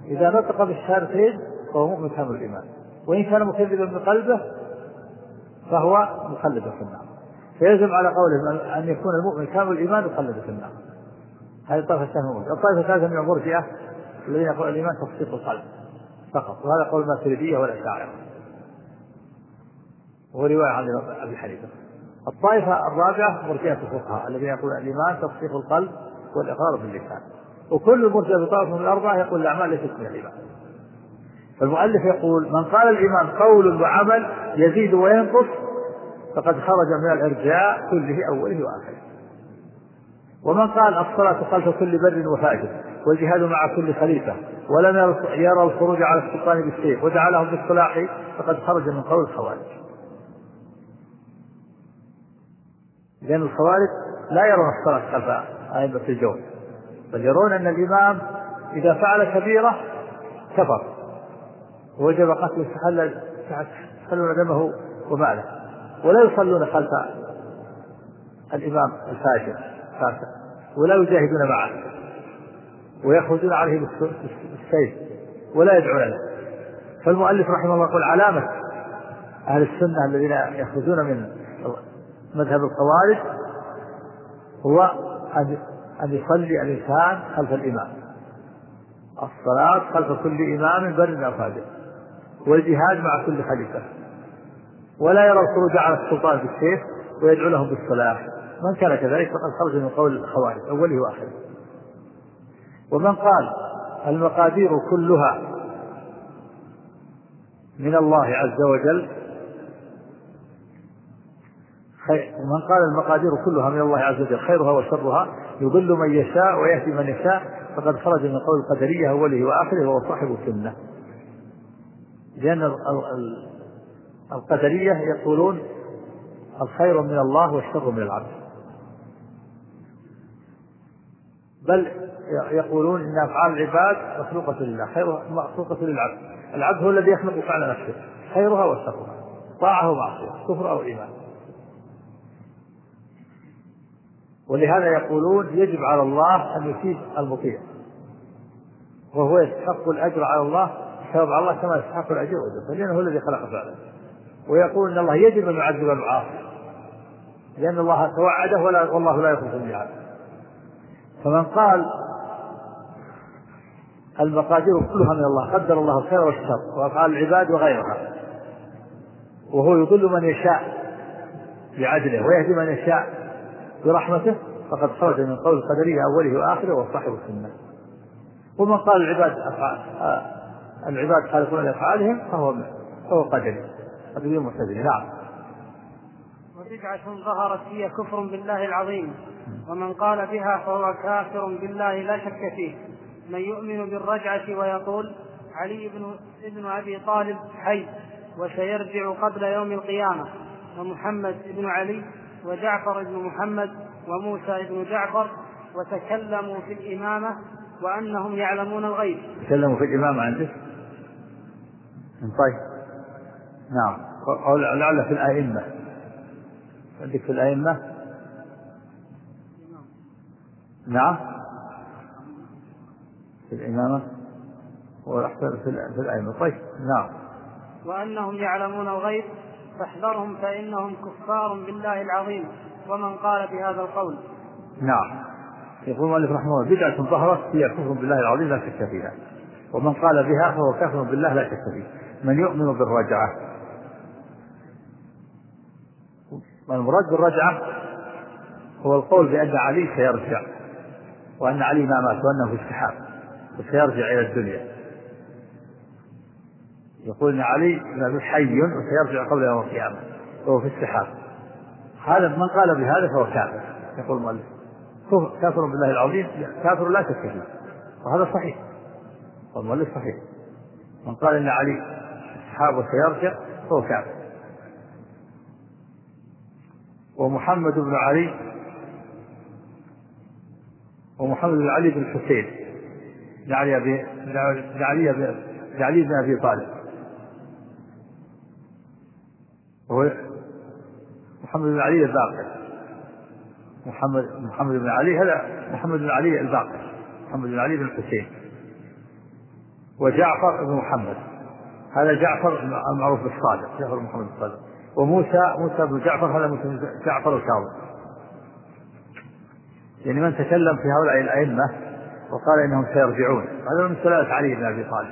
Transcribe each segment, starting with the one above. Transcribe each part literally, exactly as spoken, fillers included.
إذا نطق بالشهادتين فهو مؤمن كامل الإيمان، وإن كان مكذبا بقلبه فهو مخلد في النار. فيجب على قوله أن يكون المؤمن كامل الإيمان مخلد في النار. هذه الطائفة الثانية. الطائفة الثالثة من المرجئة الذين يقول الإيمان تصديق القلب فقط، وهذا قول الماتريدية والأشاعرة وهو رواية عن أبي حنيفة. الطائفة الرابعة مرجئة الفقهاء الذين يقولون الإيمان تصديق القلب والإقرار باللسان، وكل المرجئة بطائفة من الأربعة يقول الأعمال ليست من الإيمان. فالمؤلف يقول من قال الإيمان قول وعمل يزيد وينقص فقد خرج من الإرجاء كله أوله وآخره. ومن قال الصلاة خلف كل بر وفاجر والجهاد مع كل خليفة ولم يرى الخروج على السلطان بالسيف وجعلهم بالصلاح فقد خرج من قول الخوارج، لأن الخوارج لا يرون الصلاة خلف أئمة الجور، بل يرون أن الإمام إذا فعل كبيرة كفر وجب قتله يحلون دمه وماله، ولا يصلون خلف الإمام الفاجر فاسق ولا يجاهدون معه ويخرجون عليه بالسيف ولا يدعون له. فالمؤلف رحمه الله يقول علامة أهل السنة الذين يخرجون من مذهب الخوارج هو أن يصلي الإنسان خلف الإمام، الصلاة خلف كل إمام بر أو فاجر، والجهاد مع كل خليفة، ولا يرى الخروج على السلطان بالسيف ويدعو لهم بالصلاح. من كان كذلك فقد خرج من قول الخوارج أوله وآخره. ومن قال المقادير كلها من الله عز وجل خير، ومن قال المقادير كلها من الله عز وجل خيرها وشرها يضل من يشاء ويهدي من يشاء فقد خرج من قول القدرية أوله وآخره وهو صاحب السنة. لأن القدرية يقولون الخير من الله والشر من العبد، بل يقولون إن أفعال العباد مخلوقة لله، خيرها مخلوقة للعبد، العبد هو الذي يخلق فعل نفسه خيرها وشرها، طاعة ومعصية، كفر أو إيمان. ولهذا يقولون يجب على الله أن يثيب المطيع وهو يستحق الأجر على الله ثواب على الله كما يستحق الأجر والأجر، لأنه هو الذي خلق فعله. ويقول إن الله يجب أن يعذب المعاصي لأن الله توعده ولا والله لا يخلف الميعاد. فمن قال المقادير كلها من الله قدر الله الخير والشر وأفعال العباد وغيرها وهو يضل من يشاء بعدله ويهدي من يشاء برحمته فقد خرج من قول القدرية أوله وآخره وصاحب السنة. ومن قال العباد أفعال العباد خالقون لأفعالهم فهو فهو قدري قدري معتزلي. نعم. وبدعة ظهرت هي كفر بالله العظيم، ومن قال بها فهو كافر بالله لا شك فيه. من يؤمن بالرجعة ويقول علي بن ابن أبي طالب حي وسيرجع قبل يوم القيامة، ومحمد بن علي وجعفر بن محمد وموسى بن جعفر وتكلموا في الإمامة وأنهم يعلمون الغيب. تكلموا في الإمامة عندك؟ طيب نعم. أو لعل في الأئمة عندك في الأئمة؟ نعم في الإمامة وأحسن في الأئمة. طيب نعم. وأنهم يعلمون الغيب فاحذرهم فإنهم كفار بالله العظيم. ومن قال بهذا القول نعم. يقول المؤلف رحمه الله بدعة ظهرت هي كفر بالله العظيم لا شك فيها، ومن قال بها فهو كافر بالله لا شك فيه. من يؤمن بالرجعة، والمراد بالرجعة هو القول بأن علي سيرجع وأن علي ما مات وأنه في السحاب وسيرجع إلى الدنيا. يقول أن علي حي وسيرجع قبل يوم القيامة وهو في السحاب. هذا من قال بهذا فهو كافر. يقول المؤلف كافر بالله العظيم كافر لا شك فيه، وهذا صحيح والمؤلف صحيح. من قال ان علي في السحاب وسيرجع فهو كافر. ومحمد بن علي ومحمد بن علي بن الحسين بن علي بن علي بن ابي طالب، وهو محمد بن علي الباقر. محمد محمد بن علي هذا محمد بن علي الباقر، محمد بن علي بن الحسين. وجعفر بن محمد، هذا جعفر المعروف بالصادق، جعفر محمد الصادق. وموسى موسى بن جعفر، هذا موسى بن جعفر الكاظم. يعني من تكلم في هؤلاء الأئمة وقال إنهم سيرجعون، هذا من سلالة علي بن أبي طالب.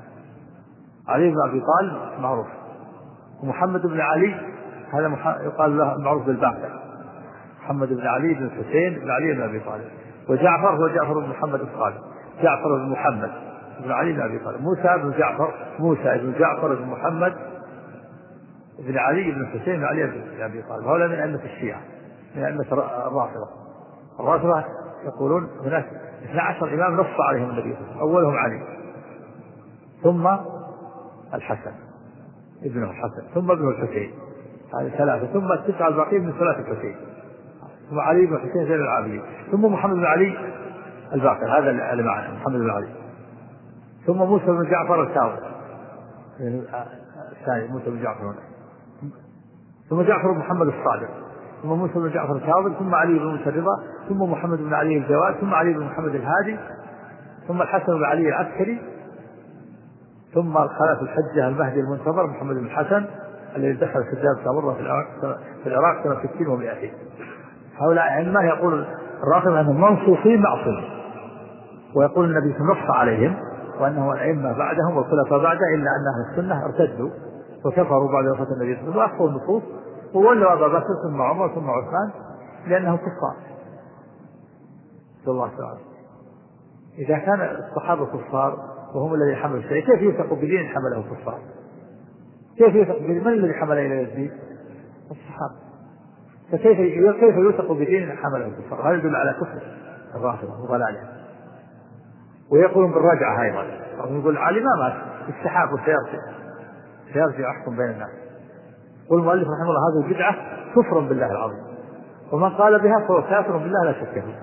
علي بن أبي طالب معروف. ومحمد بن علي هذا يقال له معروف بالباقر، محمد بن علي بن الحسين بن علي بن أبي طالب. وجعفر هو جعفر بن محمد الصادق، جعفر بن محمد بن علي بن أبي طالب. موسى بن جعفر موسى بن جعفر بن محمد بن علي بن الحسين بن علي بن أبي طالب. هؤلاء من أئمة الشيعة، من أئمة الرافضة. الرافضة يقولون هناك اثنا عشر إمام نص عليهم النبي صلى الله عليه وسلم، أولهم علي، ثم الحسن ابنه الحسن، ثم ابنه الحسين، هذه ثلاثة، ثم التسعة الباقين من ثلاثة الحسين، ثم علي بن الحسين زين العابدين، ثم محمد بن علي الباقر، هذا اللي معنا محمد بن علي، ثم موسى بن جعفر الكاظم الثاني، موسى بن جعفر هنا، ثم جعفر بن محمد الصادق، ثم موسى بن جعفر الكاظم، ثم علي بن موسى الرضا، ثم محمد بن علي الجواد، ثم علي بن محمد الهادي، ثم الحسن بن علي العسكري، ثم الخلف الحجة المهدي المنتظر محمد بن الحسن الذي دخل سجاد سامرة في العراق سنة ستين ومئتين. هؤلاء أئمة يقول الرافضة أنهم منصوصين معصومين، ويقول النبي نص عليهم وأنه الأئمة بعدهم والخلفاء بعده، إلا أن أهل السنة ارتدوا وكفروا بعد وفاة النبي صلى الله عليه وسلم وأخفوا النصوص وولوا أبا بكر ثم عمر ثم عثمان لأنهم كفار. صلى الله عليه وسلم. إذا كان الصحابة كفار وهم الذي حملوا الشيء، كيف يوثق بدين حمله كفار؟ كيف يوثق بدين؟ من الذي حمل إلى الدين؟ الصحابة. فكيف كيف يوثق بدين حمله الكفار؟ هذا يدل على كفر الرافضة وضلالهم. ويقولون بالرجعة أيضا، يقول علي ما مات السحاب وسيرجع سيرجع يحكم بين الناس. قل المؤلف رحمه الله هذه البدعة كفر بالله العظيم، ومن قال بها فهو كافر بالله لا شك فيه.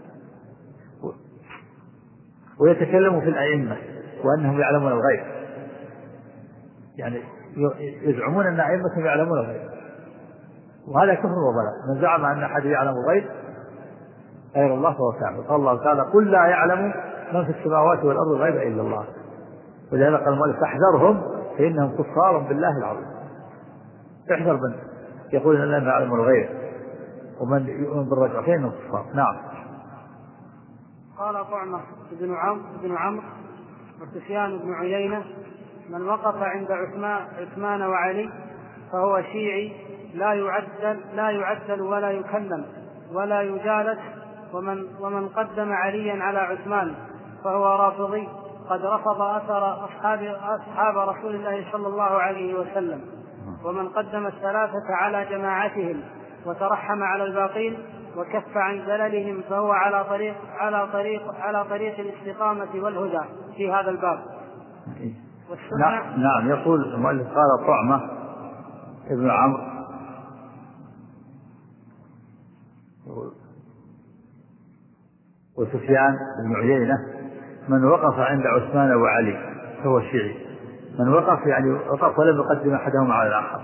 ويتكلم في الأئمة وأنهم يعلمون الغيب، يعني يزعمون أن أئمتهم يعلمون الغيب، وهذا كفر وضلال. من زعم أن أحد يعلم الغيب غير الله فهو كافر. قال الله تعالى قل لا يعلم من في السماوات والأرض الغيب إلا الله. ولهذا قال المؤلف فاحذرهم فإنهم كفار بالله العظيم. احذر من يقول أن لا يعلم الغيب ومن يؤمن بالرجع فإنهم كفار. نعم. قال طعمة بن عمرو بن عمرو وسفيان بن عيينة من وقف عند عثمان عثمان وعلي فهو شيعي لا يعدل لا يعدل ولا يكلم ولا يجالس، ومن ومن قدم عليا على عثمان فهو رافضي قد رفض أثر أصحاب أصحاب رسول الله صلى الله عليه وسلم. ومن قدم الثلاثة على جماعتهم وترحم على الباقين وكف عن زللهم فهو على طريق على طريق على طريق الاستقامة والهدى في هذا الباب. نعم, نعم. يقول المؤلف قال طعمة ابن عمرو وسفيان بن عيينة من وقف عند عثمان وعلي فهو شيعي. من وقف يعني وقف ولم يقدم أحدهما على الآخر.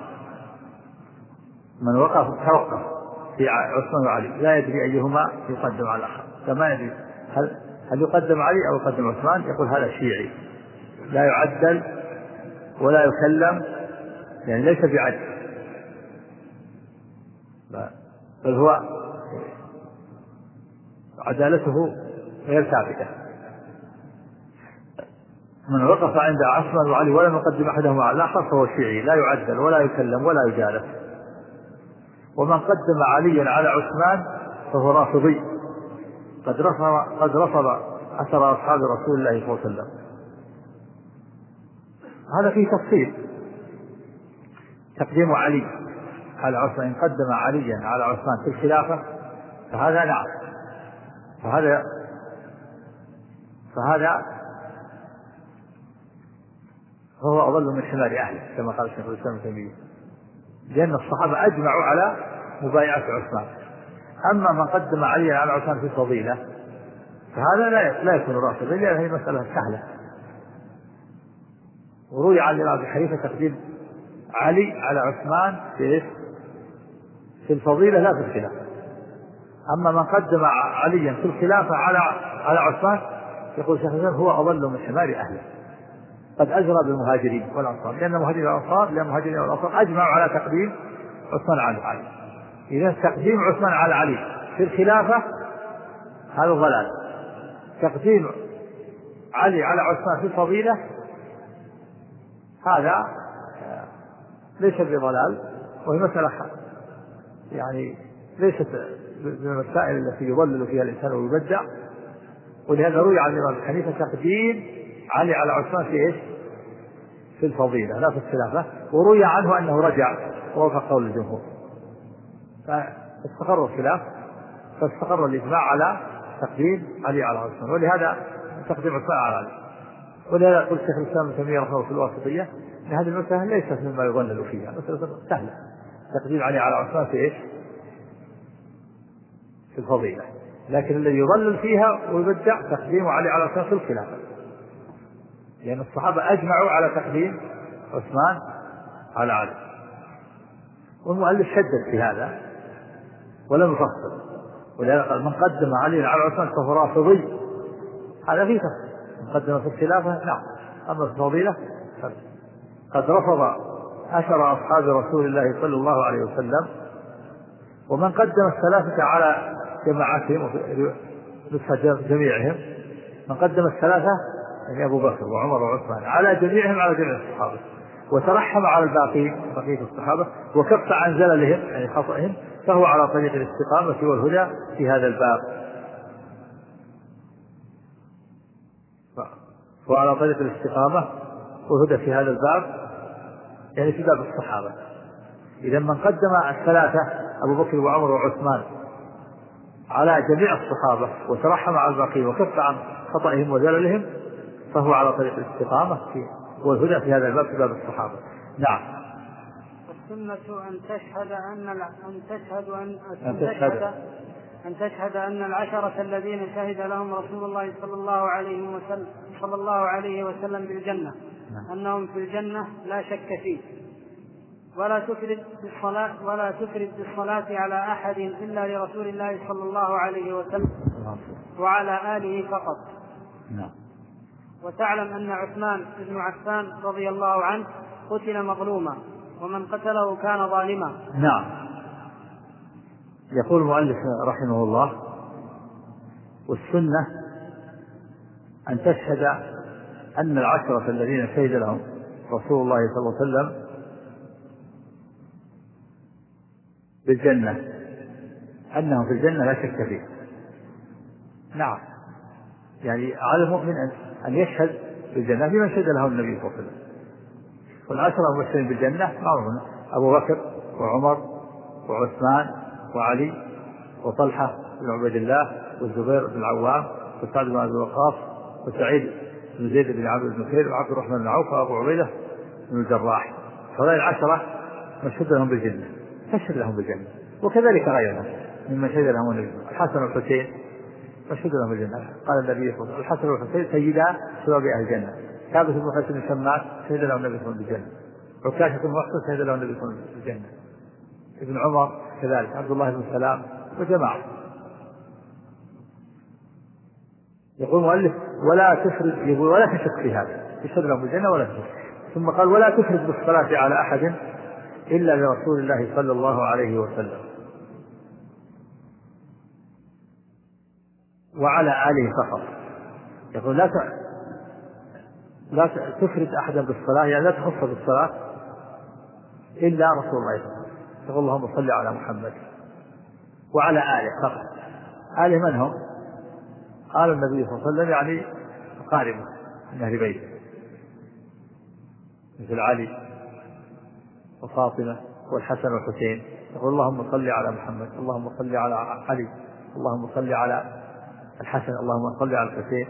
من وقف توقف في عثمان وعلي لا يدري أيهما يقدم على الآخر، فما يدري هل, هل يقدم علي أو يقدم عثمان، يقول هذا شيعي لا يعدل ولا يكلم، يعني ليس بعدل، بل هو عدالته غير ثابتة. من وقف عند عثمان وعلي ولم يقدم أحدهما على الآخر فهو شيعي لا يعدل ولا يكلم ولا يجالس. ومن قدم عليا على عثمان فهو رافضي قد رفض قد رفض أثر أصحاب رسول الله صلى الله عليه وسلم. هذا فيه تفصيل. تقديم علي على عثمان، إن قدم عليا على عثمان في الخلافة فهذا نعم، فهذا فهذا فهو أضل من حمار أهله كما قال الشيخ الإسلام ابن تيمية، لأن الصحابة أجمعوا على مبايعة عثمان. أما من قدم عليا على عثمان في الفضيلة فهذا لا لا يكون رافضا، لأن هي مسألة سهلة. وروي عن الإمام أبي حنيفة تقديم علي على عثمان في في الفضيلة لا في الخلافة. أما من قدم عليا في الخلافة على على عثمان يقول شيخ الإسلام هو أضل من حمار أهله، قد أجرى بالمهاجرين والأنصار، لأن المهاجرين والأنصار لأن المهاجرين والأنصار أجمعوا على تقديم عثمان على علي. إذا تقديم عثمان على علي في الخلافة هذا ضلال، تقديم علي على عثمان في الفضيلة هذا ليس بضلال، وهي مسألة يعني ليست من المسائل التي يضلل فيها الإنسان ويبدع. ولهذا روي عن الإمام حنيفة تقديم علي على عثمان في إيش؟ في الفضيلة لا في الخلافة، وروي عنه أنه رجع ووافق قول الجمهور، فاستقر الخلاف، فاستقر الإجماع على تقديم علي على عثمان، ولهذا تقديم عثمان على علي. ولهذا قلت شيخ الإسلام ابن تيمية رحمه الله في الواسطية أن هذه المسألة ليست مما يضلل فيها، مسألة سهلة، تقديم علي على عثمان في إيش؟ في الفضيلة. لكن الذي يضلل فيها ويبدع تقديم علي على عثمان في الخلافة، لأن الصحابة أجمعوا على تقديم عثمان على علي. والمؤلف شدد في هذا ولم يفصل، ولهذا قال من قدم علي على عثمان فهو رافضي، هذا فيه تفصيل. من قدم في الخلافة نعم، أما في الفضيلة قد رفض أشر أصحاب رسول الله صلى الله عليه وسلم. ومن قدم الثلاثة على جماعتهم نسخة جميعهم، من قدم الثلاثة يعني أبو بكر وعمر وعثمان على جميعهم على جميع الصحابة، وترحم على الباقي بقية الصحابة، وكف عن زللهم يعني خطئهم، فهو على طريق الاستقامة والهدى في هذا الباب، وعلى طريق الاستقامة والهدى في هذا الباب يعني في باب الصحابة. إذا من قدم الثلاثة أبو بكر وعمر وعثمان على جميع الصحابة وترحم على الباقي وكف عن خطئهم وزللهم، فهو على طريق الاستقامة والهدى في هذا الباب في باب الصحابة. نعم. والسنة أن تشهد أن أن تشهد أن أن تشهد أن تشهد أن العشرة الذين شهد لهم رسول الله صلى الله عليه وسلم صلى الله عليه وسلم بالجنة أنهم في الجنة لا شك فيه، ولا تفرد بالصلاة ولا تفرد بالصلاة على أحد إلا لرسول الله صلى الله عليه وسلم وعلى آله فقط. نعم. وتعلم أن عثمان بن عفان رضي الله عنه قتل مظلوما، ومن قتله كان ظالما. نعم. يقول المؤلف رحمه الله: والسنة أن تشهد أن العشرة الذين شهد لهم رسول الله صلى الله عليه وسلم بالجنة أنهم في الجنة لا شك فيه. نعم، يعني على المؤمن أن يشهد بالجنة بمن شهد له النبي صلى الله عليه وسلم. والعشرة المبشرين بالجنة معروفون: أبو بكر وعمر وعثمان وعلي وطلحة بن عبيد الله والزبير بن العوام وسعد بن أبي وقاص وسعيد بن زيد بن عبد بن خير وعبد الرحمن بن عوف وأبو عبيدة بن الجراح. هؤلاء العشرة مشهد لهم بالجنة، فشهد لهم بالجنة، وكذلك غيرهم ممن شهد لهم النبي. الحسن والحسين مشهد لهم بالجنة، قال النبي صلى الله عليه وسلم: الحسن والحسين سيدا شباب أهل الجنة. ثابت بن حسن الشماس شهد له النبي صلى الله عليه وسلم بالجنة. عكاشة بن محصن شهد له النبي صلى الله عليه وسلم بالجنة. ابن عمر كذلك، عبد الله بن سلام وجماعة. يقول المؤلف: ولا تفرد، يقول ولا تشك في هذا، يشهد لهم بالجنة ولا تشك. ثم قال: ولا تفرد بالصلاة على أحد إلا لرسول الله صلى الله عليه وسلم وعلى آله فقط. يقول لا لا تفرد أحدا بالصلاة، يعني لا تخص بالصلاة إلا رسول الله صلى الله عليه وسلم. يقول: اللهم صل على محمد وعلى آله فقط. آله من هم؟ قال النبي صلى الله عليه وسلم يعني أقاربه من أهل بيته مثل علي وفاطمة والحسن والحسين. يقول: اللهم صل على محمد، اللهم صل على علي، اللهم صل على الحسن، اللهم صل على الحسين.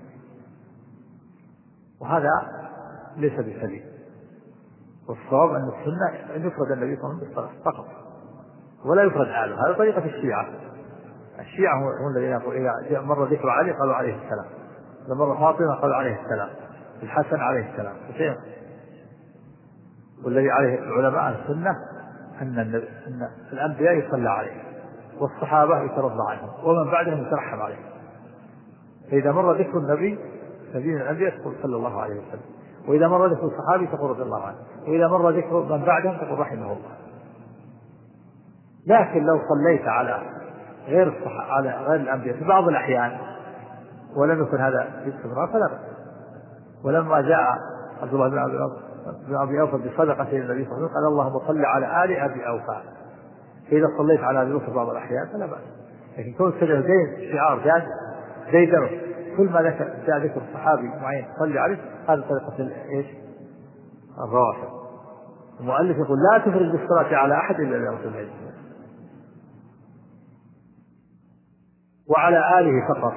وهذا ليس بسبيل، والصواب أن السنة أن يفرد النبي صلى الله عليه وسلم فقط ولا يفرد آله. هذا طريقة الشيعة. الشيعة هم الذين يقول إذا جاء مرة ذكر علي قالوا عليه السلام، إذا مرة فاطمة قالوا عليه السلام، الحسن عليه السلام. والذي عليه العلماء السنة أن أن الأنبياء يصلى عليه والصحابة يترضى عنهم ومن بعدهم يترحم عليه. فإذا مر ذكر النبي نبي من الأنبياء يقول صلى الله عليه وسلم، وإذا مر ذكر الصحابي تقول رضي الله عنه، وإذا مر ذكر من بعدهم تقول رحمه الله. لكن لو صليت على غير الصح... على غير الأنبياء في بعض الأحيان ولم يكن هذا في استمرار فلا بأس. ولما جاء عبد الله بن أبي أوفى بصدقة النبي صلى الله عليه وسلم قال اللهم صل على آل أبي أوفى، فإذا صليت على أبي أوفى في بعض الأحيان فلا بأس. لكن كون كذا زي شعار جاد زي درس كل ما جاء ذكر صحابي معين صلي عليه، هذا طريقة ايش؟ الروافض. المؤلف يقول لا تفرج بالصلاة على أحد إلا لرسول الله وعلى آله فقط.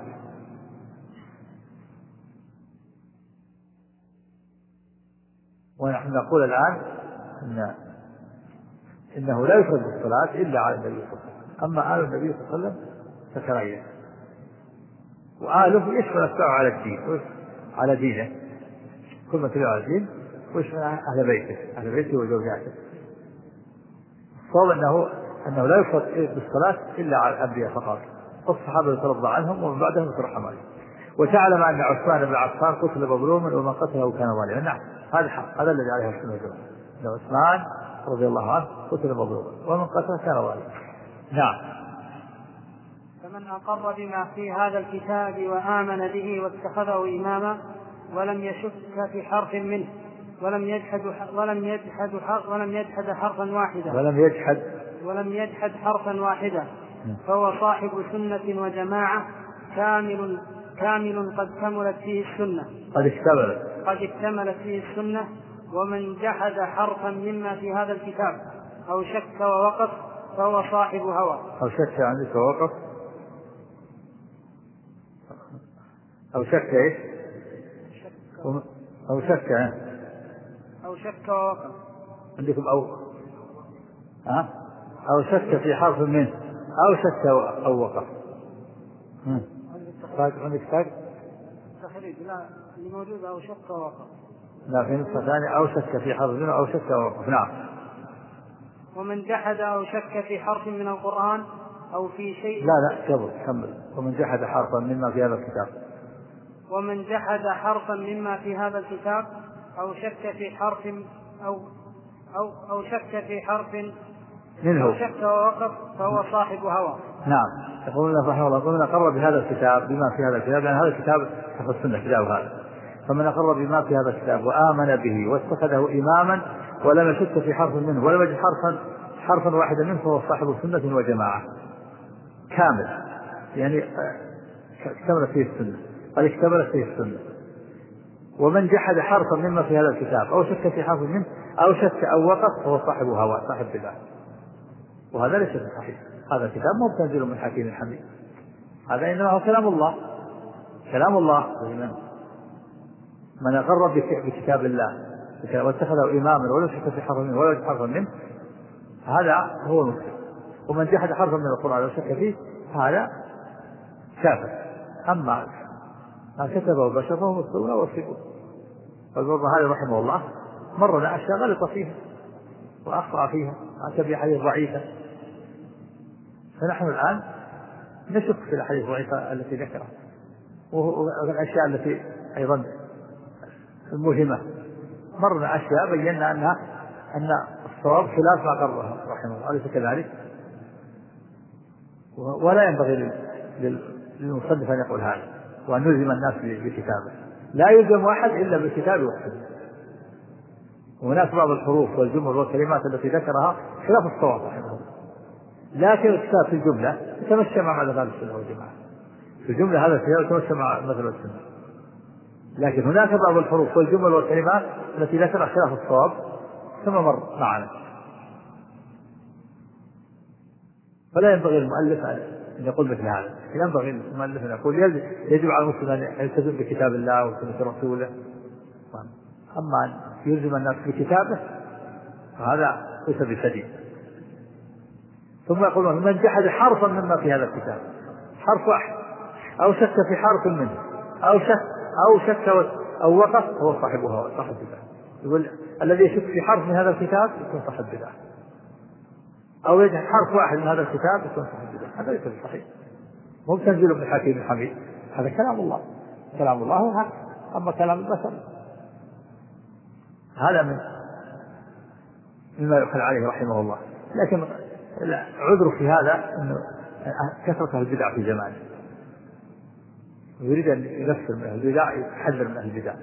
ونحن نقول الآن إن إنه لا يفرج بالصلاة إلا على النبي صلى الله عليه وسلم. أما آل النبي صلى الله عليه وسلم فكراهية، وآله يشمل أتباعه على الدين على دينه، كل ما تبع على الدين، ويشمل أهل بيته أهل بيته وزوجاته. الصواب أنه أنه لا يفرض بالصلاة إلا على الأنبياء فقط، والصحابة يترضى عنهم ومن بعدهم يترحم عليهم. وتعلم أن عثمان بن عفان قتل مظلوما ومن قتله كان ظالما. نعم هذا الحق، هذا الذي عليه السنة والجماعة، أن عثمان رضي الله عنه قتل مظلوما ومن قتله كان ظالما. نعم. فمن أقر بما في هذا الكتاب وآمن به واتخذه إماما ولم يشك في حرف منه ولم يجحد ولم يجحد ولم يجحد حرفا واحدا ولم يجحد ولم يجحد حرفا واحدا فهو صاحب سنة وجماعة كامل كامل قد كملت فيه السنة قد اكتملت قد اكتملت فيه السنة. ومن جحد حرفا مما في هذا الكتاب أو شك ووقف فهو صاحب هوى. أو شك عندك ووقف أو شك إيش؟ أو شك أو شك ووقف عندكم أو ها أو شك في حرف منه أو شك أو وقف. عندك شك تخريج لا اللي موجود أو شك ووقف. لا في نسخة ثانية أو شك في حرف منه أو شك ووقف. نعم. ومن جحد أو شك في حرف من القرآن أو في شيء لا لا قبل كمل. ومن جحد حرفا مما في هذا الكتاب ومن جحد حرفا مما في هذا الكتاب أو شك في حرف أو أو أو شك في حرف منه أو شك ووقف فهو صاحب هوى. نعم. يقولون رحمه الله ومن أقر بهذا الكتاب بما في هذا الكتاب، لأن هذا الكتاب حفظ السنة كتاب هذا، فمن أقر بما في هذا الكتاب وآمن به واتخذه إماما ولم يشك في حرف منه ولم يجد حرفا حرفا واحدا منه فهو صاحب سنة وجماعة كامل، يعني اكتملت فيه السنة قد اكتملت فيه السنة. ومن جحد حرفا مما في هذا الكتاب أو شك في حرف منه أو شك أو وقف فهو صاحب هوى صاحب بدعة، وهذا ليس صحيح. هذا الكتاب مو تنزيل من حكيم حميد، هذا إنما هو كلام الله كلام الله. من أقر بكتاب الله واتخذه إماما ولم يشك في حرف منه ولا يجد حرفا منه هذا هو المسلم. ومن جحد حرفا من القرآن وشك فيه هذا كافر. أما ما كتبه البشر فهو مسلمون وصفون. فالبرهاني رحمه الله مرنا أشياء غلط فيها وأخطأ فيها أتى بحديث ضعيفة، فنحن الآن نشك في الحديث الضعيفة التي ذكرها والأشياء التي أيضا المهمة. مرنا أشياء بينا أنها أن الصواب خلاف ما قرره رحمه الله، أليس كذلك؟ ولا ينبغي للمصنف أن يقول هذا وأن يلزم الناس بكتابه، لا يلزم أحد إلا بالكتاب والسنة. وهناك بعض الحروف والجمل والكلمات التي ذكرها خلاف الصواب رحمه الله، لكن الكتاب في الجملة يتمشى مع مذهب السنة والجماعة، في الجملة هذا الكتاب يتمشى مع مذهب السنة. لكن هناك بعض الحروف والجمل والكلمات التي ذكرها خلاف الصواب كما مر معنا، فلا ينبغي المؤلف أن يقول مثل هذا. ينبغي المؤلف أن يقول يجب على المسلم أن يلتزم بكتاب الله وسنة رسوله، أما أن يلزم الناس بكتابه فهذا ليس بسديد. ثم يقول من جحد حرفا مما في هذا الكتاب حرف واحد أو شك في حرف منه أو شك أو شك أو وقف هو صاحبها صاحب بدعة. يقول الذي يشك في حرف من هذا الكتاب يكون صاحب بدعة، أو يجحد حرف واحد من هذا الكتاب يكون صاحب بدعة. هذا ليس صحيح، مو تنزيل من حكيم حميد، هذا كلام الله كلام الله هو حق. أما كلام البشر هذا من مما يؤخذ عليه رحمه الله. لكن عذر في هذا أنه كثرة البدع في زمانه، يريد أن يغفر من أهل البدع، يحذر من أهل البدع.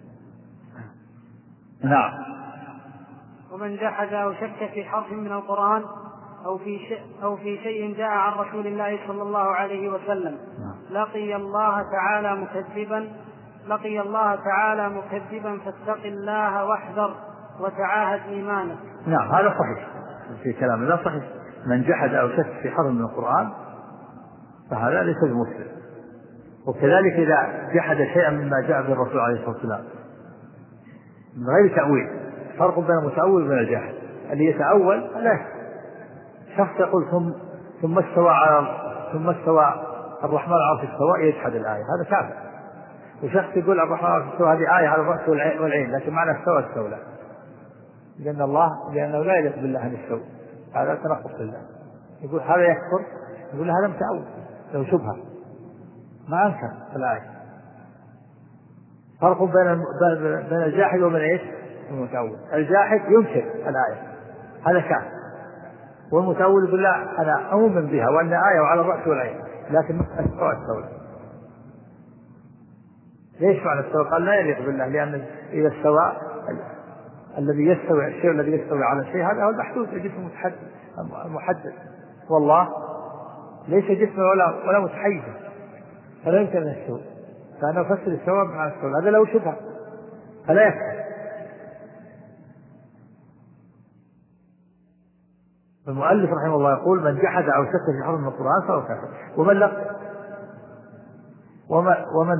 نعم. ومن جحد أو شك في حرف من القرآن أو في شيء أو في شيء جاء عن رسول الله صلى الله عليه وسلم لقي الله تعالى مكذبا لقي الله تعالى مكذبا فاتق الله واحذر وتعاهد إيمانك. نعم هذا صحيح في كلام لا صحيح. من جحد أو شك في حرف من القرآن فهذا ليس بمسلم. وكذلك إذا جحد شيئا مما جاء به الرسول عليه الصلاة والسلام من غير تأويل. فرق بين المتأول وبين الجاحد. اللي يتأول لا، شخص يقول ثم ثم استوى على ثم استوى الرحمن على العرش استوى يجحد الآية، هذا كافر. وشخص يقول الرحمن على العرش استوى هذه آية على الرأس والعين لكن معنى استوى استولى، لأن الله لأنه لا يليق بالله أن يستوي، هذا تنقص بالله. يقول هذا يكفر، يقول هذا متأول له شبهة ما أنكر الآية. فرق بين بين الجاحد وبين ايش؟ المتأول. الجاحد ينكر الآية هذا كافر، والمتأول يقول لا أنا أؤمن بها وأن آية وعلى الرأس والعين لكن استوى استولى. ليش معنى استوى؟ قال لا يليق بالله، لأن إذا استوى الذي يستوي الشيء الذي يستوي على الشيء هذا هو المحدود الجسم المحدد، والله ليس جسم ولا ولا متحيزا فلا يمكن أن يستوي. فأنا أفسر السواء مع السواء هذا له شبهة فلا يكفي. المؤلف رحمه الله يقول من جحد أو شك في حرف من القرآن فهو كافر. ومن لق ومن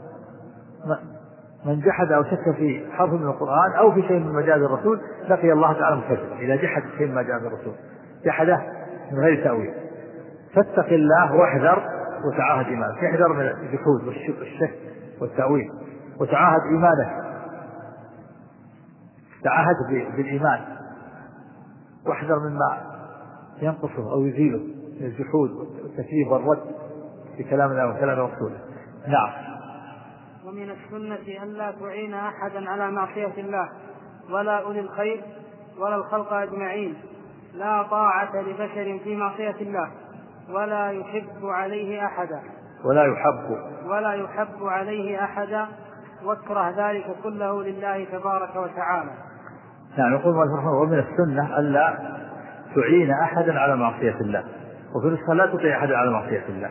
من جحد أو شك في حرف من القرآن أو في شيء من مجاز الرسول لقي الله تعالى مكذبا. إذا جحد شيء من مجاز الرسول جحده من غير تأويل فاتق الله واحذر وتعاهد إيمانك. احذر من الجحود والشك والتأويل وتعاهد إيمانك، تعاهد بالإيمان واحذر مما ينقصه أو يزيله من الجحود والتكذيب والرد في كلام الله وكلام رسوله. نعم. ومن السنة ألا تعين أحدا على معصية الله ولا أولي الخير ولا الخلق أجمعين، لا طاعة لبشر في معصية الله ولا يحب عليه أحدا ولا يحب ولا يحب عليه أحدا واكره ذلك كله لله تبارك وتعالى. نعم. يقول ومن السنة ألا تعين أحدا على معصية الله، وفي نسخة لا تطيع أحدا على معصية الله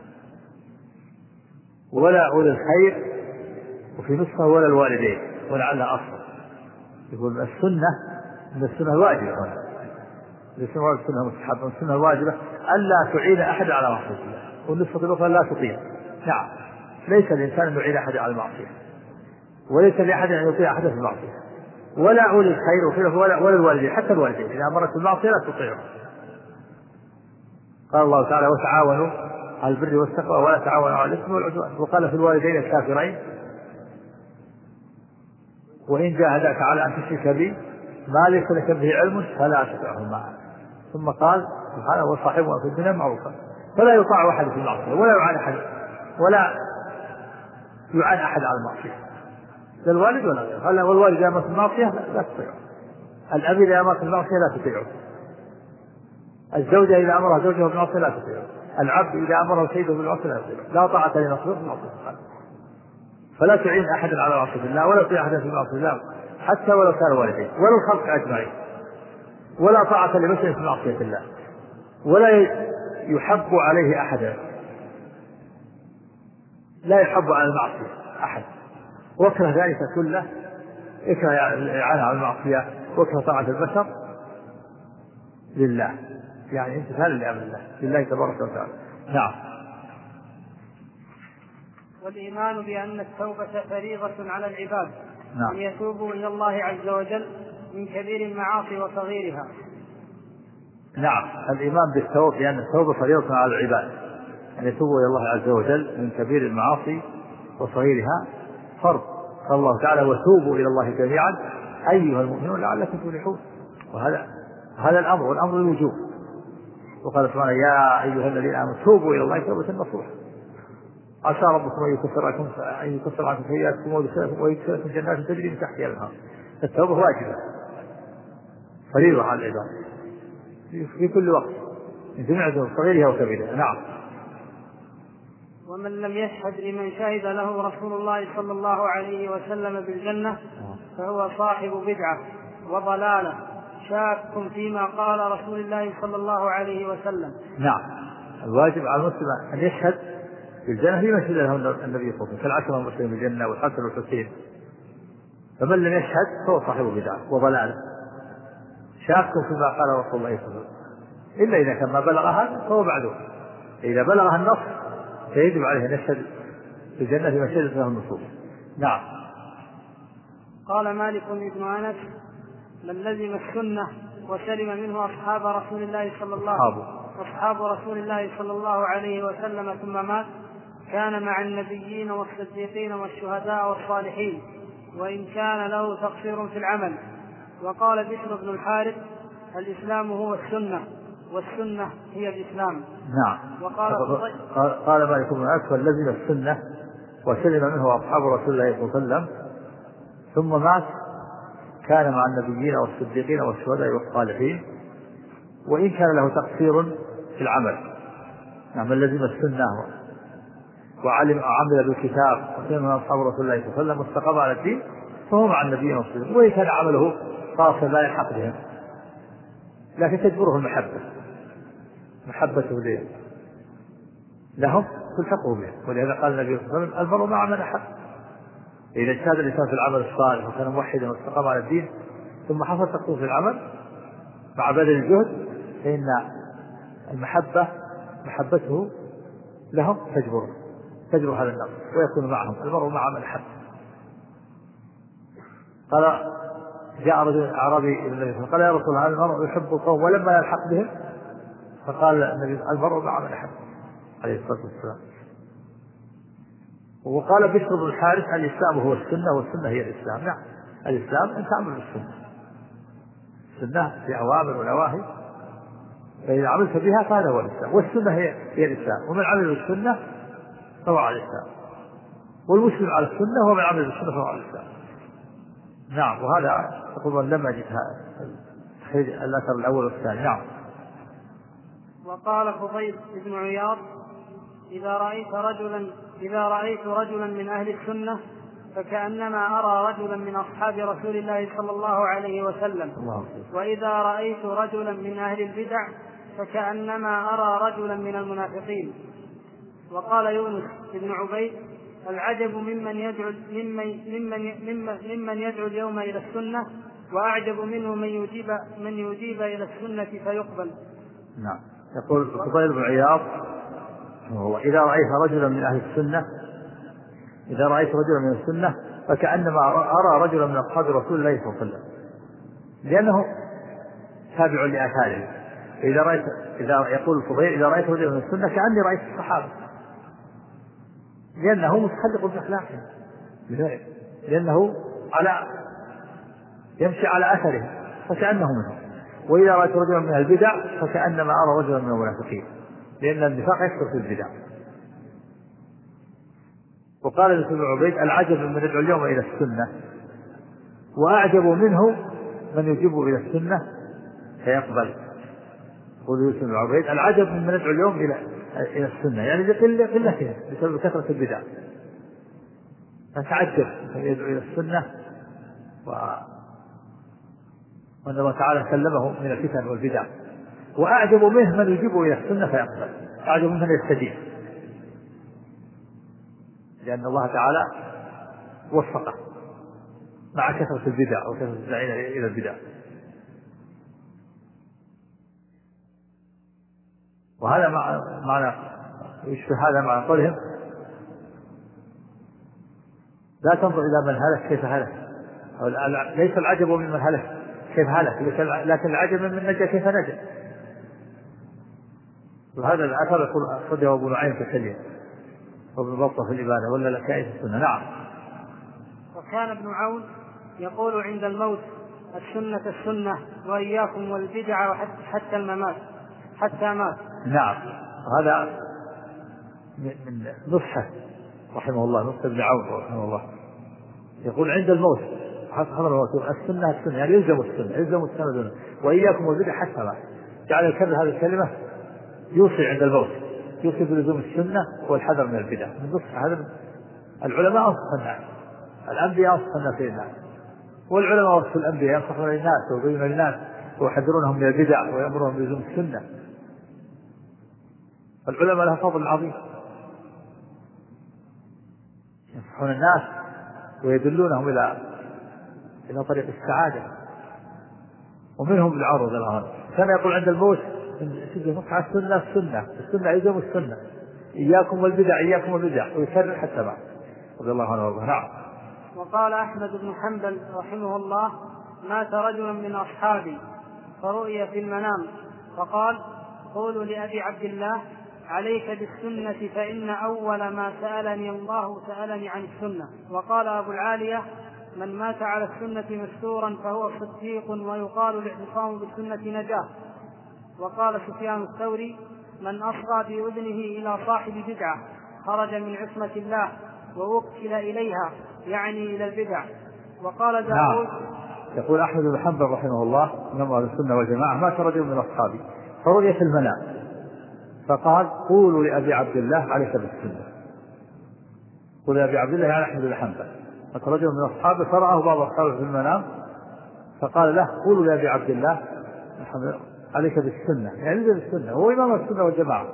ولا أولي الخير، وفي نسخة ولا الوالدين ولعلها أصل. يقول السنة من السنة الواجبة هنا، السنة السنة مستحبة والسنة الواجبة ألا تعين أحدا على معصية الله، والنسخة الأخرى لا تطيع. نعم. ليس الإنسان أن يعين أحدا على المعصية وليس لأحد أن يطيع أحدا في المعصية ولا أولي الخير ولا ولا الوالدين، حتى الوالدين إذا أمرت بالمعصية لا تطيعه. قال الله تعالى وتعاونوا على البر والتقوى ولا تعاونوا على الإثم والعدوان. وقال في الوالدين الكافرين وإن جاهداك على أن تشرك بي ما ليس لك به علم فلا تطعهما. ثم قال سبحانه وصاحبهما في الدنيا معروفا. فلا يطاع أحد في المعصية ولا يعان أحد ولا يعان أحد على المعصية، لا الوالد ولا غيره. هلا والوالد إذا أمر بالمعصية لا تطيعه، الأب إذا أمر بالمعصية لا تطيعه، الزوجة إذا أمرها زوجها بالمعصية لا تطيعه، العبد إذا أمره سيده بالمعصية لا تطيعه. لا طاعة لمخلوق في المعصية. فلا تعين أحدا على معصية الله ولا تطيع أحدا في معصية الله حتى ولو كان والديه ولا الخلق أجمعين. ولا طاعة لبشر في معصية الله ولا يحب عليه أحدا، لا يحب على المعصية أحد. واكره ذلك كله، اكره الإعانة على المعصية واكره طاعة البشر لله، يعني امتثال لأمر الله لله تبارك وتعالى. نعم. والإيمان بأن التوبة فريضة على العباد نعم. أن يتوبوا إلى الله عز وجل من كبير المعاصي وصغيرها. نعم. الإيمان بالتوبة بأن التوبة فريضة على العباد أن يتوبوا إلى الله عز وجل من كبير المعاصي وصغيرها فرض. قال الله تعالى وتوبوا إلى الله جميعا أيها المؤمنون لعلكم تفلحون. وهذا هذا الأمر والأمر الوجوب. وقال سبحانه يا أيها الذين آمنوا توبوا إلى الله توبة نصوحا عسى ربكم أن يكفر عنكم أن يكفر عنكم سيئاتكم ويدخلكم جنات تجري من تحتها الأنهار التوبة واجبة فريضة على العباد في كل وقت من جميع صغيرها وكبيرها. نعم. ومن لم يشهد لمن شهد له رسول الله صلى الله عليه وسلم بالجنة فهو صاحب بدعة وضلالة شاك فيما قال رسول الله صلى الله عليه وسلم. نعم. الواجب على المسلم أن يشهد بالجنة لما شهد له النبي صلى الله عليه وسلم كالعشرة المبشرين بالجنة والحسن والحسين. فمن لم يشهد فهو صاحب بدعة وضلالة شاك فيما قال رسول الله صلى الله عليه وسلم إلا إذا كان ما بلغها فهو معذور. إذا بلغها النص فيجب عليه أن يشهد بالجنة لما شهدت له النصوص. نعم. قال مالك بن أنس من لزم السنة وسلم منه أصحاب رسول الله صلى الله عليه أصحاب رسول الله صلى الله عليه وسلم ثم مات كان مع النبيين والصديقين والشهداء والصالحين وإن كان له تقصير في العمل. وقال بشر بن الحارث الإسلام هو السنة والسنة هي الإسلام. نعم. وقال قال مالك بن أنس من لزم السنة وسلم منه أصحاب رسول الله صلى الله عليه وسلم ثم مات كان مع النبيين والصديقين والشهداء والصالحين وإن كان له تقصير في العمل. نعم. من لزم السنة وعلم عمل بالكتاب وسلم من أصحاب رسول الله صلى الله عليه وسلم واستقام على الدين فهو مع النبيين والصديقين وإن كان عمله خاصا لا يلحق بهم لكن تجبره المحبة محبته لهم لهم تلحقه بهم. ولهذا قال النبي صلى الله عليه وسلم المرء مع من أحب. إذا اجتهد الإنسان في العمل الصالح وكان موحدا واستقام على الدين ثم حصل تقصير في العمل مع بذل الجهد فإن المحبة محبته لهم تجبره تجبر هذا النقص ويكون معهم. المرء مع من أحب. قال جاء رجل أعرابي إلى النبي قال يا رسول الله المرء يحب القوم ولما يلحق بهم فقال النبي المرء مع من أحب عليه الصلاة والسلام. وقال بشر بن الحارث الإسلام هو السنة والسنة هي الإسلام. نعم. الإسلام أن تعمل بالسنة السنة في أوامر ونواهي فإذا عملت بها فهذا هو الإسلام والسنة هي هي الإسلام ومن عمل بالسنة فهو على الإسلام والمسلم على السنة ومن عمل بالسنة فهو على الإسلام. نعم. وهذا تقول لما جئتها الأثر الأول والثاني. نعم. وقال فضيل بن عياض إذا رأيت رجلا إذا رأيت رجلا من أهل السنة فكأنما أرى رجلا من أصحاب رسول الله صلى الله عليه وسلم وإذا رأيت رجلا من أهل البدع فكأنما أرى رجلا من المنافقين. وقال يونس بن عبيد العجب ممن يدعو ممن ممن ممن, ممن يدعو اليوم إلى السنة وأعجب منه من يجيب من يجيب إلى السنة فيقبل. نعم. يقول فضيل بن عياض إذا رأيت رجلا من أهل السنة إذا رأيت رجلا من السنة فكأنما أرى رجلا من أصحاب رسول الله صلى الله عليه وسلم لأنه تابع لآثاره. إذا رأيت إذا يقول الفضيل إذا رأيت رجلا من السنة كأني رأيت الصحابة لأنه متخلق بأخلاقهم لأنه على يمشي على أثره فكأنه منهم. وإذا رأيت رجلا من البدع فكأنما أرى رجلا من المنافقين لأن النفاق يكثر في البدع. وقال ابن عبيد العجب من يدعو اليوم إلى السنة وأعجب منه من يجيب إلى السنة فيقبل. يقول يوسف بن عبيد العجب من يدعو اليوم إلى إلى السنة يعني لقلة قلتها بسبب كثرة البدع فتعجب من يدعو إلى السنة وأن الله تعالى سلمه من الفتن والبدع. وأعجب منه من يجيب إلى السنة فيقبل أعجب منه من يستجيب لأن الله تعالى وفقه مع كثرة البدع وكثرة الداعين إلى البدع. وهذا معنى يشبه هذا مع قولهم لا تنظر إلى من هلك كيف هلك ليس العجب من من هلك كيف هلك لكن العجب من نجا كيف نجا. وهذا الأثر يقول أخرجه أبو نعيم في الحلية وابن بطة في الإبانة ولا لكائن في السنة. نعم. وكان ابن عون يقول عند الموت السنة السنة وإياكم والبدع حتى الممات حتى مات. نعم. وهذا من نصحه رحمه الله نصح ابن عون رحمه الله يقول عند الموت حضر السنة السنة يعني يلزم السنة يلزم السنة دونه وإياكم والبدع حتى ما جعل يكرر هذه الكلمة يوصي عند الموت يوصي بلزوم السنة والحذر من البدع من نصح هذا العلماء أنصح الناس الأنبياء أنصح الناس للناس والعلماء ورثوا الأنبياء ينصحون للناس ويبينون للناس ويحذرونهم من البدع ويأمرهم بلزوم السنة. العلماء لها فضل عظيم ينصحون الناس ويدلونهم إلى إلى طريق السعادة. ومنهم العرض الآن كان يقول عند الموت نصح السنة السنة السنة يلزم السنة إياكم والبدع إياكم والبدع ويكرر حتى بعد رضي الله عنه وارضاه. نعم. وقال أحمد بن حنبل رحمه الله مات رجل من أصحابي فرؤي في المنام فقال قولوا لأبي عبد الله عليك بالسنة فإن أول ما سألني الله سألني عن السنة. وقال أبو العالية من مات على السنة مستورا فهو صديق ويقال الاعتصام بالسنة نجاة. وقال سفيان الثوري من أصغى بأذنه إلى صاحب بدعة خرج من عصمة الله ووكل إليها يعني إلى البدع. وقال داود يقول أحمد بن حنبل رحمه الله إمام أهل السنة والجماعة مات رجل من أصحابي فرؤي في المنام فقال قولوا لأبي عبد الله عليك بالسنة. قول لأبي عبد الله يعني أحمد بن حنبل مات رجل من أصحابه فرآه بعض أصحابه في المنام فقال له قولوا لأبي عبد الله عليك بالسنة يعني بالسنة هو إمام السنة والجماعة.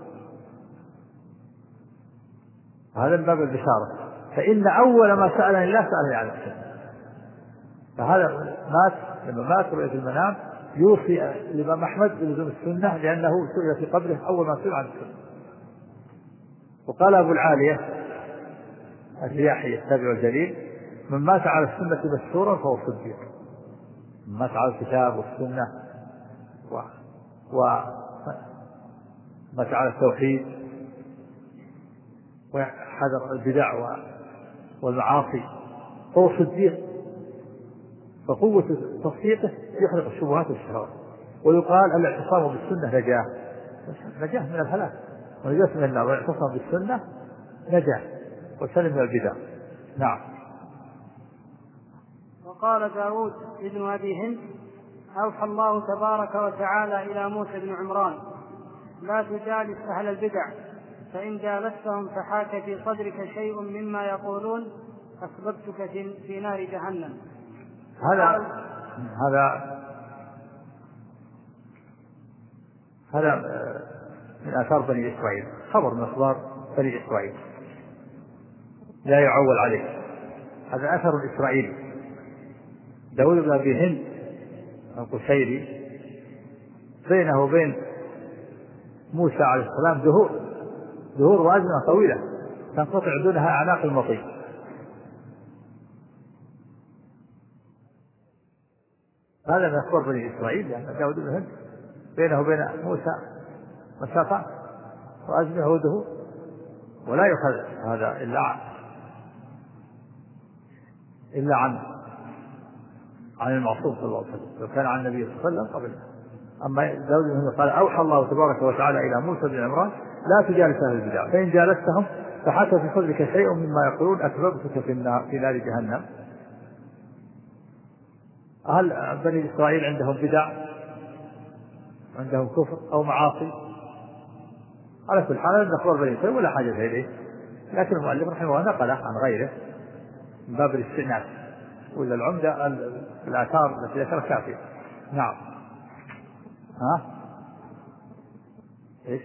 هذا من باب البشارة فإن أول ما سألني الله سألني على السنة. فهذا مات لما مات رؤية المنام يوصي الإمام أحمد بلزوم السنة لأنه سئل في قبره أول ما سئل عن السنة. وقال أبو العالية الرياحي التابع الجليل من مات على السنة مستورا فهو صديق. من مات على الكتاب والسنة و ومات على التوحيد وحذر البدع والمعاصي هو صديق. فقوة تصديقه يخلق الشبهات والشهوات. ويقال الاعتصام بالسنة نجاة نجاة من الهلاك ونجاة من النار والاعتصام بالسنة نجاة وسلم من البدع. نعم. وقال داود ابن أبي هند أوحى الله تبارك وتعالى إلى موسى بن عمران لا تجالس أهل البدع فإن جالستهم فحاك في صدرك شيء مما يقولون أسببتك في نار جهنم. هذا هذا هذا من آثار بني إسرائيل خبر من أخبار بني إسرائيل لا يعول عليه. هذا أثر إسرائيلي. داود بن أبي هند القشيري بينه وبين موسى عليه السلام دهور دهور وأزمنة طويلة تنقطع دونها أعناق المطير. هذا من أخبار بني إسرائيل لأن داود بن هند بينه وبين موسى مسافة وأزمنة ودهور ولا يؤخذ هذا إلا عن إلا عن عن المعصوم صلى الله عليه وسلم لو كان عن النبي صلى الله عليه وسلم قبل. أما داود بن هند قال أوحى الله تبارك وتعالى إلى موسى بن عمران لا تجالس أهل البدع فإن جالستهم فحاك في صدرك شيء مما يقولون أسببتك في النار في نار جهنم. هل بني إسرائيل عندهم بدع عندهم كفر أو معاصي؟ على كل حال نخبر بني إسرائيل ولا حاجة إليه لكن المؤلف رحمه الله نقله عن غيره من باب الاستئناس ولا العمدة الآثار التي ذكرها كافية. نعم. ها إيش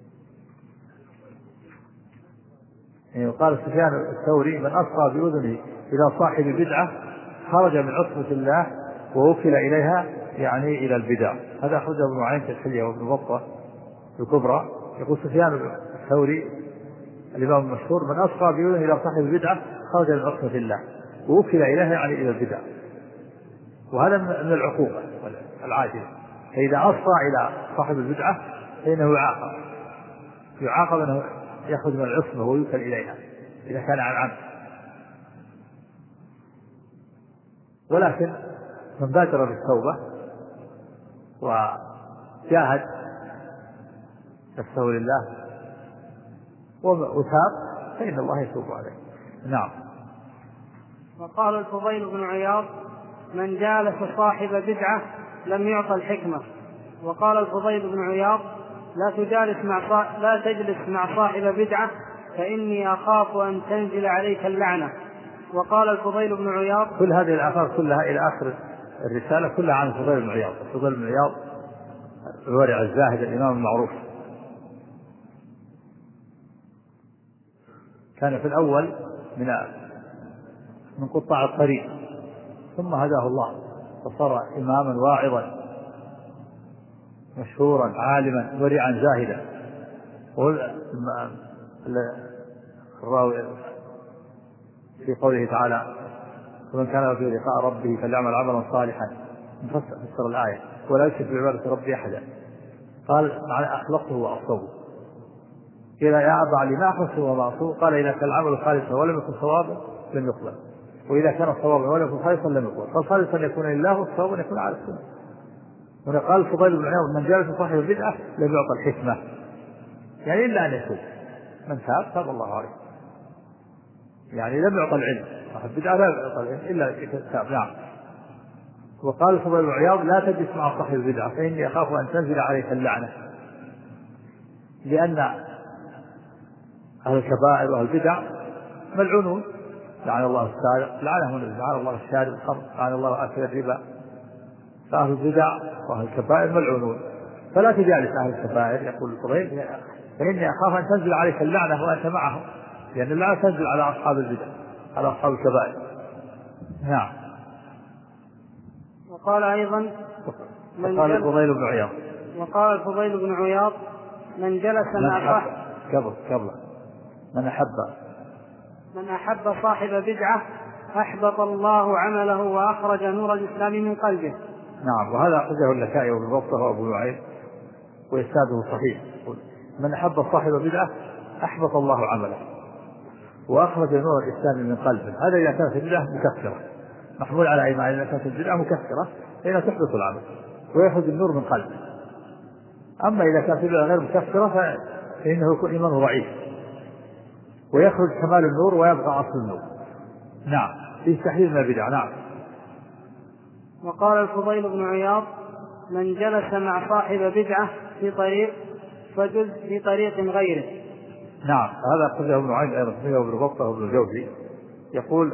يعني قال سفيان الثوري من أصغى بأذنه إلى صاحب بدعة خرج من عصمة الله ووكل إليها يعني إلى البدع. هذا أخرجه ابن معين في الحلية وابن بطة الكبرى. يقول سفيان الثوري الإمام المشهور من أصغى بأذنه إلى صاحب بدعة خرج من عصمة الله ووكل إليها يعني إلى البدع. وهذا من العقوبة العاجلة. فإذا أصغى إلى صاحب البدعة فإنه يعاقب يعاقب أنه يأخذ من العصمة ويوكل إليها إذا كان عن عمد. ولكن من بادر بالتوبة وجاهد نفسه لله وتاب فإن الله يتوب عليه. نعم. وقال الفضيل بن عياض: من جالس صاحب بدعة لم يعطى الحكمة. وقال الفضيل بن عياض: لا تجالس مع صاحب لا تجلس مع صاحب بدعة فإني أخاف أن تنزل عليك اللعنة. وقال الفضيل بن عياض. كل هذه الآثار كلها إلى آخر الرسالة كلها عن الفضيل بن عياض. الفضيل بن عياض الورع الزاهد الإمام المعروف، كان في الأول من من قطاع الطريق، ثم هداه الله فصار إماما واعظا مشهورا عالما ورعا زاهدا. الراوي في قوله تعالى: ومن كان في لقاء ربه فليعمل عملا صالحا، فسر الآية: ولا يشرك بعبادة ربي أحدا. قال: أخلصه وأصوبه. قيل: يا أبا علي ما أخلصه وما؟ قال: إذا كان العمل خالصا ولم يكن صوابا لم يقبل، وإذا كان صوابا ولم يكن خالصا لم يقبل. فالخالص أن يكون لله والصواب أن يكون على السنة. هنا قال الفضيل بن عياض: من جالس صاحب البدعة لم يعطى الحكمة، يعني إلا أن يتوب. من تاب تاب الله عليه، يعني لم يعطى العلم. صاحب البدعة لا يعطى العلم إلا تاب. نعم. وقال الفضيل بن عياض: لا تجلس مع صاحب البدعة فإني أخاف أن تنزل عليك اللعنة، لأن أهل الكبائر وأهل البدع ملعونون، لعن الله السارق، لعنه النبي، لعن الله الشارب الخمر، لعن الله آكل الربا. فأهل البدع وأهل الكبائر ملعونون، فلا تجالس أهل الكبائر. يقول الفضيل: فإني أخاف أن تنزل عليك اللعنة وأنت معهم، لأن اللعنة تنزل على أصحاب البدع، على أصحاب الكبائر. نعم. وقال أيضا: وقال الفضيل بن عياض وقال الفضيل بن عياض: من جلس مع صاحب قبل قبل من أحب من أحب صاحب بدعة أحبط الله عمله وأخرج نور الإسلام من قلبه. نعم. وهذا أخرجه اللكائي وابن بطة وأبو نعيم وإسناده صحيح. من أحب صاحب بدعة أحبط الله عمله وأخرج نور الإسلام من قلبه. هذا إذا كانت البدعة مكفرة، محمول على أي معنى. إذا كانت البدعة مكفرة فإنها تحبط العمل ويخرج النور من قلبه. أما إذا كانت البدعة غير مكفرة فإنه يكون إيمانه ضعيف ويخرج كمال النور ويبقى أصل النور. نعم. في تحليل من البدع. نعم. وقال الفضيل بن عياض: من جلس مع صاحب بدعة في طريق فجز في طريق غيره. نعم. هذا أخرجه ابن نعيم أيضا فيه وابن بطة وابن الجوزي. يقول: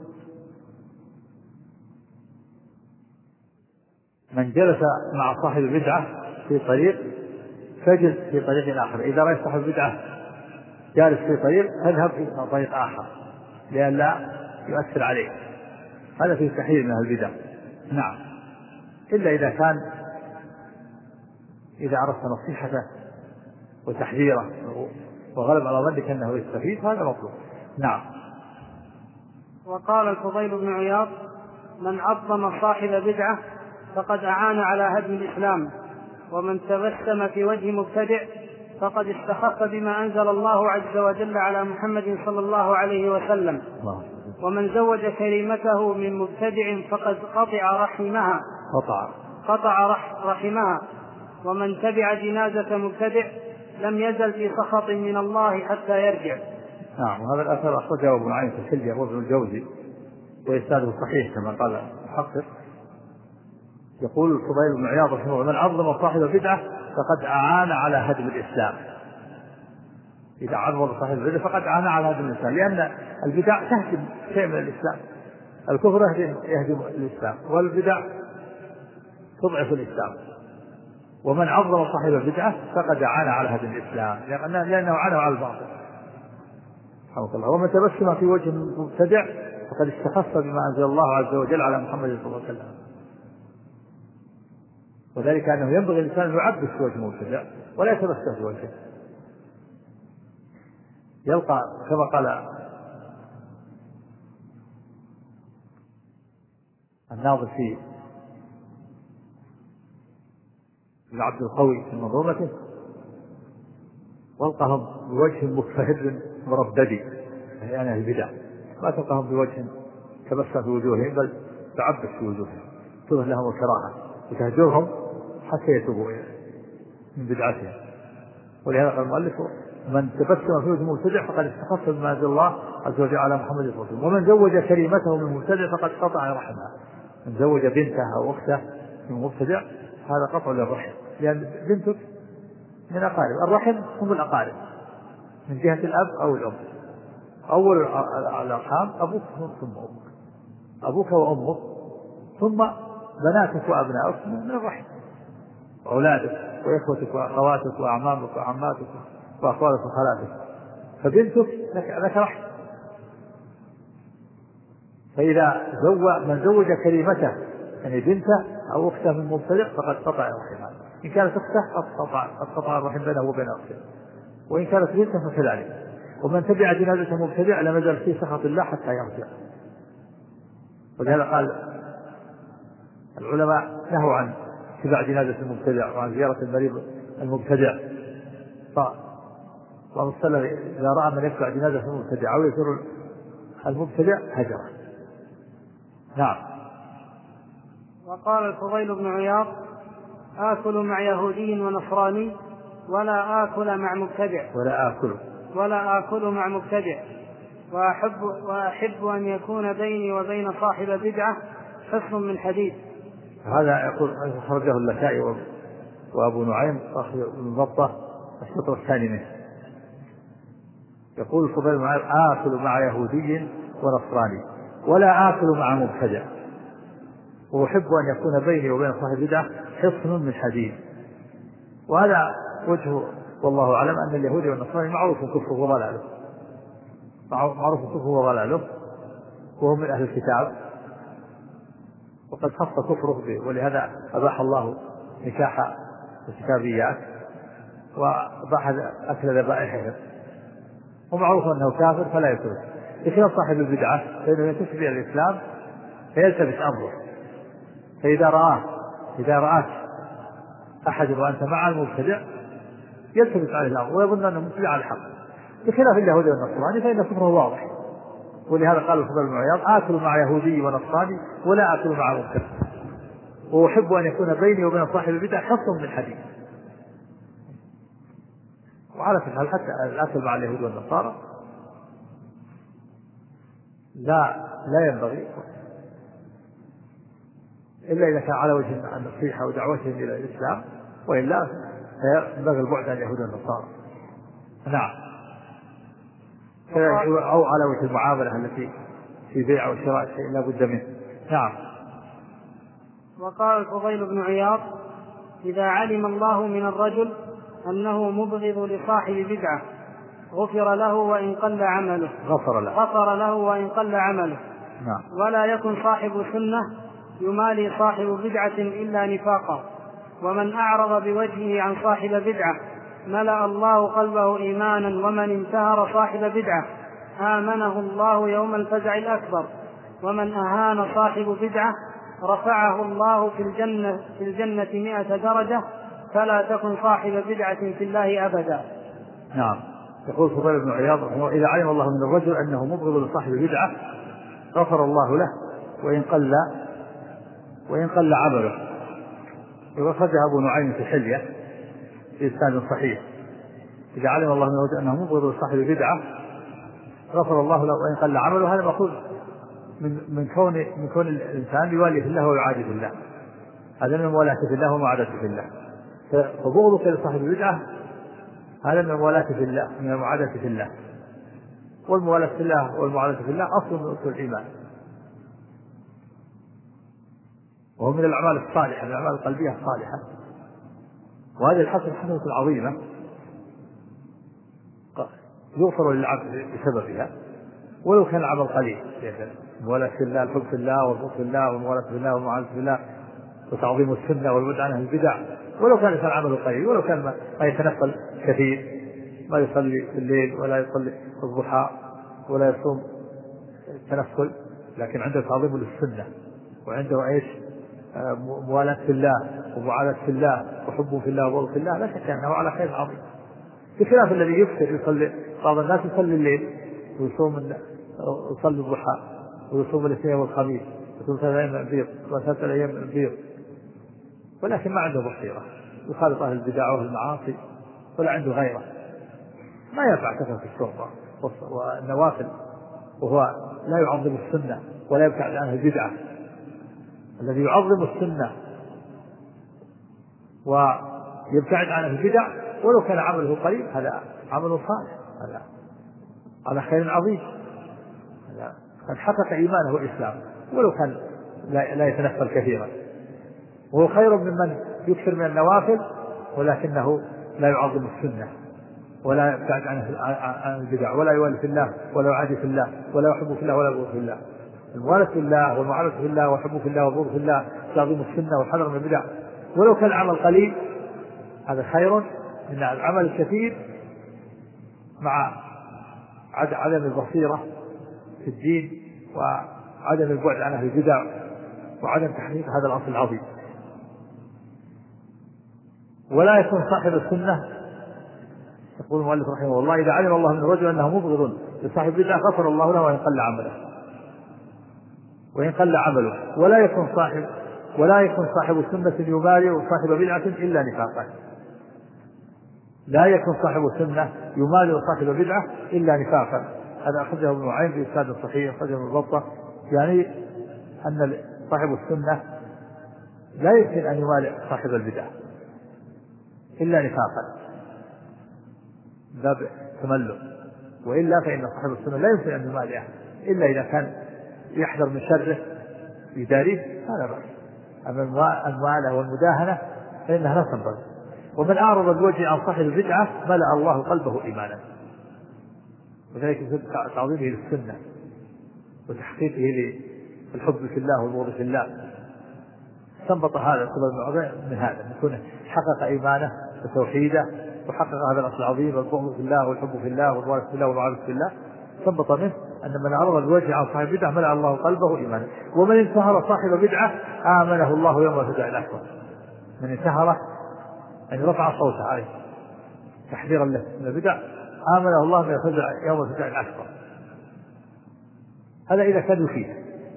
من جلس مع صاحب بدعة في طريق فجز في طريق آخر. إذا رأيت صاحب بدعة جالس في طريق فاذهب إلى طريق آخر لئلا يؤثر عليه. هذا في تحذير من البدع. نعم. إلا إذا كان إذا عرفت نصيحته وتحذيره وغلب على ظنك أنه يستفيد هذا مطلوب. نعم. وقال الفضيل بن عياض: من عظم صاحب بدعة فقد أعان على هدم الإسلام، ومن تبسم في وجه مبتدع فقد استخف بما أنزل الله عز وجل على محمد صلى الله عليه وسلم، ومن زوج كلمته من مبتدع فقد قطع رحمها قطع قطع رحمها، ومن تبع جنازة مبتدع لم يزل في سخط من الله حتى يرجع. نعم. وهذا الأثر أخرجه ابن نعيم في الحلية وابن الجوزي وإسناده صحيح كما قال محقق. يقول الفضيل بن عياض رحمه الله: من عظم صاحب بدعة فقد أعان على هدم الإسلام. إذا عظم صاحب البدعة فقد أعان على هدم الإسلام، لأن البدع تهدم شيء من الإسلام. الكفر يهدم الإسلام والبدع تضعف الإسلام. ومن عظم صاحب البدعة فقد أعان على هدم الإسلام لأنه عانوا على الباطل. سبحانك الله. ومن تبسم في وجه مبتدع فقد استخف بما أنزل الله عز وجل على محمد صلى الله عليه وسلم. وذلك أنه ينبغي الإنسان أن يعبس في وجه مبتدع ولا يتبسم في وجهه. يلقى كما قال الناظر في ابن عبد القوي في منظومته: والقهم بوجه مكفهر مربدي، يعني البدع ما تلقاهم بوجه تبسم في وجوههم بل تعبس في وجوههم، تظهر لهم الكراهة وتهجرهم حتى يتوبوا من بدعتهم. ولهذا قال المؤلف: من تبسم في وجه مبتدع فقد استخف بما أنزل الله عز وجل على محمد صلى الله عليه وسلم. ومن زوج كريمته من مبتدع فقد قطع رحمها. من زوج بنته أو أخته من مبتدع هذا قطع للرحم، لأن بنتك من أقارب. الرحم هم الأقارب من جهة الأب أو الأم. أول الأرحام أبوك ثم أمك، أبوك وأمك، ثم بناتك وأبنائك من الرحم، وأولادك وإخوتك وأخواتك وأعمامك وعماتك وأخوالك وخالاتك. فبنتك لك رحم. فإذا زوج من زوج كريمته يعني بنته أو أخته من مبتدع فقد قطع رحمها. إن كانت أخته قد قطع الرحم بينه وبين أخته، وإن كانت بنته فكذلك. ومن تبع جنازة مبتدع لم يزل في سخط الله حتى يرجع. ولهذا قال العلماء نهوا عن اتباع جنازة المبتدع وعن زيارة المريض المبتدع. فالله السلام إذا رأى من يتبع جنازة المبتدع أو يزور المبتدع هجره. نعم. وقال الفضيل بن عياض: آكل مع يهودي ونصراني ولا آكل مع مبتدع ولا آكل ولا آكل مع مبتدع وأحب, وأحب أن يكون بيني وبين صاحب بدعة حصن من حديد. هذا يقول خرجه اللكائي وأبو نعيم صاحب المضبطة الشطر الثاني منه. يقول الفضيل بن عياض: آكل مع يهودي ونصراني ولا آكل مع مبتدع وأحب أن يكون بيني وبين صاحب بدعة حصن من حديد. وهذا وجهه والله أعلم أن اليهودي والنصراني معروف كفره وضلاله، معروف كفره وضلاله، وهم من أهل الكتاب وقد خص كفره به. ولهذا أباح الله نكاح الكتابيات وأباح أكل ذبائحهم، ومعروف أنه كافر فلا يكفر. لكن صاحب البدعة فإنه ينتسب إلى الإسلام فيلتبس أمره. فإذا رآه إذا رآك أحد وأنت مع المبتدع يلتبس عليه الأمر ويظن أنه مبتدع على الحق، بخلاف اليهودي والنصراني فإن كفره واضح. ولهذا قال الفضيل بن عياض: آكل مع يهودي ونصراني ولا آكل مع مبتدع وأحب أن يكون بيني وبين صاحب البدع حصن من حديد. وعلى فكرة حتى الأكل مع اليهود والنصارى لا لا ينبغي إلا إذا كان على وجه النصيحة ودعوتهم إلى الإسلام، وإلا ينبغي البعد عن اليهود والنصارى. نعم. أو على وجه المعاملة التي في بيع وشراء شيء لا بد منه. نعم. وقال الفضيل بن عياض: إذا علم الله من الرجل أنه مبغض لصاحب بدعة غفر له وإن قل عمله غفر له غفر له وإن قل عمله. نعم. ولا يكن صاحب سنة يمالي صاحب بدعة إلا نفاقا. ومن أعرض بوجهه عن صاحب بدعة ملأ الله قلبه إيمانا. ومن انتهر صاحب بدعة آمنه الله يوم الفزع الأكبر. ومن أهان صاحب بدعة رفعه الله في الجنة, في الجنة مئة درجة. فلا تكن صاحب بدعة في الله أبدا. نعم. يقول الفضيل بن عياض: إذا علم الله من الرجل أنه مبغض لصاحب بدعة غفر الله له وإن قل وإن قل عمله. وخرجها أبو نعيم في الحلية في إسناد صحيح: إذا علم الله من الرجل أنه مبغض لصاحب بدعة غفر الله له وإن قل عمله. هذا مأخوذ من من كون من كون الإنسان يوالي في الله ويعادي في الله. هذا من موالاته في الله ومعاداته في الله. فبغضك لصاحب البدعة هذا من الموالاة في الله من المعاداة في الله. والموالاة في الله والمعاداة في الله أصل من أصول الإيمان، وهو من الأعمال الصالحة، من الأعمال القلبية الصالحة. وهذه الحسنة حسنة عظيمة يغفر للعبد بسببها ولو كان العمل قليل. الموالاة في الله، الحب في الله، والبغض في الله، والموالاة في الله، والمعاداة في الله، وتعظيم السنة والبعد عن البدع، ولو كان الإنسان عمله قليل، ولو كان ما يتنقل كثير، ما يصلي في الليل ولا يصلي في الضحى ولا يصوم التنفل، لكن عنده تعظيم للسنة وعنده ايش موالاة في الله ومعاداة في الله وحب في الله وبغض في الله، لا شك أنه على خير عظيم. بخلاف الذي يفطر يصلي، بعض الناس يصلي الليل ويصوم ويصلي الضحى ويصوم الاثنين والخميس ويصوم ثلاث أيام البيض وثلاث أيام البيض، ولكن ما عنده بصيرة، يخالط أهل البدع والمعاصي ولا عنده غيره. ما ينفع كثرة الشهرة والنوافل، وهو لا يعظم السنة ولا يبتعد عنها البدعة. الذي يعظم السنة ويبتعد عنها البدع ولو كان عمله قليل هذا عمل صالح، هذا على خير عظيم، هذا قد حقق إيمانه والإسلام ولو كان لا, لا يتنفل كثيرا، وهو خير ممن يكثر من النوافل ولكنه لا يعظم السنة ولا يبتعد عن البدع ولا يوالي في الله ولا يعادي في الله ولا يحب في الله ولا يبغض في الله. الموالاه في الله والمعامله في الله والحب في الله والبغض في الله، تعظيم السنة والحذر من البدع ولو كان العمل قليل، هذا خير من العمل الكثير مع عدم البصيرة في الدين وعدم البعد عن أهل البدع وعدم تحقيق هذا الأصل العظيم. ولا يكون صاحب السنة، يقول المؤلف رحمه الله: إذا علم الله من الرجل أنه مبغض لصاحب بدعة غفر الله له وإن قل عمله وإن قل عمله ولا يكون صاحب ولا يكون صاحب سنة يبارئ صاحب بدعة إلا نفاقا. لا يكون صاحب السنة يمارئ صاحب بدعة إلا نفاقا. هذا أخرجه ابن معين في إسناد الصحيح، أخرجه ابن بطة، يعني أن صاحب السنة لا يمكن أن يمارئ صاحب البدعة إلا نفاقا باب تملق، وإلا فإن صاحب السنة لا يمكن أن يمارئه إلا إذا كان يحذر من شره يداريه، هذا بس. أما الموالاة والمداهنة فإنها لا تنبغي. ومن أعرض الوجه عن صاحب البدعة ملأ الله قلبه إيمانا، وذلك تعظيمه للسنة وتحقيقه للحب في الله والبغض في الله. استنبط هذا السبب من هذا أن يكون حقق إيمانه وتوحيده وحقق هذا الأصل العظيم البغض في الله والحب في الله والموالاه في الله والمعامله في الله. استنبط منه أن من أعرض الوجه عن صاحب بدعة ملأ الله قلبه إيمانا. ومن انتهر صاحب بدعة آمنه الله يوم الفزع الأكبر. من انتهره أن رفع صوته عليه تحذيرا له من البدع آمنه الله من الفزع يوم الفزع الأكبر. هذا إذا كان يفيد.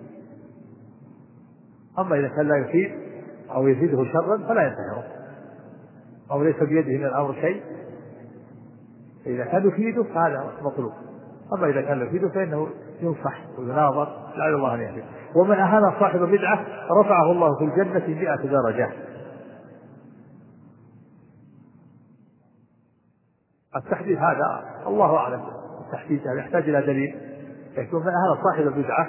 أما إذا كان لا يفيد أو يزيده شرا فلا ينتهره أو ليس بيده من الأمر شيء. إذا كان يفيده فهذا مطلوب، أما إذا كان يفيده فإنه ينصح ويناظر لعل الله أن يهديه. ومن أهان صاحب بدعة رفعه الله في الجنة مئة درجة. التحديد هذا الله أعلم، التحديد هذا يحتاج إلى دليل. يكون من أهان صاحب البدعة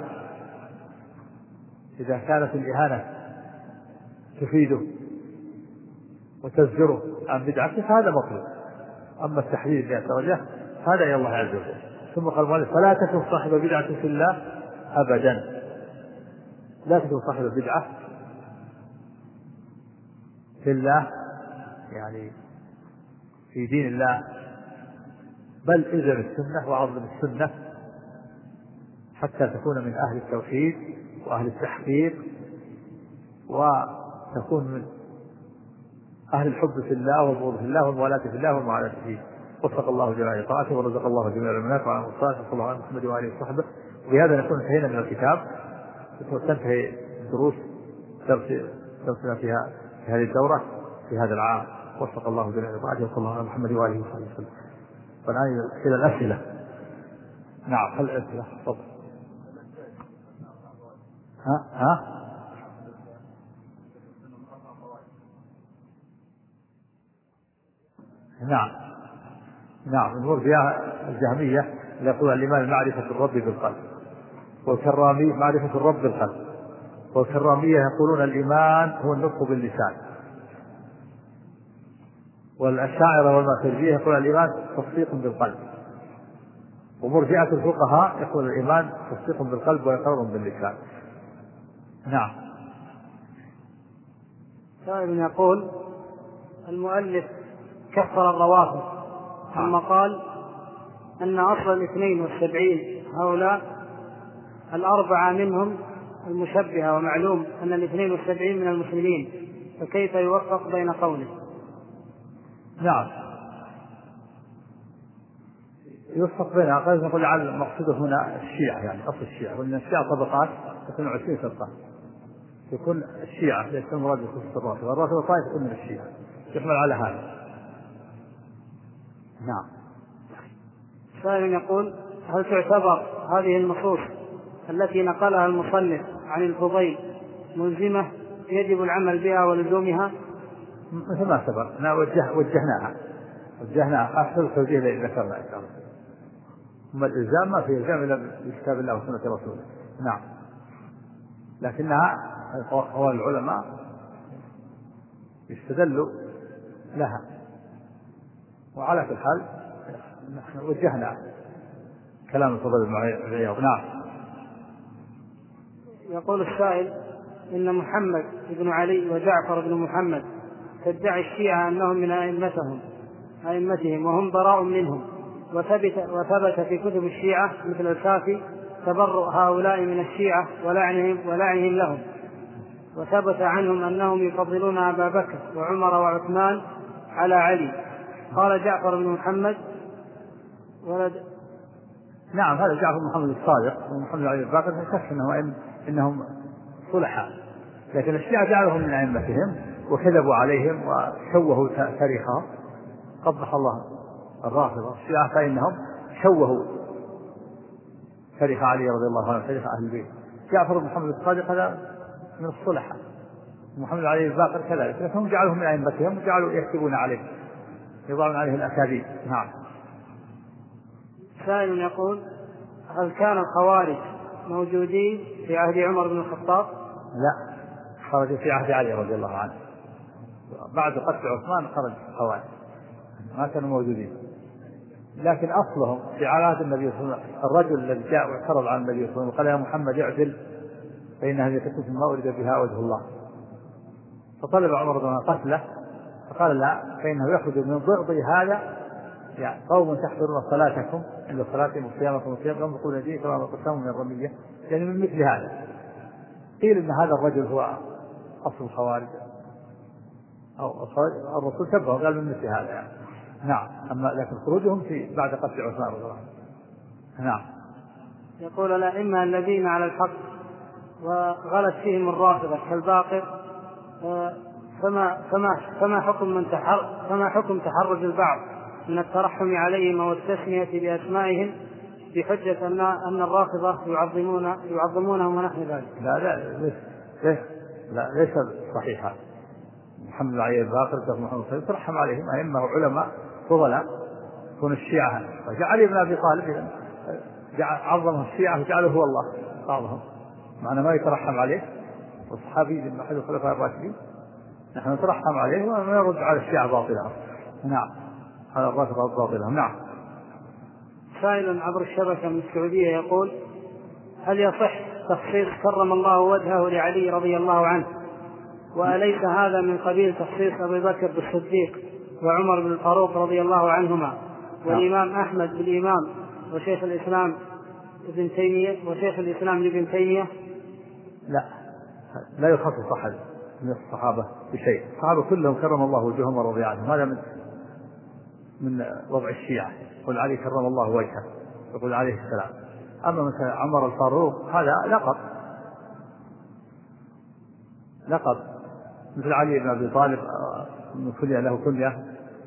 إذا كانت الإهانة تفيده وتزجره عن بدعته فهذا مطلوب. أما التحديد مئة درجة هذا إلى الله عز وجل. ثم قال المؤلف: فلا تكن صاحب بدعة في الله أبدا. لا تكن صاحب بدعة في الله يعني في دين الله، بل إلزم السنة وعظم السنة حتى تكون من أهل التوحيد وأهل التحقيق وتكون من أهل الحب في الله والبغض في الله والموالاة في الله والمعاداة فيه. وفق الله جميع طاعته ورزق الله جميع المنافع وعن الصالح صلى الله عليه محمد وآله وصحبه. وبهذا نكون انتهينا من الكتاب، وتنتهي الدروس درسنا فيها في هذه الدورة في هذا العام. وفق الله جميع طاعته وصلى الله على محمد وآله وصحبه وسلم. والآن إلى الأسئلة. نعم، خل الأسئلة تفضل. ها ها نعم نعم نمر فيها الجهمية اللي يقول الإيمان معرفة الرب بالقلب، والكرامية معرفة الرب بالقلب، والكرامية يقولون الإيمان هو النطق باللسان، والأشاعرة والماتريدية يقول الإيمان تصديق بالقلب، ومرجئة الفقهاء يقول الإيمان تصديق بالقلب وإقرار باللسان. نعم. سائل يقول: المؤلف كفر الروافض ثم قال أن أصل الاثنين والسبعين هؤلاء الأربعة منهم المشبهة، ومعلوم أن الاثنين والسبعين من المسلمين، فكيف يوفق بين قوله؟ نعم، يوفق بينها. قد نقول على المقصود هنا الشيعة، يعني أصل الشيعة، وأن الشيعة طبقات تكون عشرين فرقة، يكون الشيعة ليس المراد بخصوص الرافضة، والرافضة طائفة من الشيعة يحمل على هذا. نعم. سائل يقول: هل تعتبر هذه النصوص التي نقلها المصنف عن الفضيل ملزمة يجب العمل بها ولزومها؟ مثل ما سبق وجه وجهناها وجهناها أحسن التوجيه الذي ذكرنا إن شاء الله. أما الإلزام ما في إلزام إلا بكتاب الله وسنة رسوله. نعم، لكنها قول العلماء يستدلوا لها، وعلى كل حال نحن وجهنا كلام الفضيل بن عياض. نعم. يقول السائل: إن محمد بن علي وجعفر بن محمد تدعي الشيعة أنهم من أئمتهم أئمتهم وهم براء منهم، وثبت, وثبت في كتب الشيعة مثل الكافي تبرؤ هؤلاء من الشيعة ولعنهم, ولعنهم لهم، وثبت عنهم أنهم يفضلون أبا بكر وعمر وعثمان على علي. قال جعفر بن محمد ولد نعم، هذا جعفر بن محمد الصادق ومحمد علي الباقر يكفي إنه إنهم صلحاء، لكن الشيعة جعلهم من أئمتهم وكذبوا عليهم وشوهوا تاريخهم. قبح الله الرافضة الشيعة فإنهم شوهوا تاريخ علي رضي الله عنه، تاريخ أهل البيت. جعفر بن محمد الصادق هذا من الصلحاء، محمد علي الباقر كذلك، لكنهم جعلهم من أئمتهم وجعلوا يكتبون عليه يضعون عليه الأكاذيب. نعم. سائل يقول: هل كان الخوارج موجودين في عهد عمر بن الخطاب؟ لا، خرج في عهد علي رضي الله عنه، بعد قتل عثمان خرج الخوارج، ما كانوا موجودين. لكن أصلهم في عهد النبي صلى الله عليه وسلم، الرجل الذي جاء واعترض على النبي صلى الله عليه وسلم وقال: يا محمد اعدل فإن هذه الفتنة ما أريد بها وجه الله، فطلب عمر بن قتله، فقال: لا، فإنه يخرج من ضغط هذا يعني قوم تحضرون صلاتكم عند صلاتهم وصيامكم وصيامكم ينطقون دين كما قسموا من الرمية، يعني من مثل هذا. قيل إن هذا الرجل هو أصل الخوارج أو الرسول سبه قال من مثل هذا يعني. نعم. أما لكن خروجهم في بعد قتل عثمان رضي الله عنه. نعم. يقول: الأئمة الذين على الحق وغلت فيهم الرافضة كالباقر، فما فما فما حكم من تحر فما حكم تحرج البعض من الترحم عليهم والتسمية بأسمائهم بحجة أن أن الرافضة يعظمون يعظمونهم ونحن ذلك؟ لا لا ليس ليس لا ليس صحيحا. محمد علي الباقر محمد صلى ترحم عليهم أئمة وعلماء فضلاء يكون الشيعة، وجعل ابن أبي طالب عظمه الشيعة وجعله هو الله بعضهم، معنى ما يترحم عليه. والصحابي من أحد الخلفاء الراشدين نحن نترحم عليه ونرد على الشيعة باطلهم. نعم، على الرافضة باطلهم. نعم. سائل عبر الشبكة من السعودية يقول: هل يصح تخصيص كرم الله وجهه لعلي رضي الله عنه، وأليس هذا من قبيل تخصيص أبي بكر بالصديق وعمر بن الفاروق رضي الله عنهما والإمام أحمد بالإمام وشيخ الإسلام ابن تيمية وشيخ الإسلام ابن تيمية؟ لا، لا يخصص أحد من الصحابة بشيء، الصحابة كلهم كرم الله وجههم ورضي عنهم، هذا من من وضع الشيعة. يقول علي كرم الله وجهه، يقول عليه السلام. أما مثلا عمر الفاروق هذا لقب لقب مثل علي بن أبي طالب كنية له كنية،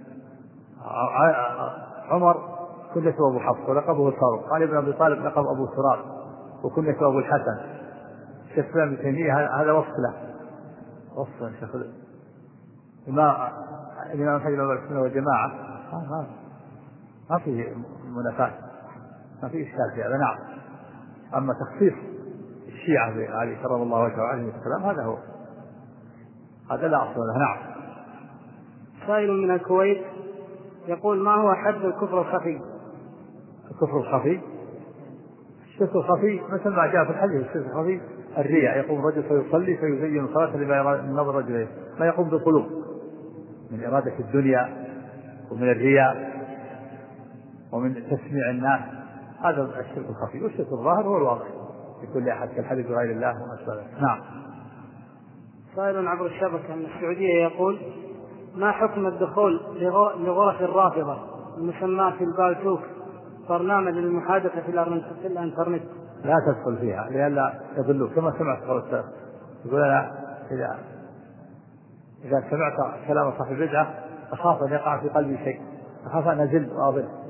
عمر كنيته أبو حفص ولقبه الفاروق، علي بن أبي طالب لقب أبو تراب وكنيته أبو الحسن. الشيخ الإسلام ابن تيمية هذا وصف له، وصف الشيخ الإمام الإمام حجر السنة والجماعة، ما فيه منافاة، ما فيه إشكال في هذا. نعم. أما تخصيص الشيعة علي كرم الله وجهه عليه السلام هذا هو، هذا لا أصل له. نعم. سائل من الكويت يقول: ما هو حد الكفر الخفي؟ الكفر الخفي الشرك الخفي مثل ما جاء في الحديث، الشرك الخفي الرياء، يقوم رجل فيصلي فيزين صلاته لما يرى من نظر رجله، ما يقوم بالقلوب من إرادة الدنيا ومن الرياء ومن تسميع الناس، هذا الشرك الخفي. والشرك الظاهر هو الواضح في كل أحد كالحديث بغير الله وما أشبه ذلك. نعم. سائل عبر الشبكة من السعودية يقول: ما حكم الدخول لغرف الرافضة المسماة في البالتوك برنامج للمحادثة في الانترنت؟ لا تدخل فيها لئلا يضلوا، كما سمعت قول السلف يقول: أنا إذا إذا سمعت كلام صاحب البدعة أخاف أن يقع في قلبي شيء، أخاف أن أزل وأضل،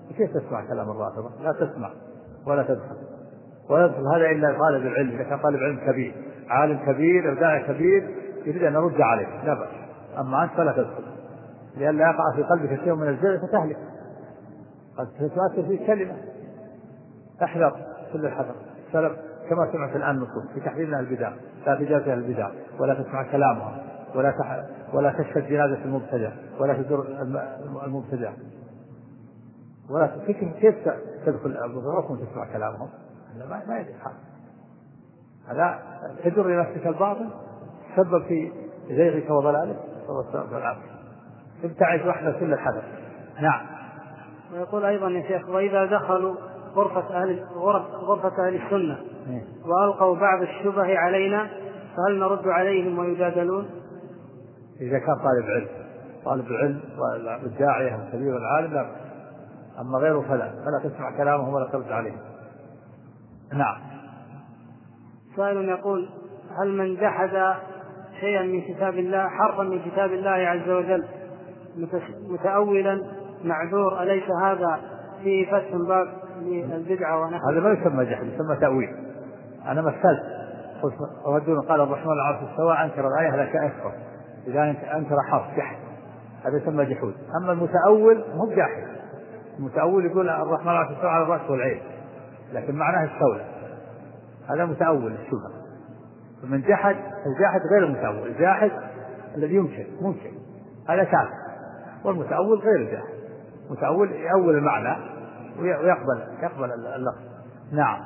كيف تسمع كلام الرافضة؟ لا تسمع ولا تدخل ولا يدخل هذا إلا طالب العلم، إذا كان طالب علم كبير عالم كبير أو داعي كبير يريد أن يرد عليه لا بأس، أما أنت فلا تدخل لئلا يقع في قلبك شيء من الزيغ فتهلك، قد تؤثر فيه كلمة. احذر كل الحذر. سلف كما سمعت الآن نصوص في تحريم أهل البدع، لا تجاوز أهل البدع ولا تسمع كلامهم ولا تح... ولا تشهد جنازة المبتدع ولا تزور المبتدع ولا تفكر كيف تدخل أبوهم وتسمع كلامهم. هذا ما ما يدري حال. هذا تجر لنفسك الباطل تسبب في زيغك وضلالك والعافية. ابتعد واحدة كل الحذر. نعم. ويقول أيضا يا شيخ وإذا دخلوا غرفة أهل غرفة أهل السنة وألقوا بعض الشبه علينا فهل نرد عليهم ويجادلون؟ إذا كان طالب علم طالب العلم والداعية الكبير والعالم لا، أما غيره فلا فلا تسمع كلامهم ولا ترد عليهم. نعم. سائل يقول هل من جحد شيئا من كتاب الله حرفا من كتاب الله عز وجل متأولا معذور، أليس هذا فيه فتح باب للبدعة ونحن؟ هذا ما يسمى جحد، يسمى تأويل. أنا مثلت رجل قال الرحمن على العرش استوى أنكر الآية لك أكفر، إذا أنكر حرف جحد هذا يسمى جحود. أما المتأول مو جاحد، المتأول يقول الرحمن على العرش استوى على الرأس والعين لكن معناه استولى، هذا متأول الشبهة. فمن جحد الجاحد غير المتأول، الجاحد الذي يمكن ممكن هذا كافر، والمتأول غير الجاحد، متأول يأول المعنى ويقبل يقبل اللفظ. نعم.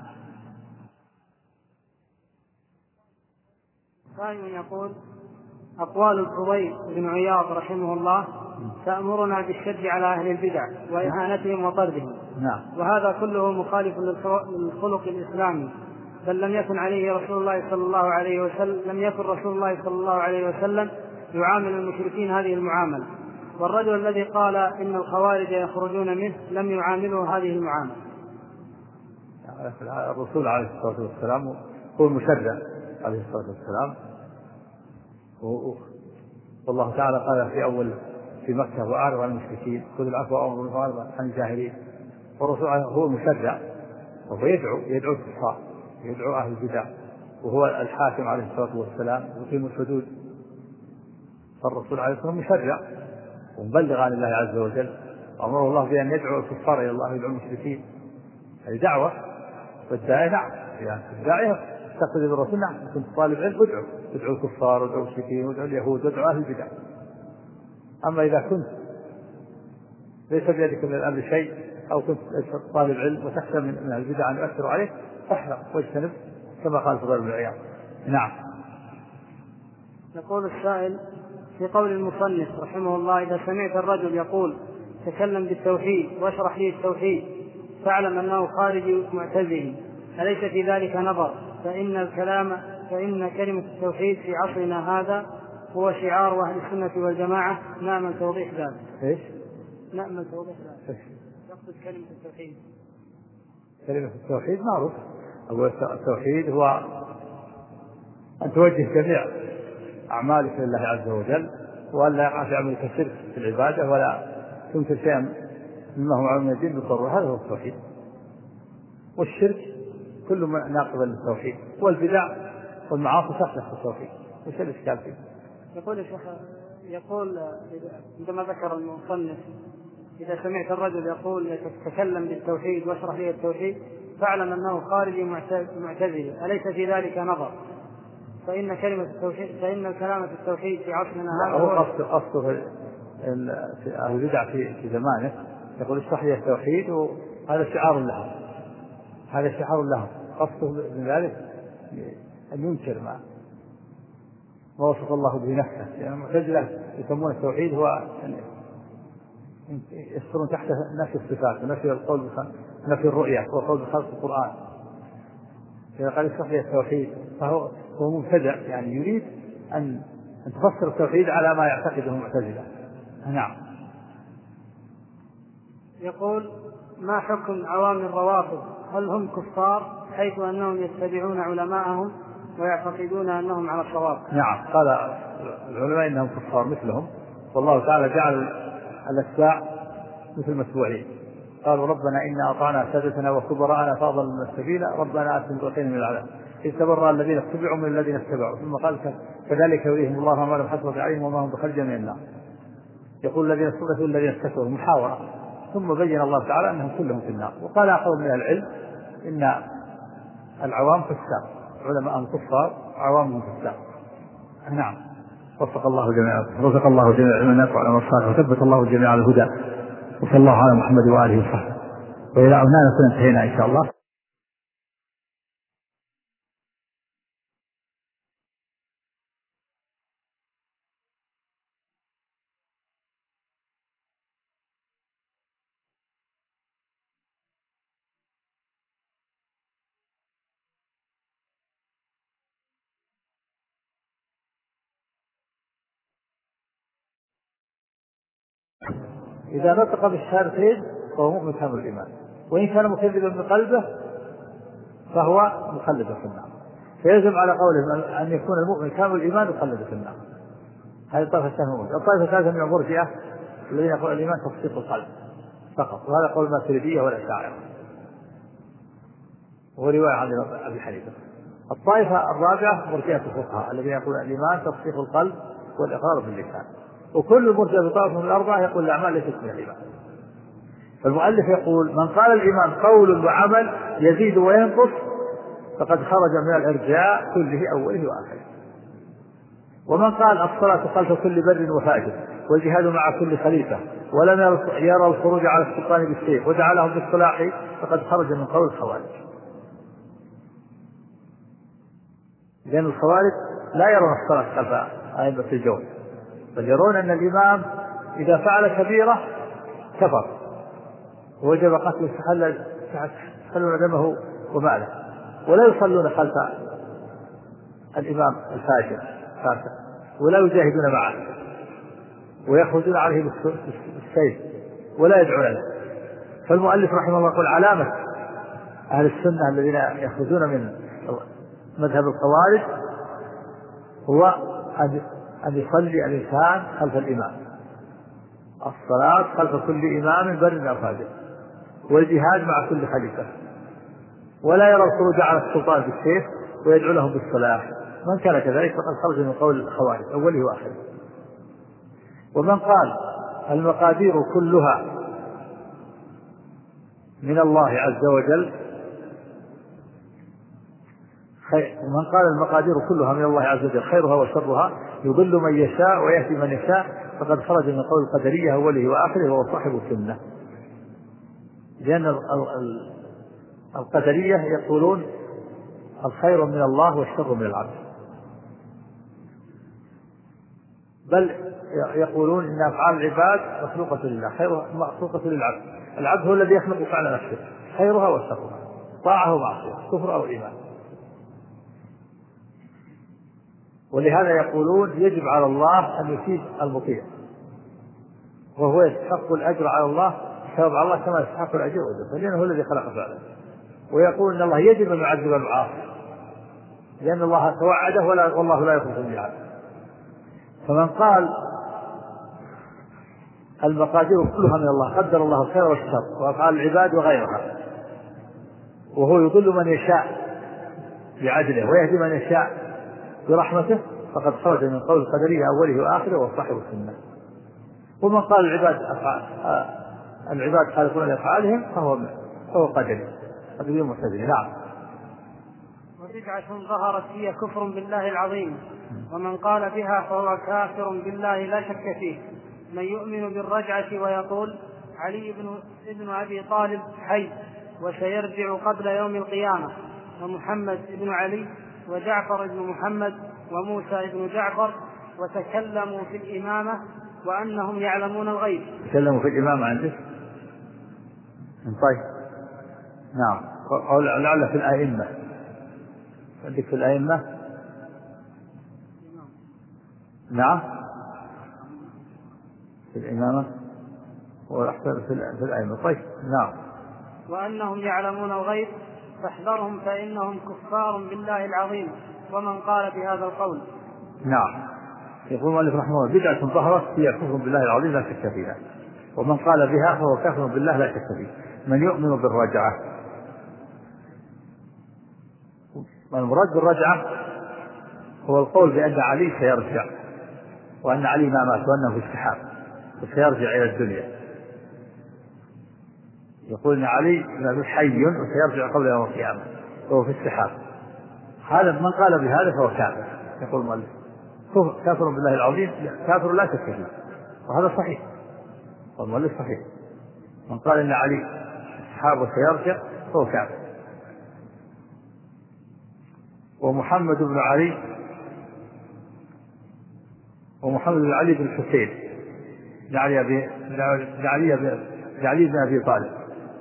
ثانيا يقول أقوال الفضيل بن عياض رحمه الله تأمرنا بالشد على أهل البدع وإهانتهم وطردهم. نعم. وهذا كله مخالف للخلق الإسلامي، بل لم يكن عليه رسول الله صلى الله عليه وسلم لم يكن رسول الله صلى الله عليه وسلم يعامل المشركين هذه المعاملة، والرجل الذي قال إن الخوارج يخرجون منه لم يعامله هذه المعاملة. الرسول عليه الصلاة والسلام هو المشرع عليه الصلاة والسلام، والله تعالى قال في أول في مكة وأعرض عن المشركين خذ العفو وأمر بالمعروف عن الجاهلين، والرسول هو المشرع وهو يدعو يدعو الكفار يدعو أهل البدع، وهو الحاكم عليه الصلاة والسلام يقيم الحدود. فالرسول عليه الصلاة والسلام مشرع ومبلغ عن الله عز وجل، أمره الله بأن يدعو الكفار إلى الله ويدعو المشركين، هذه دعوة. والداعية نعم يعني الداعية تقتدي بالرسول نعم، كنت طالب علم ادعو ادعو الكفار وادعو المشركين وادعو اليهود وادعو أهل البدع. أما إذا كنت ليس بيدك من الأمر شيء أو كنت طالب علم وتخشى من البدع أن يؤثر عليك فاحذر واجتنب كما قال فضيل بن عياض. نعم. يقول السائل في قول المصنف رحمه الله إذا سمعت الرجل يقول تكلم بالتوحيد واشرح لي التوحيد فاعلم أنه خارجي معتزلي، أليس في ذلك نظر؟ فإن الكلام فإن كلمة التوحيد في عصرنا هذا هو شعار أهل السنة والجماعة. نأمل توضيح ذلك. إيش؟ نأمل توضيح ذلك. يقصد كلمة التوحيد. كلمة التوحيد معروف، أقول التوحيد هو أن توجه جميع أعمالك لله عز وجل، وأن لا يقع في عملك شرك في العبادة ولا تنكر شيئا مما هو معلوم من الدين بالضرورة، هذا هو التوحيد. والشرك كل ما ناقض للتوحيد، والبدع والمعاصي تخلف في التوحيد. وش الإشكال فيه؟ يقول الشيخ يقول عندما ذكر المصنف إذا سمعت الرجل يقول تتكلم بالتوحيد واشرح لي التوحيد فاعلم أنه خارجي معتزلي، أليس في ذلك نظر؟ فإن كلمة التوحيد فإن الكلام في التوحيد في عصرنا هذا هو قصد قصد في أهل البدع في في زمانه يقول اشرح لي التوحيد، وهذا شعار لهم هذا شعار لهم قصده من ذلك أن ينكر ما ما وصف الله به نفسه، يعني المعتزلة يسمون التوحيد هو يذكرون تحت نفي الصفات ونفي القول نفي الرؤية وقول بخلق القرآن. إذا قال اشرح لي التوحيد فهو هو مبتدع، يعني يريد أن أن تفسر التوحيد على ما يعتقده المعتزلة. نعم. يقول ما حكم عوام الروافض؟ هل هم كفار حيث أنهم يتبعون علماءهم ويعتقدون أنهم على الصواب؟ نعم، قال العلماء إنهم كفار مثلهم، والله تعالى جعل الأتباع مثل المتبوعين، قالوا ربنا إنا أطعنا سادتنا وكبراءنا فأضلنا السبيل ربنا آتنا وقنا من العذاب إذ تبرأ الذين اتبعوا من الذين اتبعوا ثم قال كذلك يريهم الله أعمالهم حسرة عليهم وما هم بخارجين من النار. يقول الذين استضعفوا الذين استكبروا محاورة، ثم بين الله تعالى أنهم كلهم في النار. وقال آخر من العلم إن العوام فساق، علماء الكفار عوامهم فساق. نعم. وفق الله جميعا، رزق الله جميعا من يقع على الصالح، وثبت الله جميعا على الهدى، وصلى الله على محمد وآله وصحبه. وإلى هنا نكون انتهينا إن شاء الله. إذا نطق بالشهادتين فهو مؤمن كامل الإيمان، وإن كان مكذبا بقلبه فهو مخلد في النار. فيجب على قوله أن يكون المؤمن كامل الإيمان مخلد في النار. هذه الطائفة الثانية. الطائفة الثالثة من المرجئة الذين يقول الإيمان تصديق القلب فقط، وهذا قول الماتريدية والأشاعرة، وهو رواية عن أبي حنيفة. الطائفة الرابعة مرجئة الفقهاء الذين يقولون الإيمان تصديق القلب والإقرار باللسان. وكل المرجئة بطائفة من الأربعة يقول الأعمال ليست من الإيمان. فالمؤلف يقول من قال الإيمان قول وعمل يزيد وينقص فقد خرج من الإرجاء كله أوله وآخره. ومن قال الصلاة خلف كل بر وفاجر والجهاد مع كل خليفة ولم يرى الخروج على السلطان بالسيف وجعلهم بالصلاح فقد خرج من قول الخوارج. لأن الخوارج لا يرون الصلاة خلف أئمة الجور، بل يرون أن الإمام إذا فعل كبيرة كفر ووجب قتله يحلون دمه وماله، ولا يصلون خلف الإمام الفاجر فاسق ولا يجاهدون معه ويخرجون عليه بالسيف ولا يدعون له. فالمؤلف رحمه الله يقول علامة أهل السنة الذين يخرجون من مذهب الخوارج هو أن يصلي الإنسان خلف الإمام، الصلاة خلف كل إمام بر أو فاجر، والجهاد مع كل خليفة، ولا يرى الخروج على السلطان بالسيف ويدعو لهم بالصلاح. من كان كذلك فقد خرج من قول الخوارج أوله وآخره. ومن قال المقادير كلها من الله عز وجل خير، ومن قال المقادير كلها من الله عز وجل خيرها وشرها يضل من يشاء ويهدي من يشاء فقد خرج من قول القدرية أوله وآخره وهو صاحب السنة. لأن القدرية يقولون الخير من الله والشر من العبد، بل يقولون إن أفعال العباد مخلوقة لله، خيرها مخلوقة للعبد، العبد هو الذي يخلق فعل نفسه، خيرها وشرها، طاعة ومعصية، كفر أو إيمان. ولهذا يقولون يجب على الله أن يثيب المطيع، وهو يستحق الأجر على الله ثواب على الله كما يستحق الأجر والجزاء، لأنه هو الذي خلق فعله. ويقول إن الله يجب أن يعذب العاصي لأن الله توعده ولا والله لا يخلف الميعاد. فمن قال المقادير كلها من الله قدر الله الخير والشر وأفعال العباد وغيرها وهو يضل من يشاء بعدله ويهدي من يشاء برحمته فقد خرج من قول القدرية أوله وآخره وصاحب السنة. ومن قال العباد أفعال العباد خالقون لأفعالهم فهو فهو قدري قدري معتزلي. نعم. وبدعة ظهرت هي كفر بالله العظيم، ومن قال بها فهو كافر بالله لا شك فيه. من يؤمن بالرجعة ويقول علي بن ابن أبي طالب حي وسيرجع قبل يوم القيامة، ومحمد بن علي وجعفر بن محمد وموسى بن جعفر وتكلموا في الإمامة وأنهم يعلمون الغيب. تكلموا في الإمامة عندك؟ طيب. نعم. أو لعل في الأئمة عندك في الأئمة. نعم في الإمامة وأحسن في الأئمة. طيب. نعم. وأنهم يعلمون الغيب فاحذرهم فإنهم كفار بالله العظيم. ومن قال بهذا القول. نعم. يقول المؤلف رحمه الله بدعة ظهرت هي كفر بالله العظيم لا شك فيها. ومن قال بها فهو كافر بالله لا شك فيه. من يؤمن بالرجعة، والمراد بالرجعة هو القول بأن علي سيرجع، وأن علي ما مات وأنه في السحاب وسيرجع إلى الدنيا. يقول أن علي حي وسيرجع قبل يوم القيامة وهو في السحاب. هذا من قال بهذا فهو كافر. يقول المؤلف كافر بالله العظيم، كافر لا شك فيه، وهذا صحيح، والمؤلف صحيح. من قال ان علي في السحاب وسيرجع فهو كافر. ومحمد بن علي ومحمد بن علي بن الحسين بن علي بن علي بن علي بن ابي طالب،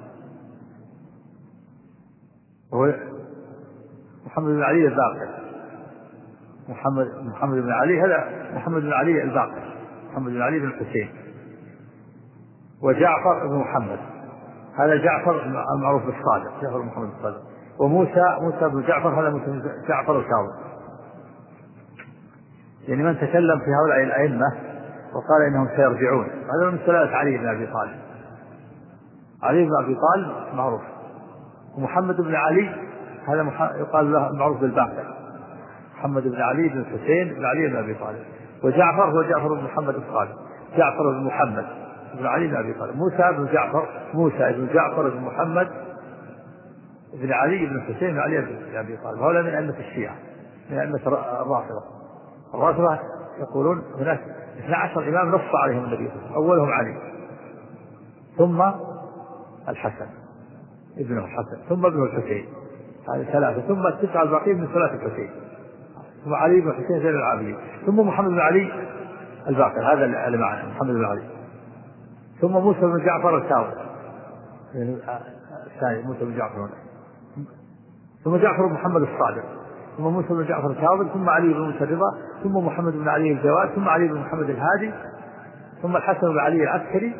وهو محمد بن علي الباقر. محمد محمد بن علي هذا محمد بن علي الباقر، محمد بن علي بن الحسين. وجعفر بن محمد هذا جعفر المعروف بالصادق، جعفر محمد الصادق. وموسى موسى بن جعفر هذا موسى جعفر الكاظم. يعني من تكلم في هؤلاء الأئمة وقال إنهم سيرجعون هذا من سلالة علي بن أبي طالب. علي بن أبي طالب معروف. ومحمد بن علي هذا يقال له معروف بالباقر، محمد بن علي بن الحسين بن علي بن أبي طالب. وجعفر هو جعفر بن محمد الصادق، جعفر بن محمد بن علي بن أبي طالب. موسى بن جعفر موسى بن جعفر بن محمد بن علي بن الحسين بن علي بن أبي طالب. هؤلاء من أئمة الشيعة، من أئمة الرافضة. الرافضة يقولون هناك اثنا عشر إمام نص عليهم النبي صلى الله عليه وسلم، أولهم علي، ثم الحسن ابنه الحسن، ثم ابنه الحسين، هذه ثلاثة، ثم التسعة الباقين من ثلاثة الحسين، ثم علي بن الحسين زين العابدين، ثم محمد بن علي الباقر، هذا اللي معنا محمد بن علي، ثم موسى بن جعفر الكاظم الثاني، موسى بن جعفر، ثم جعفر بن محمد الصادق، ثم موسى بن جعفر الكاظم، ثم علي بن موسى الرضا، ثم محمد بن علي الجواد، ثم علي بن محمد الهادي، ثم الحسن بن علي العسكري،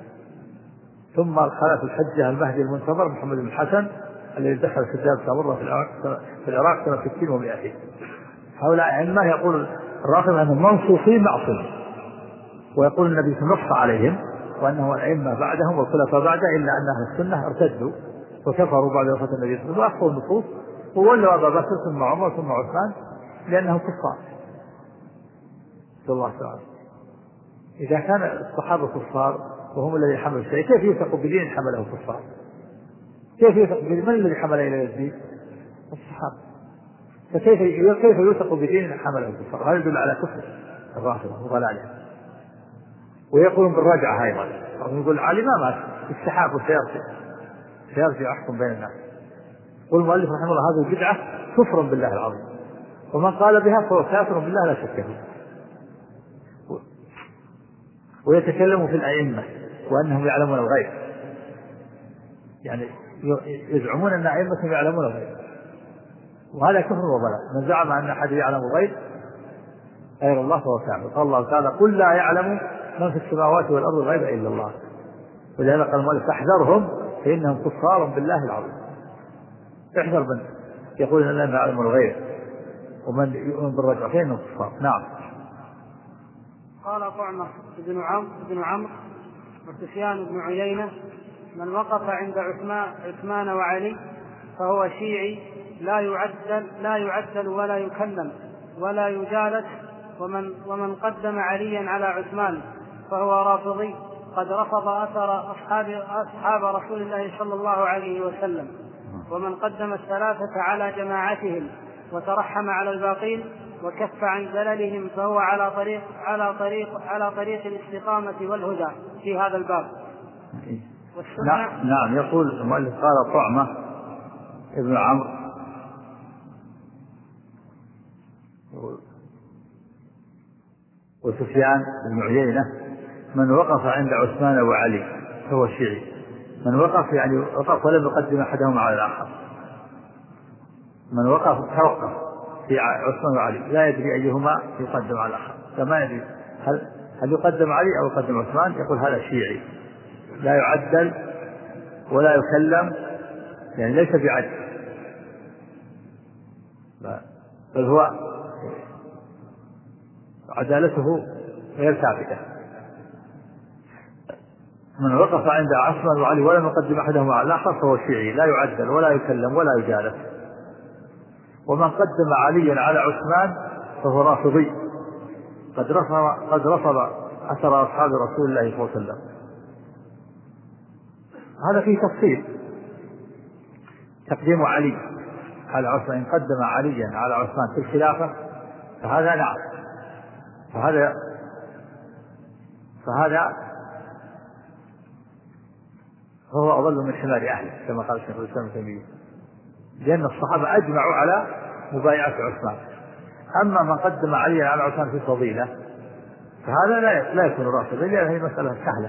ثم الخلف الحجة المهدي المنتظر محمد بن الحسن الذي دخل سجاد سامرة في العراق سنة ستين ومئتين. هؤلاء أئمة يقول الرافضة أنهم منصوصين معصومين، ويقول النبي صلى الله عليه وسلم نص عليهم وأنه الأئمة بعدهم والخلفاء بعده، إلا أن أهل السنة ارتدوا وكفروا بعد وفاة النبي صلى الله عليه وسلم وأخفوا النصوص وولوا أبا بكر ثم عمر ثم عثمان لأنهم كفار. صلى الله عليه وسلم. إذا كان الصحابة كفار وهم الذي حملوا الشيء، كيف يوثق بدين حمله كفار؟ كيف يوثق بدين؟ من الذي حمل إلى الدين؟ الصحابة. فكيف كيف يوثق بدين حمله الكفار؟ هذا يدل على كفر الرافضة وضلالهم. ويقولون بالرجعة أيضا، يقول علي ما مات في السحاب وسيرجع سيرجع يحكم بين الناس. يقول المؤلف رحمه الله هذه البدعة كفر بالله العظيم، ومن قال بها فهو كافر بالله لا شك فيه. ويتكلم في الأئمة وأنهم يعلمون الغيب، يعني يزعمون أن أئمتهم يعلمون الغيب، وهذا كفر وضلال. من زعم أن أحد يعلم الغيب غير الله فهو كافر. قال الله تعالى قل لا يعلم من في السماوات والأرض الغيب إلا الله. ولهذا قال المؤلف احذرهم فإنهم كفار بالله العظيم. احذر من يقول أن لا يعلم الغيب ومن يؤمن بالرجعة فإنهم كفار. نعم. قال طعمة بن عمرو بن عمرو وسفيان بن عيينة من وقف عند عثمان عثمان وعلي فهو شيعي لا يعدل لا يعدل ولا يكلم ولا يجالس، ومن ومن قدم عليا على عثمان فهو رافضي قد رفض أثر أصحاب أصحاب رسول الله صلى الله عليه وسلم. ومن قدم الثلاثة على جماعتهم وترحم على الباقين وكف عن زللهم فهو على طريق على طريق على طريق الاستقامة والهدى في هذا الباب. نعم, نعم. يقول المؤلف قال طعمة ابن عمرو وسفيان بن عيينة من وقف عند عثمان وعلي فهو شيعي. من وقف يعني وقف ولم يقدم أحدهما على الآخر. من وقف توقف في عثمان وعلي لا يدري أيهما يقدم على الآخر، فما يدري هل هل يقدم علي أو يقدم عثمان. يقول هذا شيعي لا يعدل ولا يكلم، يعني ليس بعدل، بل هو عدالته غير ثابتة. من وقف عند عثمان وعلي ولم يقدم أحدهما على الآخر فهو شيعي لا يعدل ولا يكلم ولا يجالس. ومن قدم عليا على عثمان فهو رافضي قد رفض قد رفض أثر أصحاب رسول الله صلى الله عليه وسلم. هذا فيه تفصيل. تقديم علي على عثمان، إن قدم عليا على عثمان في الخلافة فهذا نعم، فهذا فهذا فهو أضل من حمار أهله كما قال الشيخ الإسلام ابن تيمية، لأن الصحابة أجمعوا على مبايعة عثمان. أما من قدم عليا على عثمان في فضيلة فهذا لا لا يكون رافضا، لأن هي مسألة سهلة.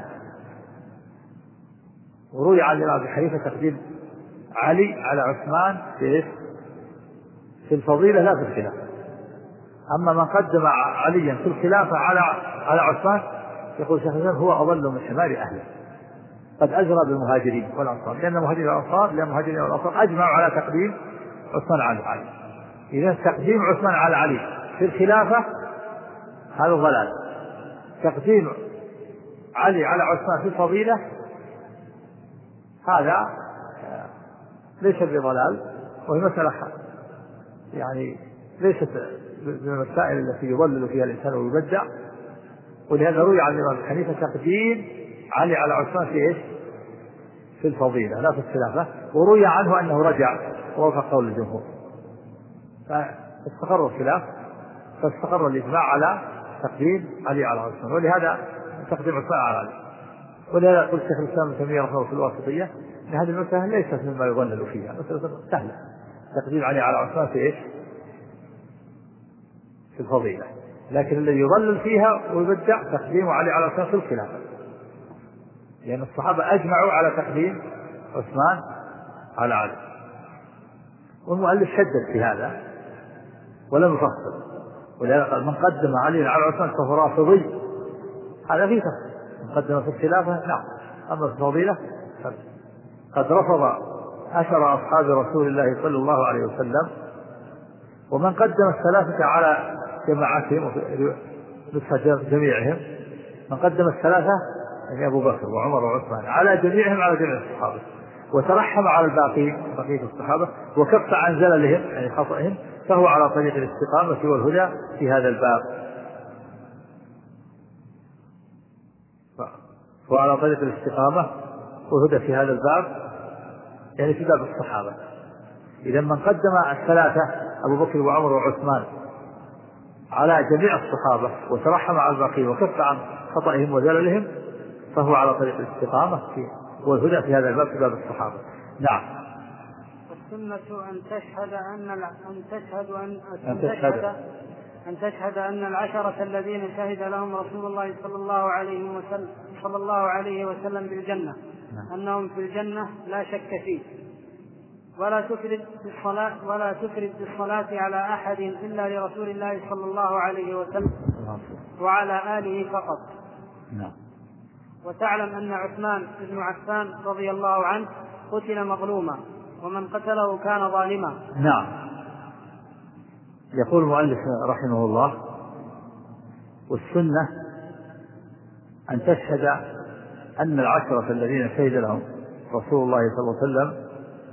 وروي عن الإمام أبي حنيفة تقديم علي على عثمان في في الفضيلة لا في الخلافة. أما من قدم عليا في الخلافة على على عثمان يقول الشيخ الإسلام هو أضل من حمار أهله، قد أجرى بالمهاجرين والأنصار، لأن المهاجرين والأنصار لأن المهاجرين والأنصار أجمعوا على تقديم عثمان على علي. إذا تقديم عثمان على علي في الخلافة هذا ضلال، تقديم علي على عثمان في الفضيلة هذا ليس بضلال، وهي مسألة يعني ليست من المسائل التي يضلل فيها الإنسان ويبدع. ولهذا روي عن الإمام أبي حنيفة تقديم علي على عثمان في إيش؟ في الفضيلة لا في الخلافة. وروي عنه أنه رجع ووافق قول الجمهور، فاستقر الخلاف فاستقر الإجماع على تقديم علي على عثمان، ولهذا تقديم عثمان على علي. ولهذا قلت الشيخ الإسلام ابن تيمية رحمه الله في الواسطية أن هذه المسألة ليست مما يضلل فيها، مسألة سهلة، تقديم علي على عثمان في إيش؟ في الفضيلة. لكن الذي يضلل فيها ويبدع تقديم علي على عثمان في الخلافة، لأن الصحابة أجمعوا على تقديم عثمان على علي. والمؤلف شدد في هذا ولم يفصل، ولهذا قال من قدم علي على عثمان فهو رافضي، هذا فيه تفصيل. من قدم في الخلافة نعم، أما في الفضيلة قد رفض أثر أصحاب رسول الله صلى الله عليه وسلم. ومن قدم الثلاثة على جماعتهم نسخة جميعهم، من قدم الثلاثة يعني أبو بكر وعمر وعثمان على جميعهم على جميع الصحابة، وترحم على الباقي بقية الصحابة وكف عن زللهم يعني خطئهم، فهو على طريق الاستقامة والهدى في هذا الباب. فهو على طريق الاستقامة والهدى في هذا الباب يعني في باب الصحابة. إذا من قدم الثلاثة أبو بكر وعمر وعثمان على جميع الصحابة وترحم على الباقي وكف عن خطئهم وزللهم فهو على طريق الاستقامة والهدى في هذا الباب في باب الصحابة. نعم. والسنة أن تشهد أن أن تشهد أن أن تشهد أن تشهد أن العشرة الذين شهد لهم رسول الله صلى الله عليه وسلم صلى الله عليه وسلم بالجنة أنهم في الجنة لا شك فيه، ولا تفرد بالصلاة ولا تفرد بالصلاة على أحد إلا لرسول الله صلى الله عليه وسلم وعلى آله فقط. نعم. وتعلم أن عثمان بن عفان رضي الله عنه قتل مظلوما، ومن قتله كان ظالما. نعم. يقول المؤلف رحمه الله: والسنة أن تشهد أن العشرة الذين شهد لهم رسول الله صلى الله عليه وسلم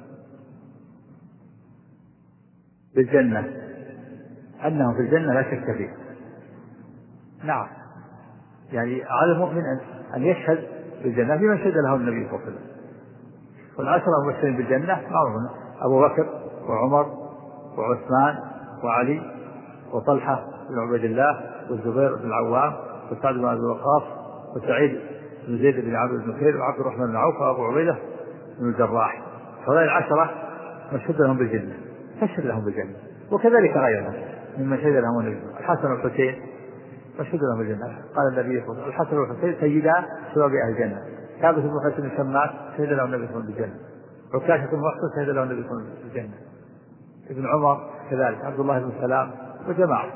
بالجنة أنهم في الجنة لا شك فيه. نعم، يعني على المؤمن أن يشهد بالجنة في من شهد له النبي صلى الله عليه وسلم. والعشرة المبشرين بالجنة معروفون: أبو بكر وعمر وعثمان وعلي وطلحة بن عبيد الله والزبير بن العوام وسعد بن أبي وقاص وسعيد بن زيد بن عبد بن خير وعبد الرحمن بن عوف وأبو عبيدة بن الجراح. هؤلاء العشرة مشهد لهم بالجنة، فشهد لهم بالجنة. وكذلك غيرهم ممن شهد لهم النبي: الحسن والحسين مشهد لهم بالجنة. قال النبي صلى الله عليه وسلم: الحسن والحسين سيدا شباب أهل الجنة. ثابت بن حسن الشماس شهد له النبي صلى الله عليه وسلم بالجنة. عكاشة بن محصن شهد له النبي صلى الله عليه وسلم بالجنة. ابن عمر كذلك، عبد الله بن سلام وجماعة.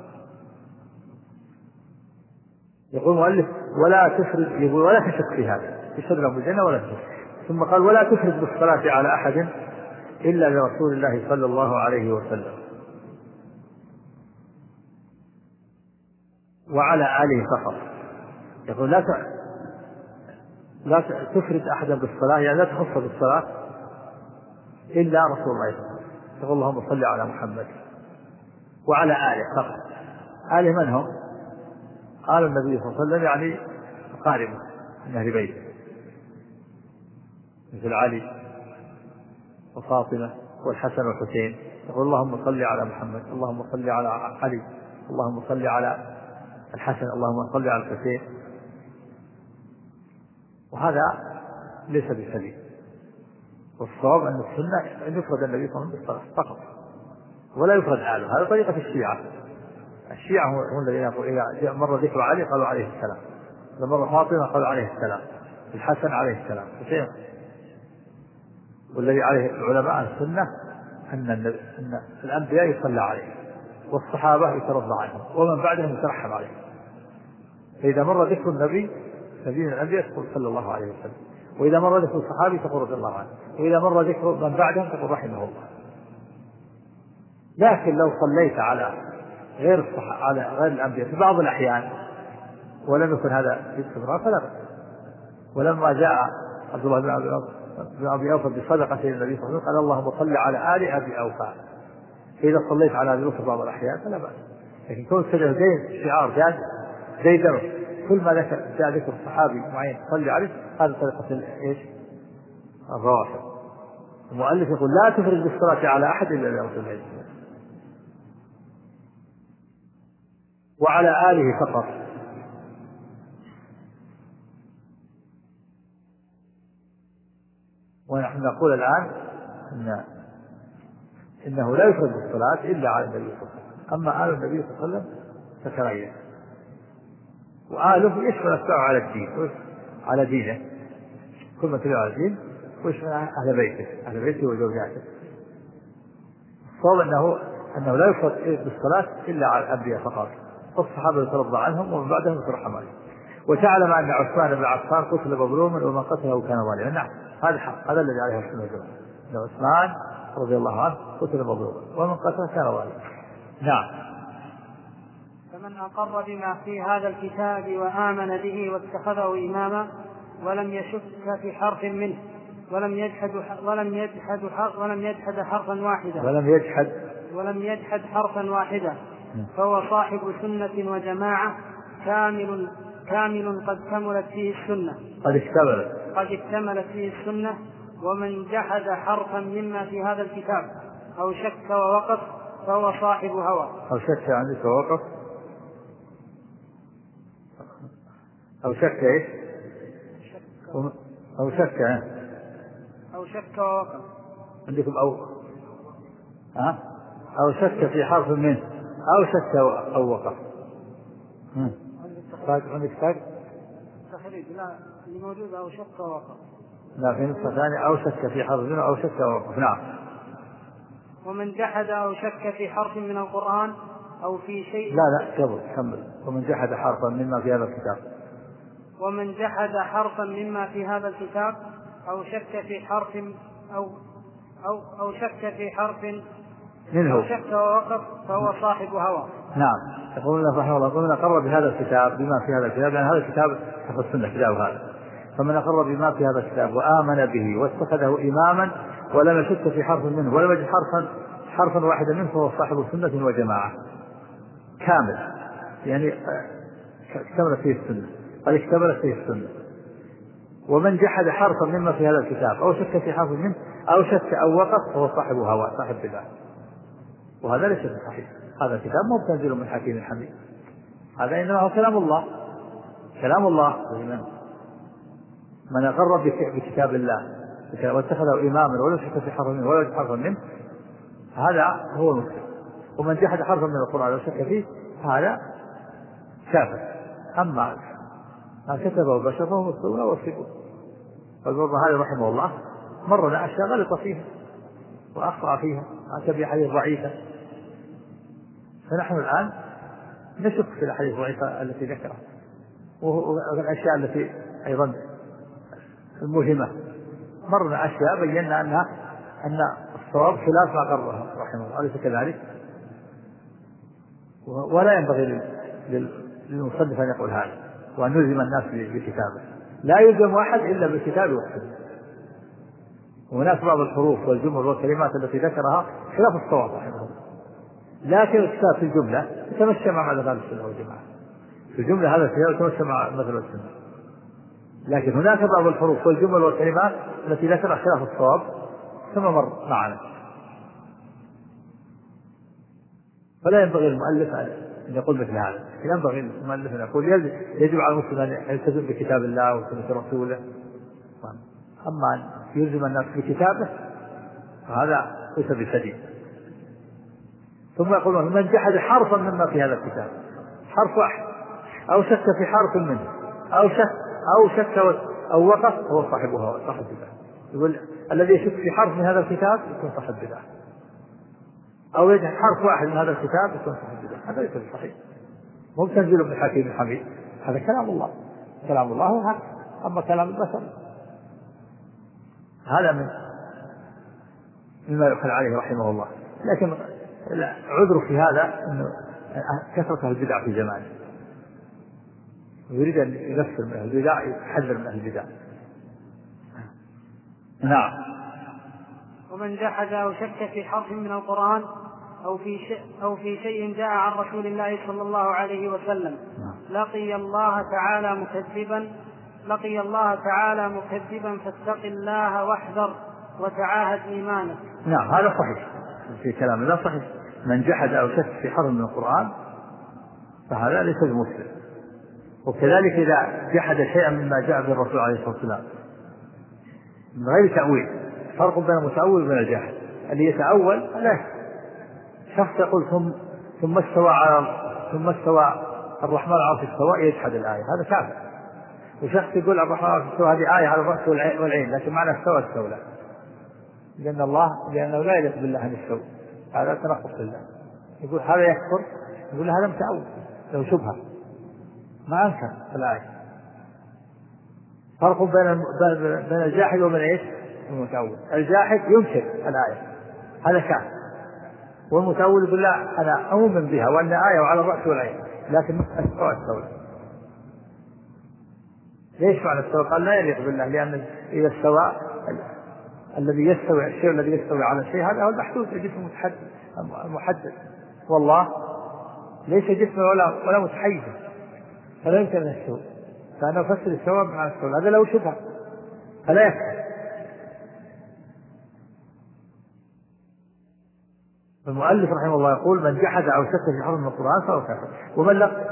يقول المؤلف: ولا تفرد، يقول ولا تشك في هذا، يشهد لهم بالجنة ولا تشك. ثم قال: ولا تفرد بالصلاة على أحد إلا لرسول الله صلى الله عليه وسلم وعلى آله فقط. يقول لا لا تفرد أحدا بالصلاة، يعني لا تخص بالصلاة إلا رسول الله صلى الله عليه وسلم. تقول اللهم صل على محمد وعلى آله فقط. آله من هم؟ آل النبي صلى الله عليه وسلم، يعني أقاربه من أهل بيته مثل علي وفاطمة والحسن والحسين. تقول اللهم صل على محمد، اللهم صل على علي، اللهم صل على الحسن، اللهم صل على الحسين. وهذا ليس بسبيل، والصواب أن السنة أن يفرد النبي صلى الله عليه وسلم فقط ولا يفرد آله. هذا طريقة الشيعة. الشيعة هم الذين يقول إذا مر ذكر علي قالوا عليه السلام، إذا مر فاطمة قالوا عليه السلام، الحسن عليه السلام، حسين. والذي عليه العلماء السنة أن أن الأنبياء يصلى عليه والصحابة يترضى عنهم ومن بعدهم يترحم عليه. فإذا مر ذكر النبي نبي من الأنبياء تقول صلى الله عليه وسلم، وإذا مر ذكر الصحابي تقول رضي الله عنه، وإذا مر ذكر من بعدهم تقول رحمه الله. لكن لو صليت على غير الصحابة على غير الأنبياء في بعض الأحيان ولم يكن هذا في استمرار فلا بأس. ولما جاء عبد الله بن أبي أوفى بصدقة النبي صلى الله عليه وسلم قال اللهم صل على آل أبي أوفى. فإذا صليت على أبي أوفى بعض الأحيان فلا بأس. لكن كون كذا زي شعار جاد زي درس كل ما جاء ذكر الصحابي معين تصلي عليه، هذا طريقة ايش؟ الروافض. المؤلف يقول لا تفرد بالصلاة على أحد إلا لرسول الله وعلى آله فقط. ونحن نقول الآن إن إنه لا يفرد بالصلاة إلا على النبي صلى الله عليه وسلم. أما آل النبي صلى الله عليه وسلم فتريث، وآله يشمل أتباعه على الدين على دينه، كل ما تبع على الدين، ويشمل أهل بيته أهل بيته وزوجاته. الصواب أنه أنه لا يفرد بالصلاة إلا على الأنبياء فقط، والصحابة يترضى عنهم ومن بعدهم يترحم عليهم. وتعلم أن عثمان بن عفان قتل مظلوما ومن قتله كان ظالما. نعم هذا حق، هذا الذي عليه السنة والجماعة، أن عثمان رضي الله عنه قتل مظلوما ومن قتله كان ظالما. نعم. فمن أقر بما في هذا الكتاب وآمن به واتخذه إماما ولم يشك في حرف منه ولم يجحد ولم يجحد ولم يجحد حرفا واحدا ولم يجحد ولم يجحد حرفا واحدا فهو صاحب سنة وجماعة كامل كامل قد كملت فيه السنة قد اكتملت قد اكتملت فيه السنة. ومن جحد حرفا مما في هذا الكتاب أو شك ووقف فهو صاحب هوى. أو شك عندك ووقف أو شك إيش؟ أو شك أو شك ووقف عندكم أو ها أو شك في حرف منه أو شك أو وقف. عندك شك تخريج لا اللي موجود أو شك ووقف. لا في نسخة ثانية أو شك في حرف منه أو شك ووقف. نعم. ومن جحد أو شك في حرف من القرآن أو في شيء لا لا قبل كمل. ومن جحد حرفا مما في هذا الكتاب ومن جحد حرفا مما في هذا الكتاب أو شك في حرف أو أو أو شك في حرف منه أو شك ووقف فهو صاحب هوى. نعم. يقولون رحمه الله ومن أقر بهذا الكتاب بما في هذا الكتاب، لأن هذا الكتاب حفظ السنة كتاب هذا، فمن أقر بما في هذا الكتاب وآمن به واتخذه إماما ولم يشك في حرف منه ولم يجد حرفا حرفا واحدا منه فهو صاحب سنة وجماعة كامل، يعني اكتملت فيه السنة قد اكتملت فيه السنة. ومن جحد حرفا مما في هذا الكتاب أو شك في حرف منه أو شك أو وقف فهو صاحب هوى صاحب بدعة، وهذا ليس صحيح. هذا الكتاب مو تنزيل من حكيم حميد، هذا إنما هو كلام الله كلام الله. من أقر بكتاب الله واتخذه إماما ولم يشك في حرف منه ولا يجد حرفا منه هذا هو المسلم. ومن جحد حرفا من القرآن وشك فيه هذا كافر. أما ما كتبه البشر فهو مسلمون وصفون. فالبرهاني رحمه الله مرنا أشياء غلط فيها وأخطأ فيها أتى بأحاديث ضعيفة، فنحن الآن نشك في الأحاديث الضعيفة التي ذكرها والأشياء التي أيضا المهمة. مرنا أشياء بينا أنها أن الصواب خلاف ما قرره رحمه الله، أليس كذلك؟ ولا ينبغي للمصنف أن يقول هذا وأن نلزم الناس بكتابه، لا يلزم أحد إلا بالكتاب والسنة. وهناك بعض الحروف والجمل والكلمات التي ذكرها خلاف الصواب رحمه الله، لكن الكتاب في الجملة يتمشى مع مذهب السنة والجماعة، في الجملة هذا الكتاب يتمشى مع مذهب السنة، لكن هناك بعض الحروف والجمل والكلمات التي ذكرها خلاف الصواب كما مر معنا. فلا ينبغي المؤلف أن يقول مثل هذا، ينبغي المؤلف أن يقول يجب على المسلم أن يلتزم بكتاب الله وسنة رسوله، أما أن يلزم الناس بكتابه فهذا ليس بسديد. ثم يقولون من جحد حرفا مما في هذا الكتاب، حرف واحد أو شك في حرف منه أو شك أو شك أو وقف هو صاحبها صاحب بدعة. يقول الذي يشك في حرف من هذا الكتاب يكون صاحب بدعة، أو يجحد حرف واحد من هذا الكتاب يكون صاحب بدعة. هذا ليس صحيح، مو تنزيل ابن حكيم الحميد، هذا كلام الله، كلام الله هو حق، أما كلام البشر هذا من مما يؤخذ عليه رحمه الله. لكن عذر في هذا أنه كثرة البدع في زمانه، يريد أن يغفر من أهل البدع، يحذر من أهل البدع. نعم. ومن جحد أو شك في حرف من القرآن أو في شيء أو في شيء جاء عن رسول الله صلى الله عليه وسلم لقي الله تعالى مكذبا لقي الله تعالى مكذبا فاتق الله واحذر وتعاهد إيمانك. نعم هذا صحيح في كلام الله صحيح. من جحد أو شك في حرف من القرآن فهذا ليس بمسلم. وكذلك إذا جحد شيئا مما جاء به الرسول عليه الصلاة والسلام من غير تأويل، فرق بين المتأول وبين الجاحد. اللي يتأول لا، شخص يقول ثم ثم استوى على ثم استوى الرحمن على العرش استوى يجحد الآية، هذا كافر. وشخص يقول الرحمن على العرش استوى هذه آية على الرأس والعين لكن معنى استوى استولى، لأن الله لأنه لا يليق بالله أن يستوي، هذا تنقص بالله. يقول هذا يكفر، يقول هذا متأول له شبهة ما أنكر الآية. فرق بين بين الجاحد ومن إيش؟ المتأول. الجاحد ينكر الآية هذا كافر، والمتأول يقول لا أنا أؤمن بها وأن آية وعلى الرأس والعين لكن استوى استولى. ليش معنى استوى؟ قال لا يليق بالله، لأن إذا استوى الذي يستوي الشيء الذي يستوي على الشيء هذا هو المحدود الجسم المحدد، والله ليس جسم ولا ولا متحيزا فلا يمكن أن يستوي، فأنا أفسر السواء مع السواء هذا له شبهة فلا يكفي. المؤلف رحمه الله يقول من جحد أو شك في حرف من القرآن فهو كافر. ومن لق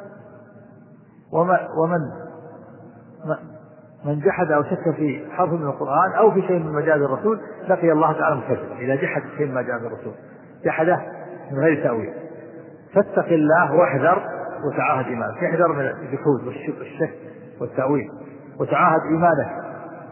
ومن من جحد أو شك في حرف من القرآن أو في شيء من مجاز الرسول لقي الله تعالى مكذبا. إذا جحد شيء من مجاز الرسول جحده من غير تأويل، فاتق الله واحذر وتعاهد إيمانك. احذر من الجحود والشك والتأويل وتعاهد إيمانك،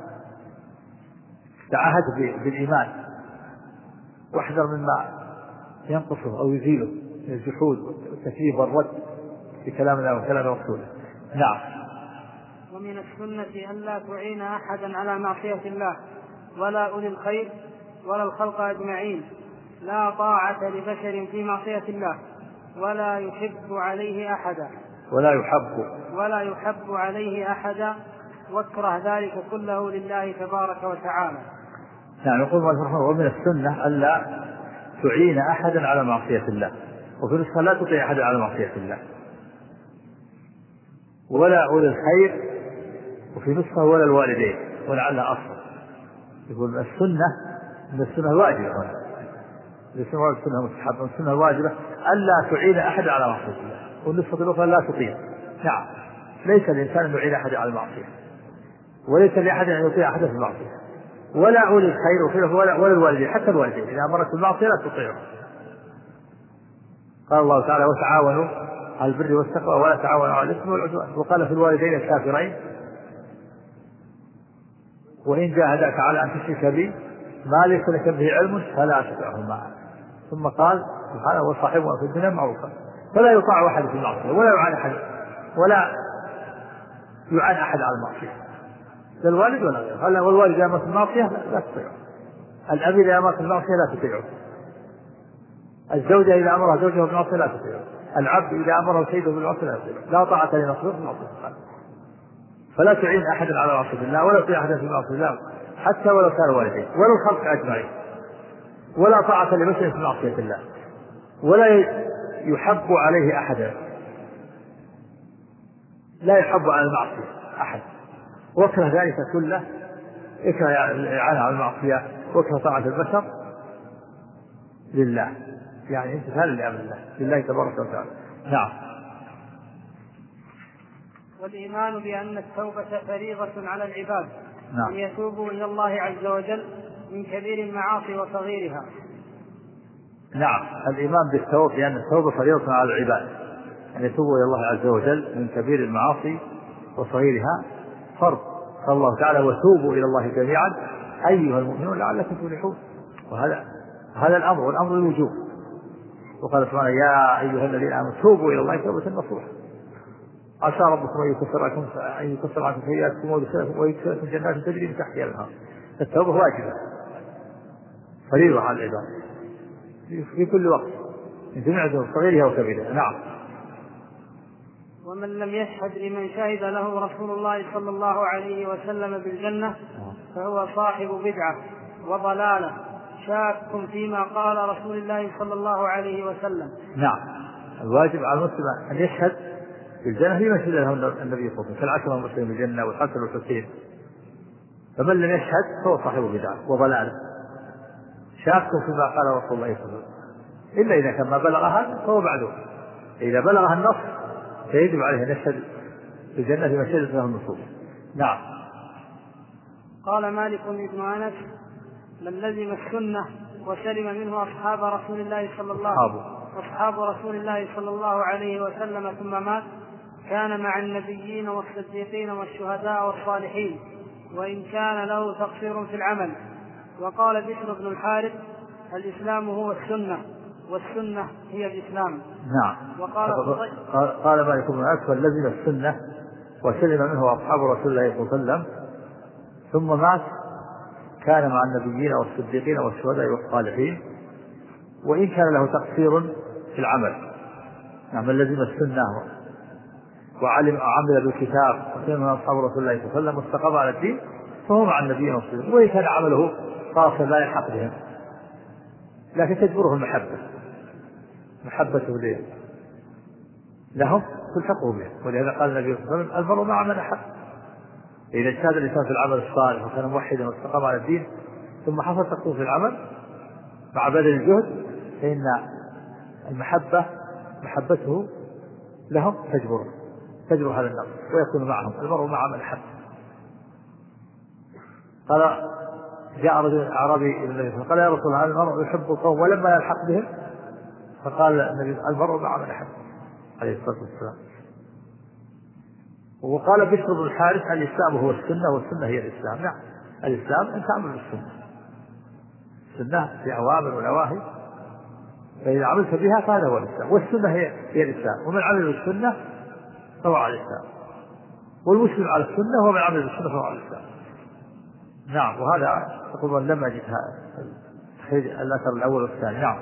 تعاهد بالإيمان واحذر مما ينقصه أو يزيله من الجحود والتكذيب والرد في كلام الله وكلام رسوله. نعم. ومن السنة ألا تعين أحدا على معصية الله ولا أولي الخير ولا الخلق أجمعين، لا طاعة لبشر في معصية الله ولا يحب عليه أحدا ولا يحب ولا يحب عليه أحدا واكره ذلك كله لله تبارك وتعالى. نعم. يقول ومن السنة ألا تعين أحدا على معصية الله، وفي نسخة لا تطيع أحدا على معصية الله ولا أولي الخير، وفي نسخة ولا الوالدين ولعلها أصل. يقول السنة من السنة الواجبة هنا، السنة السنة مستحبة، السنة الواجبة ألا تعين أحدا على معصية الله، والنسخة الأخرى لا تطيع. نعم. ليس الإنسان أن يعين أحدا على المعصية، وليس لأحد أن يطيع أحدا في المعصية، ولا أولي الخير ولا ولا الوالدين، حتى الوالدين إذا أمرت بالمعصية لا تطيعه. قال الله تعالى وتعاونوا على البر والتقوى ولا تعاونوا على الإثم والعدوان. وقال في الوالدين الكافرين وإن جاهداك على أن تشرك بي ما ليس لك به علم فلا تطعهما. ثم قال سبحانه وصاحبهما في الدنيا معروفا. فلا يطاع أحد في المعصية ولا يعان أحد ولا يعان أحد على المعصية، لا الوالد ولا غيره. هلا والوالد إذا أمر في المعصية لا تطيعه، الأب إذا أمر في المعصية لا تطيعه، الزوجة إذا أمرها زوجها بالمعصية لا تطيعه، العبد إذا أمره سيده بالمعصية لا تطيعه. لا طاعة لمخلوق في المعصية. فلا تعين أحدا على معصية الله ولا تطيع أحدا في معصية الله حتى ولو كان والديه ولا الخلق أجمعين، ولا طاعة لبشر في معصية الله، ولا يحب عليه أحدا، لا يحب على المعصية أحد، واكره ذلك كله، اكره الإعانة على المعصية واكره طاعة البشر لله، يعني امتثال لأمر الله لله تبارك وتعالى. نعم. والإيمان بأن التوبة فريضة على العباد نعم. أن يتوبوا إلى الله عز وجل من كبير المعاصي وصغيرها. نعم، الإيمان بالتوبة بأن التوبة فريضة على العباد أن يتوبوا إلى الله عز وجل من كبير المعاصي وصغيرها فرض. قال الله تعالى: وتوبوا إلى الله جميعا أيها المؤمنون لعلكم تفلحون. وهذا هذا الأمر، والأمر الوجوب. وقال سبحانه: يا أيها الذين آمنوا توبوا إلى الله توبة نصوحا عسى ربكم أن يكفر عنكم أن يكفر عنكم سيئاتكم ويدخلكم جنات تجري من تحتها الأنهار. التوبة واجبة فريضة على العباد في كل وقت من جميع صغيرها وكبيرها. نعم. ومن لم يشهد لمن شهد له رسول الله صلى الله عليه وسلم بالجنة فهو صاحب بدعة وضلالة شاك فيما قال رسول الله صلى الله عليه وسلم. نعم، الواجب على المسلم أن يشهد بالجنة لمن شهد له النبي صلى الله عليه وسلم كالعشرة المبشرين بالجنة والحسن والحسين. فمن لم يشهد فهو صاحب بدعة وضلالة شاك فيما قال رسول الله صلى الله عليه وسلم، إلا إذا كان ما بلغ هذا فهو معذور. إذا بلغ النص فيجب عليه أن يشهد بالجنة لمن شهدت له النصوص. نعم. قال مالك بن أنس: من لزم السنة وسلم منه أصحاب رسول الله صلى الله أصحاب رسول الله صلى الله عليه وسلم ثم مات كان مع النبيين والصديقين والشهداء والصالحين وإن كان له تقصير في العمل. وقال بشر بن الحارث: الإسلام هو السنة والسنة هي الإسلام. نعم. وقال قال مالك بن أنس: من لزم السنة وسلم منه أصحاب رسول الله صلى الله عليه وسلم ثم مات كان مع النبيين والصديقين والشهداء والصالحين وإن كان له تقصير في العمل. نعم، من لزم السنة وعلم وعمل بالكتاب وسلم من أصحاب رسول الله صلى الله عليه وسلم واستقام على الدين فهو مع النبيين والصديقين وإن كان عمله خاصا لا يلحق بهم، لكن تجبره المحبة محبته لهم لهم تلحقه بهم. ولهذا قال النبي صلى الله عليه وسلم: المرء مع من أحب. إذا اجتهد الإنسان في العمل الصالح وكان موحدا واستقام على الدين ثم حصل تقصير في العمل مع بذل الجهد فإن المحبة محبته لهم تجبر تجبر هذا النقص ويكون معهم. المرء مع من أحب. قال: جاء رجل أعرابي إلى النبي فقال: يا رسول الله المرء يحب القوم ولما يلحق بهم؟ فقال النبي: المرء مع من أحب عليه الصلاة والسلام. وقال بشر بن الحارث: الإسلام هو السنة والسنة هي الإسلام. نعم، الإسلام أن تعمل بالسنة، السنة في أوامر ونواهي، فإذا عملت بها فهذا هو الإسلام، والسنة هي هي الإسلام، ومن عمل بالسنة فهو على الإسلام، والمسلم على السنة ومن عمل بالسنة فهو على الإسلام. نعم. وهذا تقول لما جئتها الأثر الأول والثاني. نعم.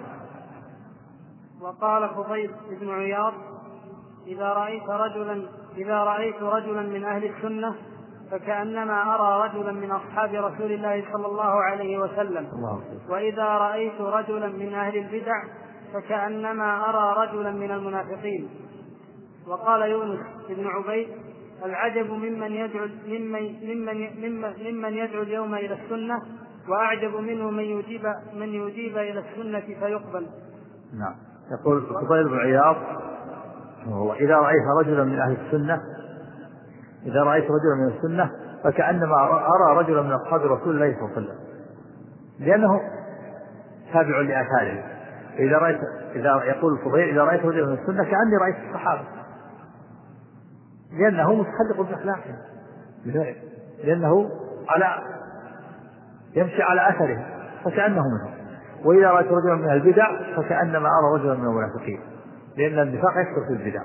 وقال فضيل بن عياض: إذا رأيت رجلا إذا رأيت رجلا من أهل السنة فكأنما أرى رجلا من أصحاب رسول الله صلى الله عليه وسلم، وإذا رأيت رجلا من أهل البدع فكأنما أرى رجلا من المنافقين. وقال يونس بن عبيد: العجب ممن يدعو ممن ممن ممن, ممن يدعو اليوم إلى السنة وأعجب منه من يجيب من يجيب إلى السنة فيقبل. نعم. يقول فضيل بن عياض: إذا رأيت رجلا من أهل السنة إذا رأيت رجلا من السنة فكأنما أرى رجلا من أصحاب رسول الله صلى الله عليه وسلم، لأنه تابع لآثاره. إذا رأيت إذا يقول الفضيل: إذا رأيت رجلا من السنة كأني رأيت الصحابة، لأنه متخلق بأخلاقهم، لأنه على يمشي على أثره فكأنه منهم. وإذا رأيت رجلا من البدع فكأنما أرى رجلا من المنافقين، لأن النفاق يكثر في البدع.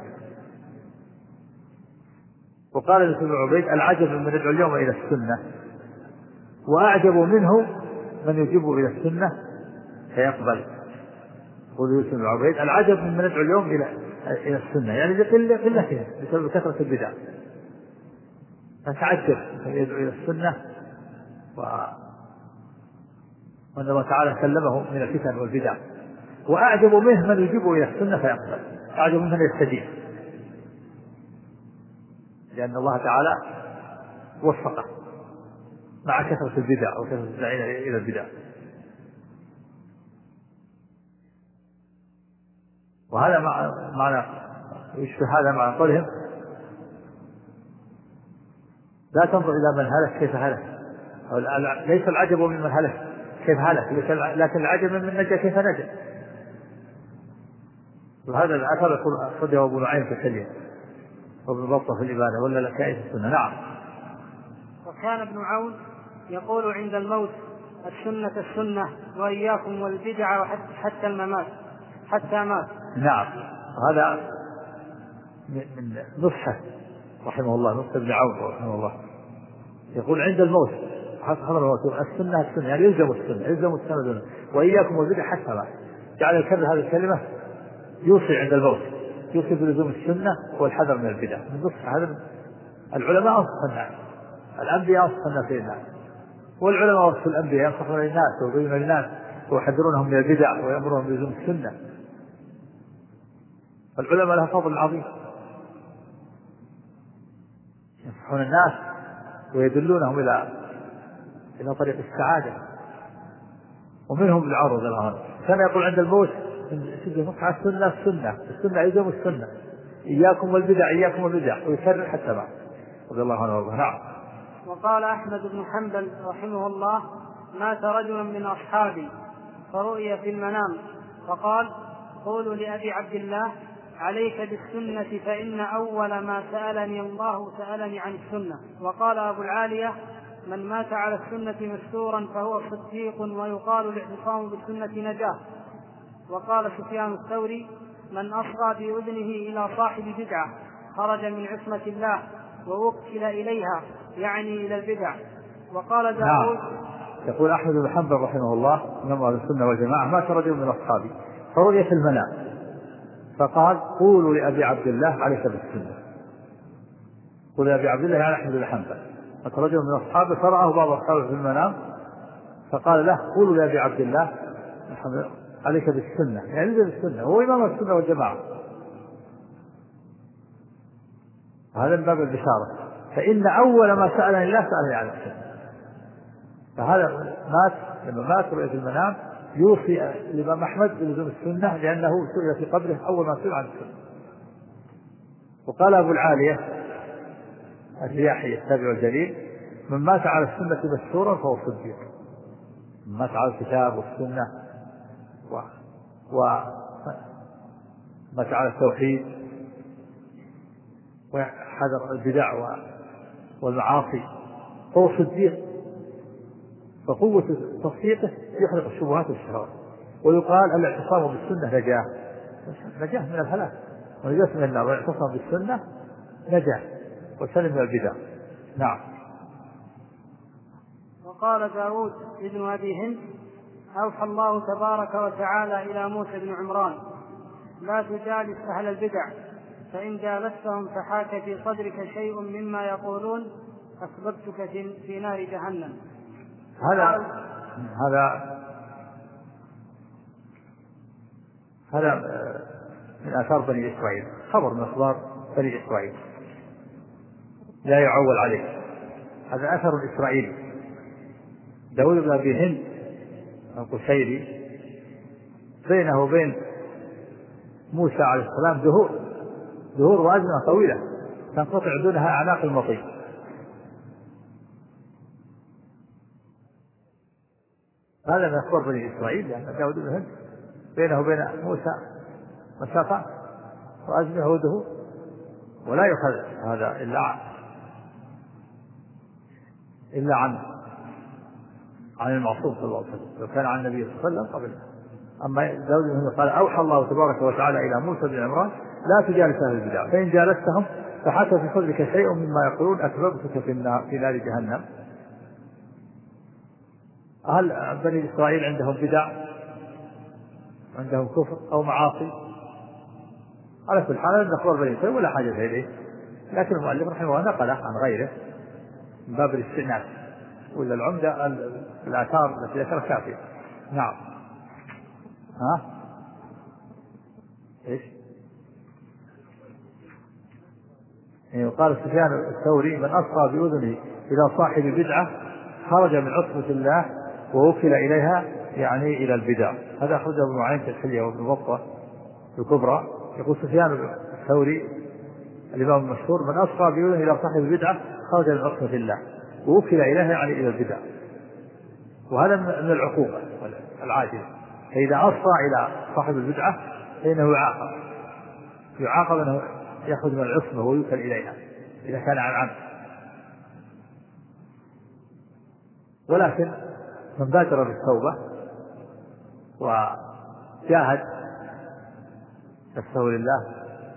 وقال ابن عبيد: العجب من يدعو اليوم إلى السنة وأعجب منه من يجيب إلى السنة فيقبل. يقول ابن عبيد: العجب من يدعو اليوم إلى إلى السنة، يعني لقلتهم بسبب كثرة البدع. فتعجب يدعو إلى السنة وأن الله تعالى سلمه من الفتن والبدع. وأعجب منه من يجيبه إلى السنة فيقبل، أعجب منه من يستجيب، لأن الله تعالى وفقه مع كثرة البدع وكثرة الداعين إلى البدع. وهذا معنى يشبه هذا مع قولهم لا تنظر إلى من هلك كيف هلك، ليس العجب من من هلك كيف هلك، لكن العجب من من نجا كيف نجا. وهذا الأثر يقول أخرجه أبو نعيم في الحلية وابن بطة في الإبانة ولا لكائن في السنة. نعم. وكان ابن عون يقول عند الموت السنة السنة وإياكم والبدع حتى الممات حتى مات. نعم. وهذا من نصحه رحمه الله، نصح ابن عون رحمه الله، يقول عند الموت حضر الموت السنة السنة، يعني يلزم السنة يلزم السنة دونه، وإياكم والبدع حتى مات. جعل يكرر هذه الكلمة يوصي عند الموت، يوصي بلزوم السنة والحذر من البدع. من نصح هذا العلماء أنصح الناس، الأنبياء أنصح الناس للناس، والعلماء وصف الأنبياء ينصحون للناس ويبينون للناس ويحذرونهم من البدع ويأمرهم بلزوم السنة. العلماء لها فضل عظيم، ينصحون الناس ويدلونهم إلى إلى طريق السعادة. ومنهم العرض الآن كان يقول عند الموت نصح السنة السنة السنة يلزم السنة، إياكم والبدع إياكم والبدع، ويكرر حتى بعد رضي الله عنه وارضاه. نعم. وقال أحمد بن حنبل رحمه الله مات رجل من أصحابي فرؤي في المنام فقال قولوا لأبي عبد الله عليك بالسنة فإن أول ما سألني الله سألني عن السنة. وقال أبو العالية من مات على السنة مستورا فهو صديق ويقال الاعتصام بالسنة نجاة. وقال سفيان الثوري من أصغى بأذنه إلى صاحب بدعة خرج من عصمة الله ووكل إليها يعني إلى البدع. وقال داود يقول أحمد بن حنبل رحمه الله إمام أهل السنة والجماعة مات رجل من أصحابه فرؤي في المنام فقال قولوا لأبي عبد الله عليك بالسنة. قولوا لأبي عبد الله يعني أحمد بن حنبل مات رجل من أصحابه فرآه بعض أصحابه في المنام فقال له قولوا لأبي عبد الله عليك بالسنة، يعني بالسنة، هو إمام السنة والجماعة. هذا من باب البشارة، فإن أول ما سألني الله سألني عن السنة. فهذا مات لما مات رؤية المنام يوصي الإمام أحمد بلزوم السنة لأنه سئل في قبره أول ما سئل عن السنة. وقال أبو العالية الرياحي التابع الجليل من مات على السنة مستورا فهو صديق، من مات على الكتاب والسنة ومات على التوحيد وحذر البدع والمعاصي هو صديق. فقوة تصديقه يحرق الشبهات والشهوات. ويقال الاعتصام بالسنة نجاة، نجاة من الهلاك ونجاة من النار، والاعتصام بالسنة نجاة وسلم من البدع. نعم. وقال داود ابن أبي هند أوحى الله تبارك وتعالى إلى موسى بن عمران لا تجالس أهل البدع فإن جالستهم فحاك في صدرك شيء مما يقولون أسببتك في نار جهنم. هذا هذا هذا من آثار بني إسرائيل، خبر من أخبار بني إسرائيل لا يعول عليه. هذا أثر إسرائيلي. داود بن أبي هند القشيري بينه وبين موسى عليه السلام دهور دهور وأزمنة طويلة تنقطع دونها أعناق المطير. هذا من أخبار بني إسرائيل، لأن يعني داود بن هند بينه وبين موسى مسافة وأزمنة ودهور، ولا يؤخذ هذا إلا عن إلا عن عن المعصوم صلى الله عليه وسلم، لو كان عن النبي صلى الله عليه وسلم قبل. أما داود بن هند قال أوحى الله تبارك وتعالى إلى موسى بن عمران لا تجالس أهل البدع فإن جالستهم فحاك في صدرك شيء مما يقولون أسببتك في النار في نار جهنم. هل بني إسرائيل عندهم بدع عندهم كفر أو معاصي؟ على كل حال من أخبار بني إسرائيل ولا حاجة إليه، لكن المؤلف رحمه الله نقله عن غيره من باب الاستئناس، ولا العمدة الآثار التي ذكرها كافية. نعم. ها إيش؟ وقال سفيان الثوري: من أصغى بأذنه إلى صاحب بدعة خرج من عصمة الله ووكل إليها، يعني إلى البدع. هذا أخرجه ابن معين في الحلية وابن بطة الكبرى. يقول سفيان الثوري الإمام المشهور: من أصغى بأذنه إلى صاحب بدعة خرج من عصمة الله ووكل إليها، يعني إلى البدع. وهذا من العقوبة العاجلة. فإذا أصغى إلى صاحب البدعة فإنه يعاقب يعاقب أنه يأخذ من العصمة ويوكل إليها إذا كان عن عمد. ولكن من بادر بالتوبة وجاهد نفسه لله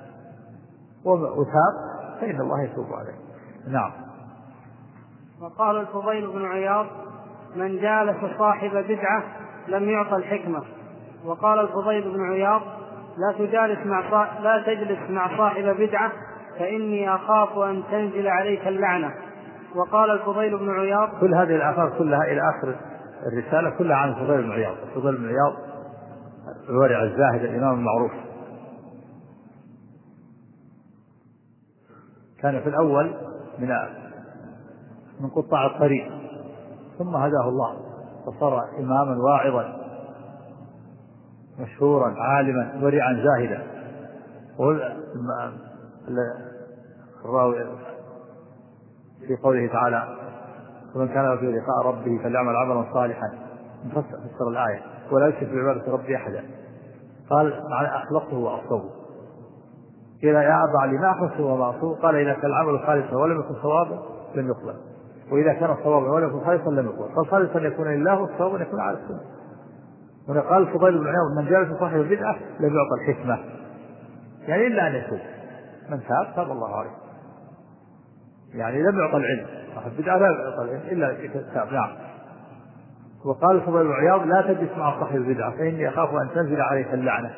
وتاب فإن الله يتوب عليه. نعم. وقال الفضيل بن عياض: من جالس صاحب بدعة لم يعطى الحكمة. وقال الفضيل بن عياض: لا تجالس مع صاحب لا تجلس مع صاحب بدعة فإني أخاف أن تنزل عليك اللعنة. وقال الفضيل بن عياض: كل هذه الآثار كلها إلى آخر الرسالة كلها عن الفضيل بن عياض. الفضيل بن عياض الورع الزاهد الإمام المعروف، كان في الأول من من قطاع الطريق، ثم هداه الله فصار إماما واعظا مشهورا عالما ورعا زاهدا. الراوي في قوله تعالى: ومن كان في لقاء ربه فليعمل عملا صالحا، فسر الآية: ولا يشرك بعبادة ربي أحدا. قال: أخلصه وأصوبه. قيل: يا أبا علي ما أخلصه وما؟ قال: إذا كان العمل خالصا ولم يكن صوابا لم يقبل، وإذا كان صوابا ولم يكن خالصا لم يقبل. فالخالص أن يكون لله والصواب أن يكون على السنة. هنا قال الفضيل بن عياض: من جالس صاحب البدعة لم يعطى الحكمة، يعني إلا أن يتوب. من تاب تاب الله عليه، يعني لم يعطى العلم. صاحب البدعة لا يعطى العلم إلا إذا تاب. نعم. وقال الفضيل بن عياض: لا تجلس مع صاحب البدعة فإني أخاف أن تنزل عليك اللعنة،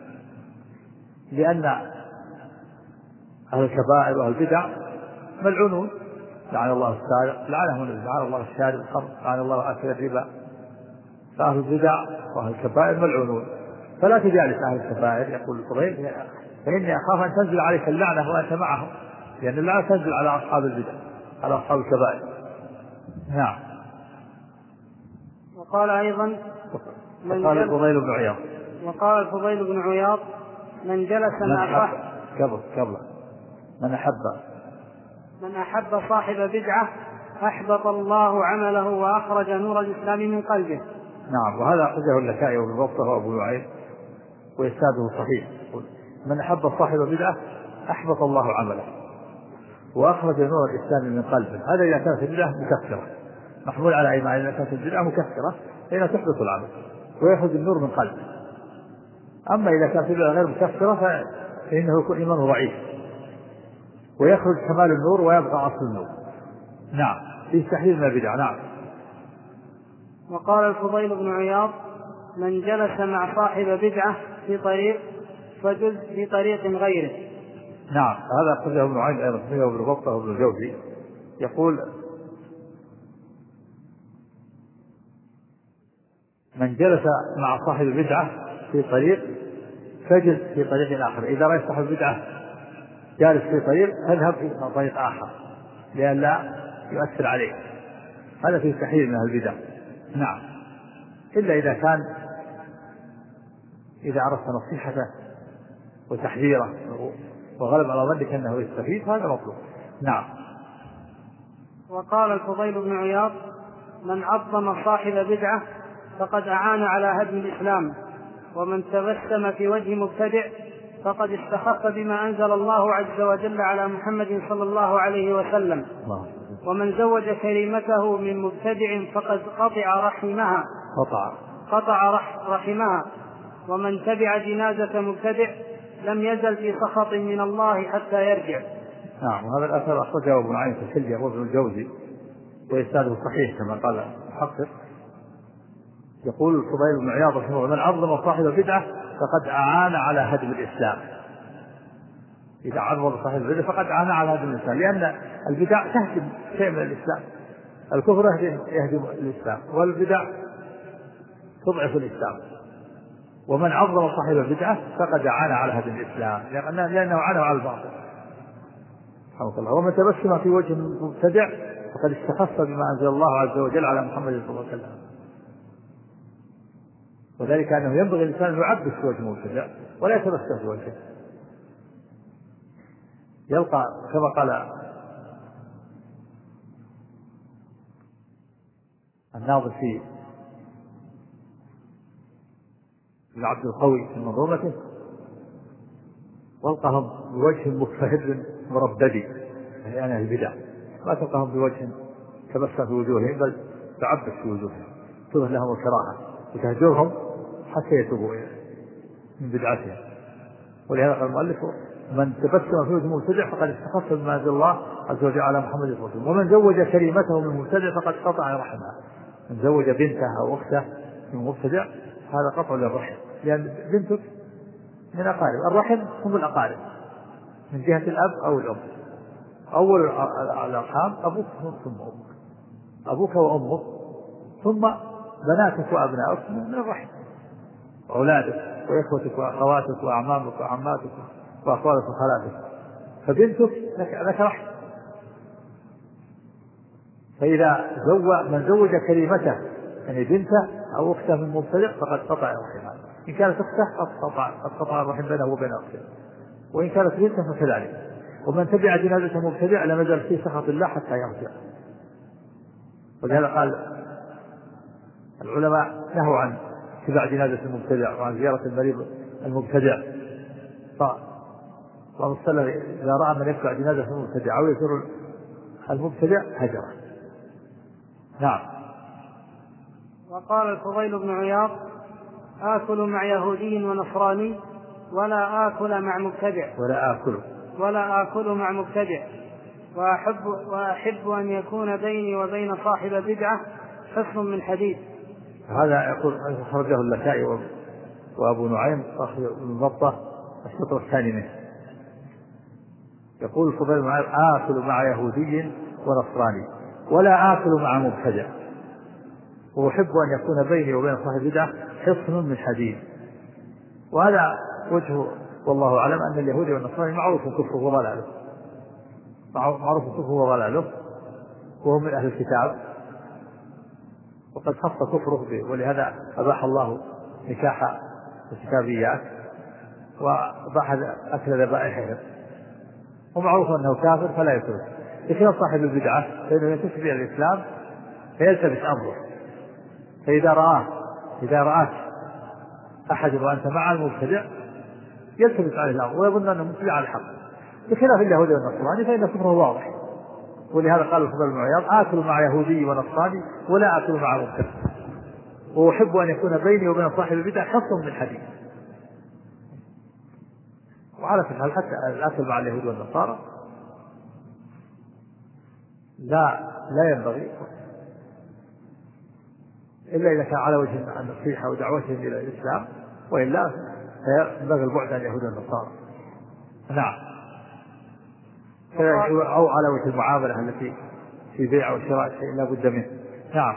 لأن أهل الكبائر وأهل البدع ملعونون. لعن الله السارق، لعنه النبي، لعن الله الشارب الخمر، لعن الله آكل الربا. فأهل البدع وأهل الكبائر ملعونون، فلا تجالس أهل الكبائر. يقول الفضيل: فإني أخاف أن تنزل عليك اللعنة وأنت معهم، لأن اللعنة تنزل على أصحاب البدع، على أصحاب الكبائر. نعم. وقال أيضا: وقال الفضيل بن عياض وقال الفضيل بن عياض: من جلس مع صاحب قبل قبل من أحب من أحب صاحب بدعة أحبط الله عمله وأخرج نور الإسلام من قلبه. نعم. وهذا أخرجه اللكائي وابن بطة وأبو نعيم وإسناده صحيح. من أحب صاحب بدعة أحبط الله عمله وأخرج نور الإسلام من قلبه. هذا إذا كانت البدعة مكفرة، محمول على أي معنى. إذا كانت البدعة مكفرة فإنها تحبط العمل ويخرج النور من قلبه. أما إذا كانت البدعة غير مكفرة فإنه يكون إيمانه ضعيف ويخرج كمال النور ويبقى أصل النور. نعم. في تحليل من البدع. نعم. وقال الفضيل بن عياض: من جلس مع صاحب بدعة في طريق فجز في طريق غيره. نعم. هذا أخرجه ابن معين أيضا فيه وابن بطة وابن الجوزي. يقول: من جلس مع صاحب بدعة في طريق فجز في طريق آخر. إذا رأيت صاحب بدعة جالس في طريق فاذهب إلى طريق آخر لئلا يؤثر عليه. هذا في تحذير من البدع. نعم. إلا إذا كان إذا عرفت نصيحته وتحذيره وغلب على ظنك أنه يستفيد هذا مطلوب. نعم. وقال الفضيل بن عياض: من عظم صاحب بدعة فقد أعان على هدم الإسلام، ومن تبسم في وجه مبتدع فقد استخف بما أنزل الله عز وجل على محمد صلى الله عليه وسلم، ومن زوج كلمته من مبتدع فقد قطع رحمها قطع قطع رحمها، ومن تبع جنازة مبتدع لم يزل في سخط من الله حتى يرجع. نعم. وهذا الأثر أخرجه ابن معين في الحلية وابن الجوزي وإسناده صحيح كما قال محقق. يقول الفضيل بن عياض رحمه الله: من عظم صاحب بدعة فقد أعان على هدم الإسلام. إذا عرض صاحب البدعة فقد عانى على هذا الإنسان، لأن البدع تهدم شيء من الإسلام، الكفر يهدم الإسلام والبدع تضعف الإسلام، ومن عظم صاحب البدعة فقد عانى على هذا الإسلام لأنه عانى على الباطل. رحمه الله. ومن تبسم في وجه مبتدع فقد استخف بما أنزل الله عز وجل على محمد صلى الله عليه وسلم، وذلك أنه ينبغي الإنسان أن يعبس في وجه مبتدع ولا يتبسم في وجهه، يلقى كما قال الناظر في العبد القوي في منظومته: والقهم بوجه مكفهر مربدي، يعني أنا البدع ما تلقاهم بوجه تبسم في وجوههم بل تعبس في وجوههم، تظهر لهم الكراهة وتهجرهم حتى يتوبوا من بدعتهم. ولهذا قال المؤلف: من تبسم في وجه مبتدع فقد استخف بما أنزل الله عز وجل على محمد صلى الله عليه وسلم. ومن زوج كريمته من مبتدع فقد قطع رحمها. من زوج بنته أو أخته من مبتدع هذا قطع للرحم، لأن بنتك من أقارب، الرحم هم الأقارب من جهة الأب أو الأم. أول الأرحام أبوك ثم أمك، أبوك وأمك، ثم بناتك وأبنائك من الرحم، أولادك وإخوتك وأخواتك وأعمامك وعماتك وأخوالك وخالاتك، فبنتك لك رحم. فإذا زوج من زوج كريمته يعني بنته أو أخته من مبتدع فقد قطع رحمها، إن كانت أخته قد قطع الرحم بينه وبين أخته، وإن كانت بنته فكذلك. ومن تبع جنازة مبتدع لم يزل في سخط الله حتى يرجع. ولهذا قال العلماء نهوا عن اتباع جنازة المبتدع وعن زيارة المريض المبتدع. فالمسلم إذا رأى من يتبع جنازة المبتدع أو يزور المبتدع هجره. نعم. وقال الفضيل بن عياض: آكل مع يهودي ونصراني ولا آكل مع مبتدع ولا آكل ولا آكل مع مبتدع وأحب, وأحب أن يكون بيني وبين صاحب بدعة حصن من حديد. هذا يقول خرجه اللكائي وأبو نعيم صاحب المضبطة الشطر الثاني منه. يقول الفضيل بن عياض: آكل مع يهودي ونصراني ولا آكل مع مبتدع وأحب أن يكون بيني وبين صاحب بدعة حصن من حديد. وهذا وجهه والله أعلم أن اليهودي والنصراني معروف كفره وضلاله، معروف كفره وضلاله، وهم من أهل الكتاب وقد خص كفره به، ولهذا أباح الله نكاح الكتابيات وأباح أكل ذبائحهم، ومعروف أنه كافر فلا يكفر. بخلاف صاحب البدعة فإنه ينتسب إلى الإسلام فيلتبس أمره، فإذا رآه إذا رآك أحد وأنت مع المبتدع يلتبس عليه الأمر ويظن أنه مبتدع على الحق، بخلاف اليهودي والنصراني فإن كفره واضح. ولهذا قال الفضيل بن عياض: آكل مع يهودي ونصراني ولا آكل مع مبتدع وأحب أن يكون بيني وبين صاحب البدع حصن من حديد. وعلى كل حال حتى الأكل مع اليهود والنصارى لا لا ينبغي إلا إذا كان على وجه النصيحة ودعوتهم إلى الإسلام، وإلا فينبغي البعد عن اليهود والنصارى. نعم. أو على وجه المعاملة التي في بيع وشراء شيء لا بد منه. نعم.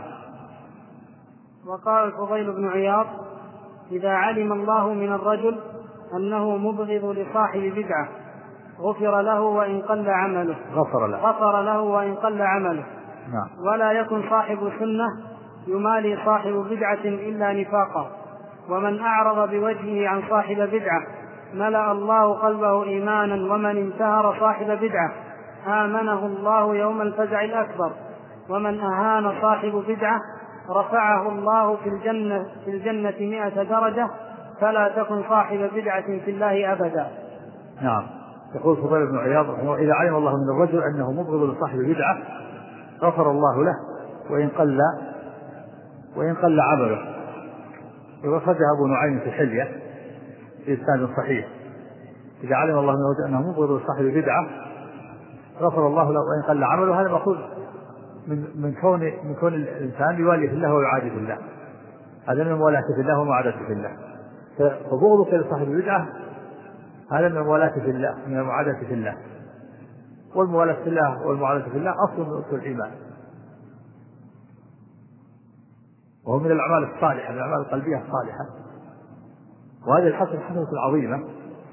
وقال الفضيل بن عياض: إذا علم الله من الرجل أنه مبغض لصاحب بدعة غفر له وإن قل عمله غفر له غفر له وإن قل عمله. نعم. ولا يكن صاحب سنة يمالي صاحب بدعة إلا نفاقا. ومن أعرض بوجهه عن صاحب بدعة ملأ الله قلبه إيمانا، ومن انتهر صاحب بدعة آمنه الله يوم الفزع الأكبر. ومن أهان صاحب بدعة رفعه الله في الجنة, في الجنة مئة درجة، فلا تكن صاحب بدعة في الله أبدا. نعم. يقول فضيل بن عياض: إذا علم الله من الرجل أنه مبغض لصاحب بدعة غفر الله له وإن قل وإن قل عمله. وخرجها أبو نعيم في الحلية بإسناد صحيح: إذا علم الله من الرجل أنه مبغض لصاحب بدعة غفر الله له وإن قل عمله. هذا مأخوذ من من كون من كون الإنسان يوالي في الله ويعادي في الله، هذا من موالاة في الله ومعاداة في الله. فبغضك لصاحب البدعة هذا من الموالاة في الله، من المعاداة في الله. والموالاة في الله والمعاداة في الله أصل من أصول الإيمان، وهو من الأعمال الصالحة، من الأعمال القلبية الصالحة. وهذه الحسنة حسنة عظيمة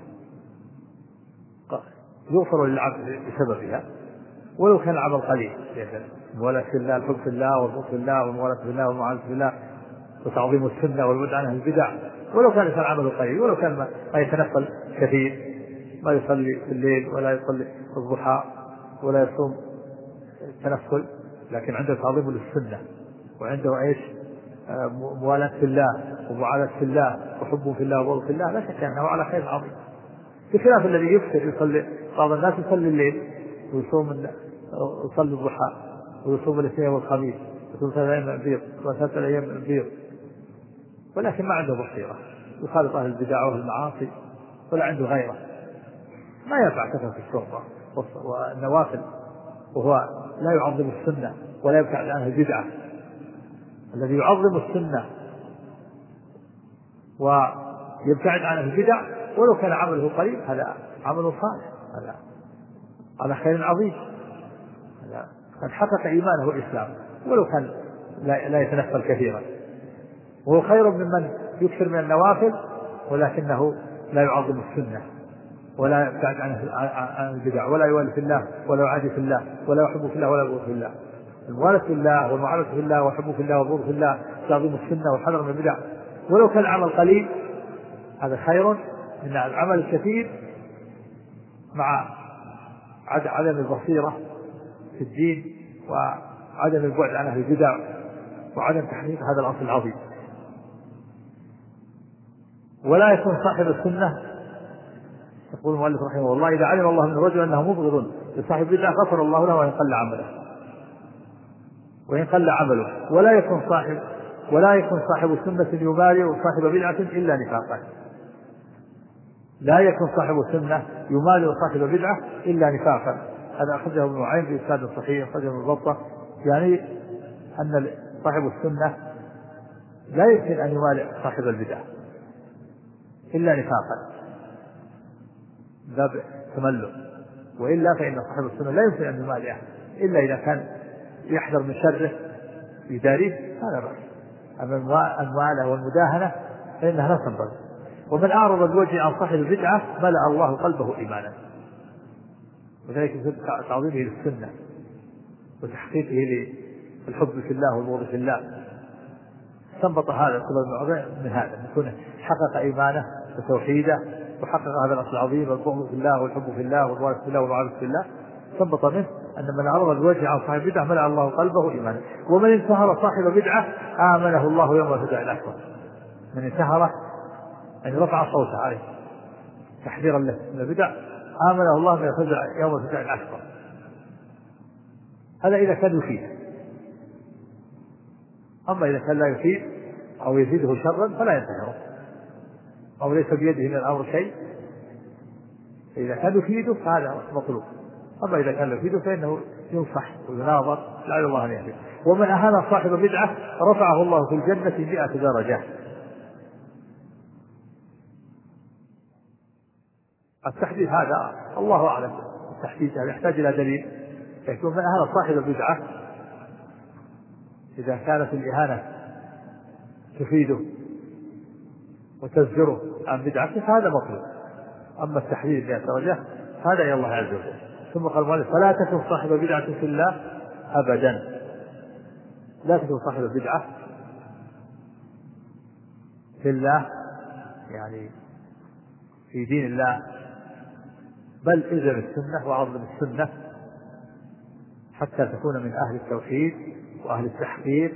يغفر للعبد بسببها ولو كان العمل قليل. الموالاة في الله، الحب في الله، والبغض في الله، والموالاة في الله، والمعاداة في الله، وتعظيم السنة والبعد عن البدع، ولو كان الإنسان عمله قليل، ولو كان ما يتنفل كثير، ما يصلي في الليل ولا يصلي في الضحى ولا يصوم التنفل، لكن عنده تعظيم للسنة وعنده ايش؟ موالاة في الله ومعاداة في الله وحب في الله وبغض في الله، لا شك أنه على خير عظيم، بخلاف الذي يكثر يصلي. بعض الناس يصلي الليل ويصوم ويصلي الضحى ويصوم الاثنين والخميس ويصوم ثلاث أيام البيض وثلاث أيام البيض، ولكن ما عنده بصيرة، يخالط أهل البدع والمعاصي ولا عنده غيره، ما ينفع كثرة الصوم والنوافل وهو لا يعظم السنة ولا يبتعد عنها البدعة. الذي يعظم السنة ويبتعد عنها البدع ولو كان عمله قليل هذا عمل صالح، هذا على خير عظيم، هذا قد حقق إيمانه الإسلام ولو كان لا, لا يتنفل كثيرا، وهو خير ممن يكثر من النوافل ولكنه لا يعظم السنة ولا يبتعد عن البدع ولا يوالي في الله ولا يعادي في الله ولا يحب في الله ولا يبغض في الله. الموالاة في الله والمعاملة في الله والحب في الله والبغض في الله، تعظيم السنة والحذر من البدع ولو كان العمل قليل، هذا خير من العمل الكثير مع عدم البصيرة في الدين وعدم البعد عن أهل البدع وعدم تحقيق هذا الأصل العظيم. ولا يكون صاحب السنة، يقول المؤلف رحمه الله: إذا علم الله من الرجل أنه مبغض لصاحب بدعة غفر الله له وإن قل عمله وإن قل عمله ولا يكون صاحب ولا يكون صاحب سنة يماري صاحب بدعة إلا نفاقا. لا يكون صاحب سنة يماري صاحب بدعة إلا نفاقا. هذا أخرجه ابن معين في إسناد صحيح، أخرجه ابن بطة، يعني أن صاحب السنة لا يمكن أن يماري صاحب البدعة إلا نفاقا باب تملق، وإلا فإن صاحب السنة لا يمكن أن يماري إلا إذا كان يحذر من شره يداريه، هذا بس. أما الموالاة والمداهنة فإنها لا تنبغي. ومن أعرض الوجه عن صاحب البدعة ملأ الله قلبه إيمانا، وذلك تعظيمه للسنة وتحقيقه للحب في الله والبغض في الله. استنبط هذا السبب من هذا، يكون حقق إيمانه وتوحيده وحقق هذا الأصل العظيم، البغض في الله والحب في الله والموالاه في الله والمعاملة في الله. استنبط منه أن من أعرض الوجه عن صاحب بدعة ملأ الله قلبه إيمانا. ومن انتهر صاحب بدعة آمنه الله يوم الفزع الأكبر. من انتهره أن رفع صوته عليه تحذيرا له من البدع آمنه الله من الفزع يوم الفزع الأكبر. هذا إذا كان يفيد، أما إذا كان لا يفيد أو يزيده شرا فلا ينتهره أو ليس بيده من الأمر شيء. إذا كان يفيده فهذا مطلوب، أما إذا كان يفيده فإنه ينصح ويناظر لعل الله أن يهديه. ومن أهان صاحب بدعة رفعه الله في الجنة مئة درجة. التحديد هذا الله أعلم، التحديد هذا يحتاج إلى دليل. يكون من أهان صاحب البدعة إذا كانت الإهانة تفيده وتزجره عن بدعته فهذا مطلوب. أما التحديد مئة درجة هذا إلى الله عز وجل. ثم قال المؤلف: فلا تكن صاحب بدعة في الله أبدا. لا تكن صاحب بدعة في الله يعني في دين الله، بل إلزم السنة وعظم السنة حتى تكون من أهل التوحيد وأهل التحقيق،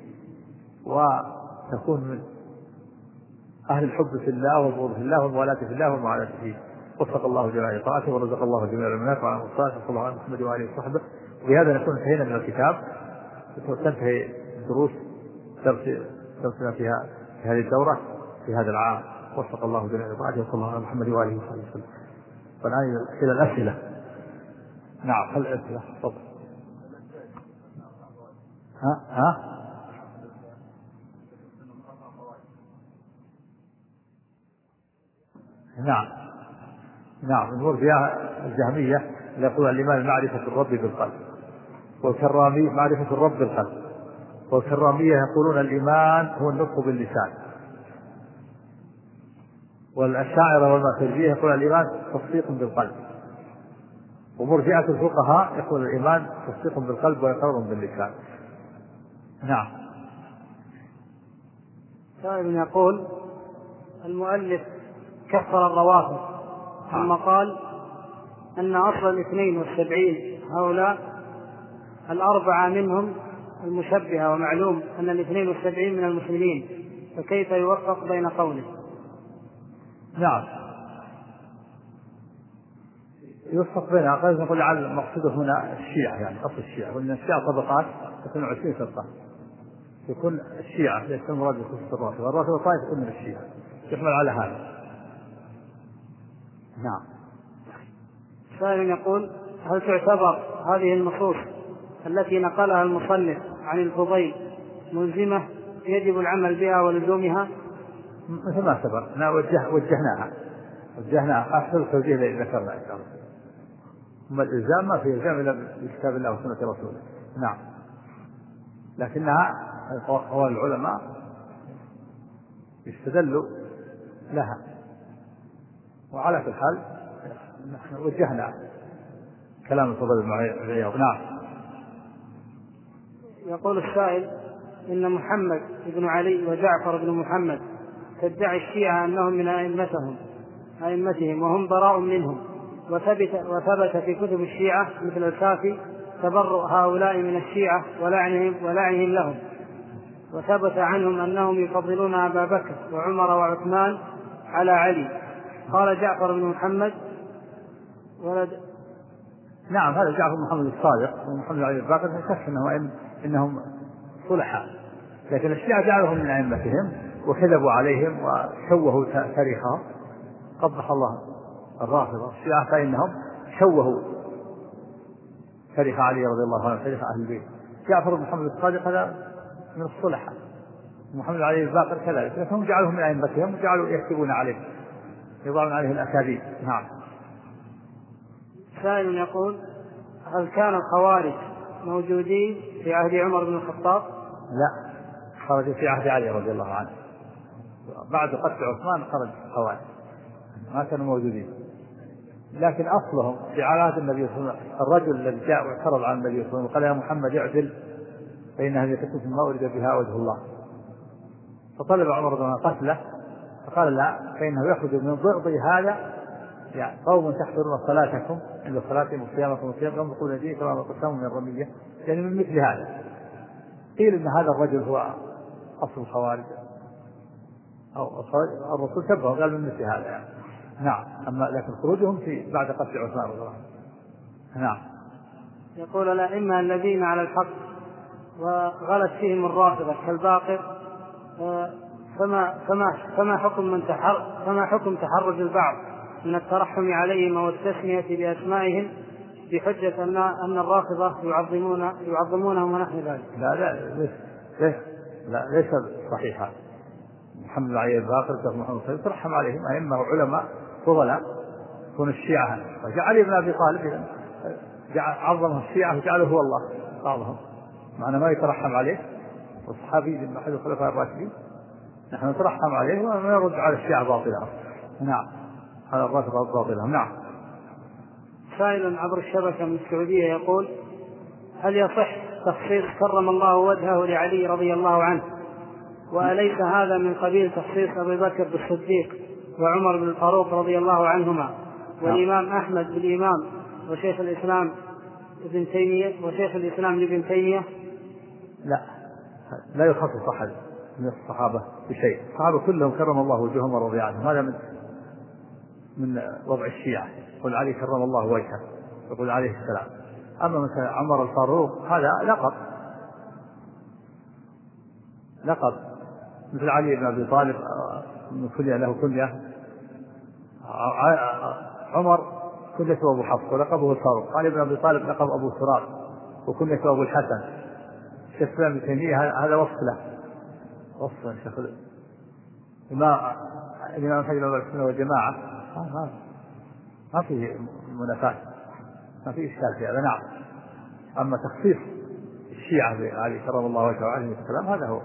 وتكون من أهل الحب في الله والبغض في الله والموالاة في الله والمعاداة فيه. وفق الله جميع طاعته ورزق الله جميع المنافع وعن الصالح صلى الله عليه محمد وآله وصحبه. وبهذا نكون انتهينا من الكتاب، تنتهي الدروس درسنا فيها في هذه الدورة في هذا العام. وفق الله جميع طاعته وصلى الله على محمد وآله وصحبه وسلم. والآن إلى الأسئلة. نعم، هل الأسئلة؟ تفضل. ها ها نعم. نعم. المرجئة الجهمية يقول الإيمان معرفة الرب بالقلب، والكرامية معرفة الرب بالقلب، والكرامية يقولون الإيمان هو النطق باللسان، والأشاعرة والماتريدية يقول الإيمان تصديق بالقلب، ومرجئة الفقهاء يقول الإيمان تصديق بالقلب وإقرار باللسان. نعم. سائل يقول المؤلف كفر الروافض ثم قال أن أصل الاثنين والسبعين هؤلاء الأربعة منهم المشبهة، ومعلوم أن الاثنين والسبعين من المسلمين، فكيف يوفق بين قوله؟ نعم يوفق بينها. قد نقول على المقصود هنا الشيعة، يعني أصل الشيعة، وأن الشيعة طبقات تكون عشرين فرقة، يكون الشيعة ليس المراد بخصوص الرافضة، والرافضة طائفة تكون من الشيعة، يحمل على هذا. نعم. سائل يقول هل تعتبر هذه النصوص التي نقلها المصنف عن الفضيل ملزمة يجب العمل بها ولزومها؟ مثل ما سبق وجه وجهناها وجهناها أحسن التوجيه الذي ذكرنا إن شاء الله. أما الإلزام ما في إلزام إلا بكتاب الله وسنة رسوله. نعم. لكنها قوال العلماء يستدلوا لها، وعلى كل حال نحن وجهنا كلام الفضيل بن عياض. نعم. يقول السائل إن محمد بن علي وجعفر بن محمد تدعي الشيعة أنهم من أئمتهم أئمتهم وهم براء منهم، وثبت, وثبت في كتب الشيعة مثل الكافي تبرؤ هؤلاء من الشيعة ولعنهم, ولعنهم لهم، وثبت عنهم أنهم يفضلون أبا بكر وعمر وعثمان على علي. قال جعفر بن محمد ولد. نعم هذا جعفر بن محمد الصادق ومحمد علي الباقر يكفي إنه إنهم صلحاء، لكن الشيعة جعلهم من أئمتهم وكذبوا عليهم وشوهوا تاريخهم. قبح الله الرافضة الشيعة فإنهم شوهوا تاريخ علي رضي الله عنه، تاريخ أهل البيت. جعفر بن محمد الصادق هذا من الصلحاء، محمد علي الباقر كذلك، لكنهم جعلهم من أئمتهم وجعلوا يكتبون عليه يضعون عليه الأكاذيب. نعم. سائل يقول هل كان الخوارج موجودين في عهد عمر بن الخطاب؟ لا، خرج في عهد علي رضي الله عنه، بعد قتل عثمان خرج الخوارج، ما كانوا موجودين. لكن أصلهم في عهد النبي صلى الله عليه وسلم، الرجل الذي جاء واعترض على النبي صلى الله عليه وسلم وقال يا محمد اعدل فإن هذه فتنة ما أريد بها وجه الله، فطلب عمر رضي الله عنه قتله، فقال لا فإنه يخرج من ضغط هذا يعني قوم تحضرون صلاتكم عند صلاتهم وصيامكم وصيامكم ينطقون دين كما قسموا من الرمية، يعني من مثل هذا. قيل ان هذا الرجل هو اصل الخوارج او الرسول شبهه قال من مثل هذا يعني. نعم. اما لكن خروجهم في بعد قتل عثمان رضي الله عنه. نعم. يقول الائمه الذين على الحق وغلت فيهم الرافضه كالباقر، فما فما فما حكم من تحر فما حكم تحرج البعض من الترحم عليهم والتسمية بأسمائهم بحجة أن أن الرافضة يعظمون يعظمونهم ونحن ذلك؟ لا لا ليس ليس لا ليس صحيح هذا. محمد علي الباقر محمد صلى ترحم عليهم أئمة وعلماء فضلاء يكون الشيعة، وجعل ابن أبي طالب عظمه الشيعة وجعله هو الله بعضهم، معنى ما يترحم عليه، والصحابي من أحد الخلفاء الراشدين نحن نترحم عليه ونرد على الشيعة باطلهم. نعم. هذا الرافضة باطلهم. نعم. سائل عبر الشبكة من السعودية يقول هل يصح تخصيص كرم الله وجهه لعلي رضي الله عنه، وأليس هذا من قبيل تخصيص أبي بكر بالصديق وعمر بن الفاروق رضي الله عنهما والإمام أحمد بالإمام وشيخ الإسلام ابن تيمية وشيخ الإسلام ابن تيمية؟ لا لا يخصص أحد من الصحابة بشيء، الصحابة كلهم كرم الله وجههم ورضي عنهم، هذا من من وضع الشيعة. يقول علي كرم الله وجهه، يقول عليه السلام. أما مثلا عمر الفاروق هذا لقب لقب مثل علي بن أبي طالب كنية له كنية، عمر كنيته أبو حفص ولقبه الفاروق، علي بن أبي طالب لقب أبو تراب وكنيته أبو الحسن. شيخ الإسلام ابن تيمية هذا وصف له، وصف شيخ الإمام الإمام الحج والسنة والجماعة ما في منافاة، ما في إشكال في هذا. نعم. أما تخصيص الشيعة علي كرم الله وجهه وعليه السلام هذا هو،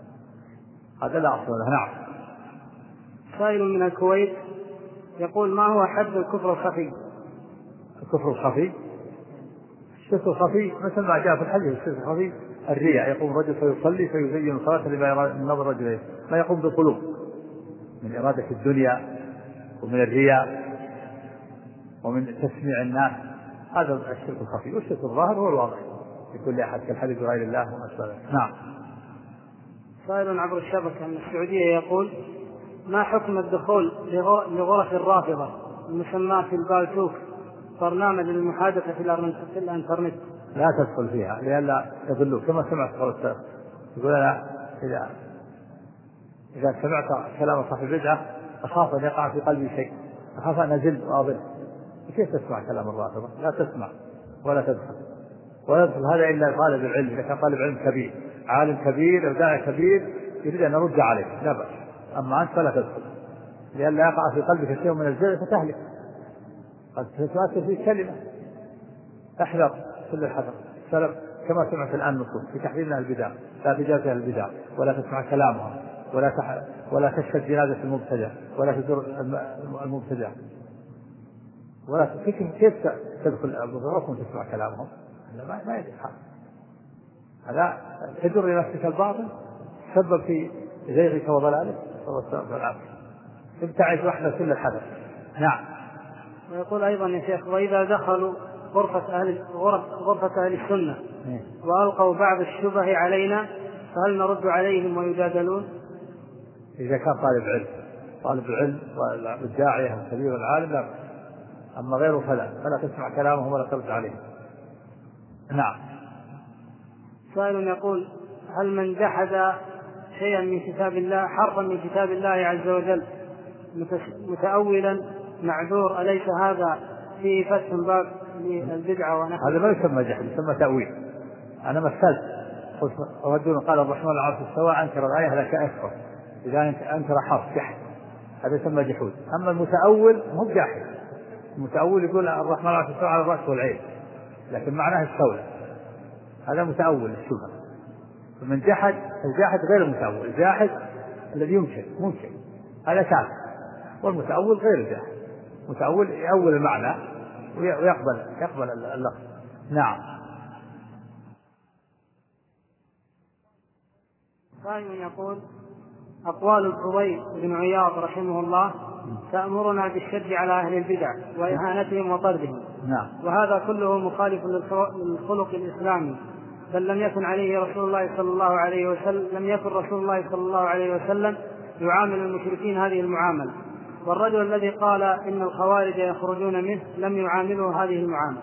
هذا لا أصل له. نعم. سائل من الكويت يقول: ما هو حد الكفر الخفي؟ الكفر الخفي الشرك الخفي مثل ما جاء في الحديث، الشرك الخفي الرياء، يقوم الرجل فيصلي فيزين صلاته لما يرى من نظر الرجل، ما يقوم بالقلوب من إرادة الدنيا ومن الرياء ومن تسميع الناس، هذا الشرك الخفي. والشرك الظاهر هو الواضح لكل أحد كالحديث بغير الله وما أشبه ذلك. نعم. سائل عبر الشبكة من السعودية يقول: ما حكم الدخول لغرف الرافضة المسماة في البالتوك برنامج للمحادثة في الانترنت؟ لا تدخل فيها لئلا يضلوك، كما سمعت قول السلف يقول: أنا إذا إذا سمعت كلام صاحب البدعة أخاف أن يقع في قلبي شيء، أخاف أن أزل وأضل. كيف تسمع كلام الرافضة؟ لا تسمع ولا تدخل، ولا يدخل هذا إلا طالب العلم، إذا كان طالب علم كبير عالم كبير أو داعي كبير يريد أن يرد عليه لا بأس، أما أنت فلا تدخل لئلا يقع في قلبك شيء من الزل فتهلك، قد تؤثر فيك كلمة. احذر كل الحذر. السلف كما سمعت الآن نصوص في تحريم أهل البدع، لا تجازي أهل البدع ولا تسمع كلامهم ولا تح... ولا تشهد جنازة المبتدع ولا تزور المبتدع ولا تفكر كيف تدخل الغرف وتسمع كلامهم، هذا ما ما يدري حال، هذا تجر لنفسك الباطل تسبب في زيغك وضلالك والعافية. ابتعد واحدة كل الحذر. نعم. ويقول أيضا يا شيخ: وإذا دخلوا غرفة أهل غرفة أهل السنة وألقوا بعض الشبه علينا فهل نرد عليهم ويجادلون؟ إذا كان طالب علم طالب العلم والداعية الكبير والعالم لا، أما غيره فلا فلا تسمع كلامهم ولا ترد عليهم. نعم. سائل يقول: هل من جحد شيئا من كتاب الله حرفا من كتاب الله عز وجل متأولا معذور، أليس هذا فيه فتح باب للبدعة ونحو؟ هذا ما يسمى جحد، يسمى تأويل. أنا مثلت رجل قال الرحمن على العرش استوى أنكر الآية لك أكفر، إذا أنكر حرف جحد هذا يسمى جحود. أما المتأول مو جاحد، المتأول يقول الرحمن على العرش استوى على الرأس والعين لكن معناه استولى، هذا متأول الشبهة. فمن جحد الجاحد غير المتأول، الجاحد الذي ينكر ممكن هذا كافر، والمتأول غير الجاحد، متأول يأول المعنى ويقبل يقبل اللفظ. نعم. ثاني يقول: أقوال الفضيل بن عياض رحمه الله تأمرنا بالشد على أهل البدع وإهانتهم وطردهم. نعم. وهذا كله مخالف للخلق الإسلامي، بل لم يكن عليه رسول الله صلى الله عليه وسلم لم يكن رسول الله صلى الله عليه وسلم يعامل المشركين هذه المعاملة، والرجل الذي قال إن الخوارج يخرجون منه لم يعاملوا هذه المعاملة.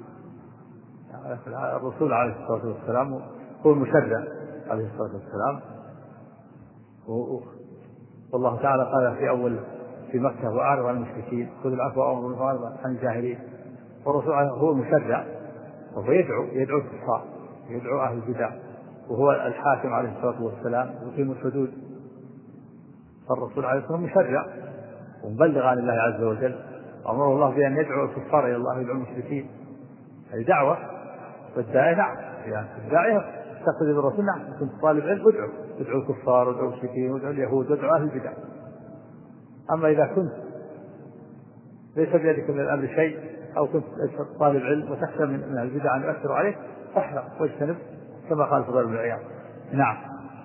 الرسول عليه الصلاة والسلام هو المشرع عليه الصلاة والسلام، والله تعالى قال في أول في مكة: وأعرض عن المشركين خذ العفو وأمر بالمعروف عن الجاهلين. والرسول هو المشرع وهو يدعو يدعو الكفار يدعو أهل البدع، وهو الحاكم عليه الصلاة والسلام يقيم الحدود. فالرسول عليه الصلاة والسلام مشرع ومبلغ عن الله عز وجل، أمر الله بأن يدعو الكفار إلى الله ويدعو المشركين، هذه دعوة. والداعية نعم يعني الداعية تقتدي بالرسول، نعم كنت طالب علم ادعو ادعو الكفار وادعو المشركين وادعو اليهود وادعو أهل البدع. أما إذا كنت ليس بيدك من الأمر شيء أو كنت طالب علم وتخشى من البدع أن يؤثر عليك فاحذر واجتنب كما قال فضيل بن عياض. نعم.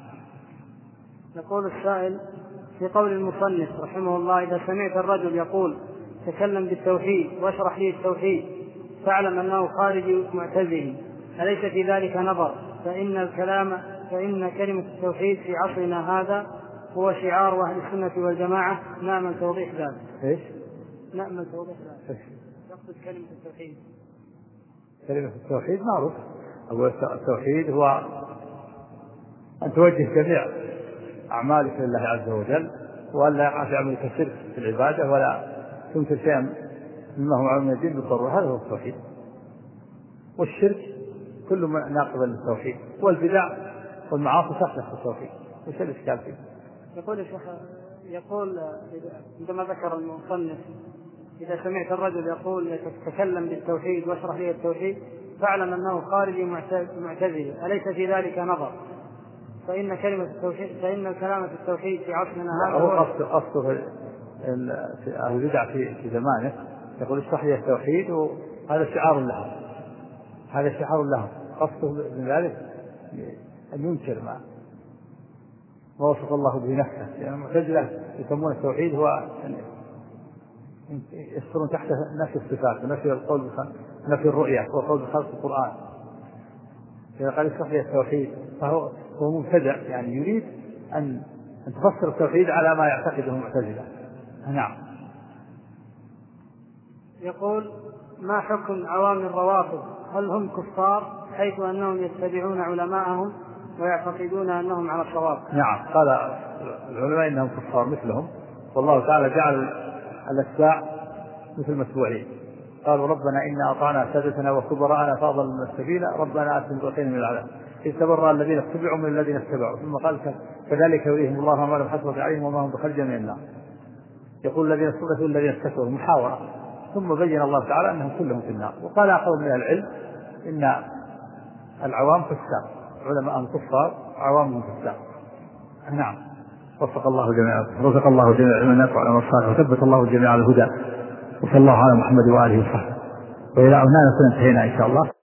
يقول السائل: في قول المصنف رحمه الله: إذا سمعت الرجل يقول تكلم بالتوحيد واشرح لي التوحيد فاعلم أنه خارج معتزلي، أليس في ذلك نظر؟ فإن الكلام فإن كلمة التوحيد في عصرنا هذا هو شعار أهل السنة والجماعة. نأمل توضيح ذلك. إيش؟ نأمل توضيح ذلك. يقصد كلمة التوحيد. كلمة التوحيد معروف، أقول التوحيد هو أن توجه جميع أعمالك لله عز وجل، وأن لا يقع في عملك الشرك في العبادة ولا تنكر شيئا مما هو معلوم من الدين بالضرورة، هذا هو التوحيد. والشرك كل ما ناقض للتوحيد، والبدع والمعاصي تخلف في التوحيد. وش الإشكال فيه؟ يقول الشيخ يقول عندما ذكر المصنف إذا سمعت الرجل يقول تتكلم بالتوحيد واشرح لي التوحيد فاعلم أنه خارجي معتزلي، أليس في ذلك نظر؟ فإن كلمة التوحيد فإن الكلام في التوحيد في عصرنا هذا هو قصد قصد في أهل البدع في في زمانه يقول اشرح لي التوحيد، وهذا شعار لهم، هذا شعار لهم. قصده من ذلك أن ينكر ما ما وصف الله به نفسه، يعني المعتزلة يسمون التوحيد هو يذكرون تحت نفي الصفات ونفي القول نفي الرؤية وقول بخلق القرآن. إذا قال اشرح لي التوحيد فهو هو مبتدع، يعني يريد أن أن تفسر التوحيد على ما يعتقده المعتزلة. نعم. يقول ما حكم عوام الروافض؟ هل هم كفار حيث أنهم يتبعون علماءهم ويعتقدون أنهم على الصواب؟ نعم، قال العلماء إنهم كفار مثلهم، والله تعالى جعل الأتباع مثل المتبوعين. قالوا ربنا إنا أطعنا سادتنا وكبراءنا فأضلنا السبيل ربنا آتهم ضعفين من العذاب إذ تبرأ الذين اتبعوا من الذين اتبعوا. ثم قال كذلك يريهم الله ما لم حسرت عليهم وما هم بخرج من النار. يقول الذين استضعفوا الذين استكبروا محاورة، ثم بين الله تعالى أنهم كلهم في النار. وقال آخر من العلم إن العوام فساق، علماء كفار عوامهم فساق. نعم. وفق الله جميعا، رزق الله جميعا من نفع على الصالح، وثبت الله جميعا على الهدى، وصلى الله على محمد وآله وصحبه. وإلى هنا نكون انتهينا إن شاء الله.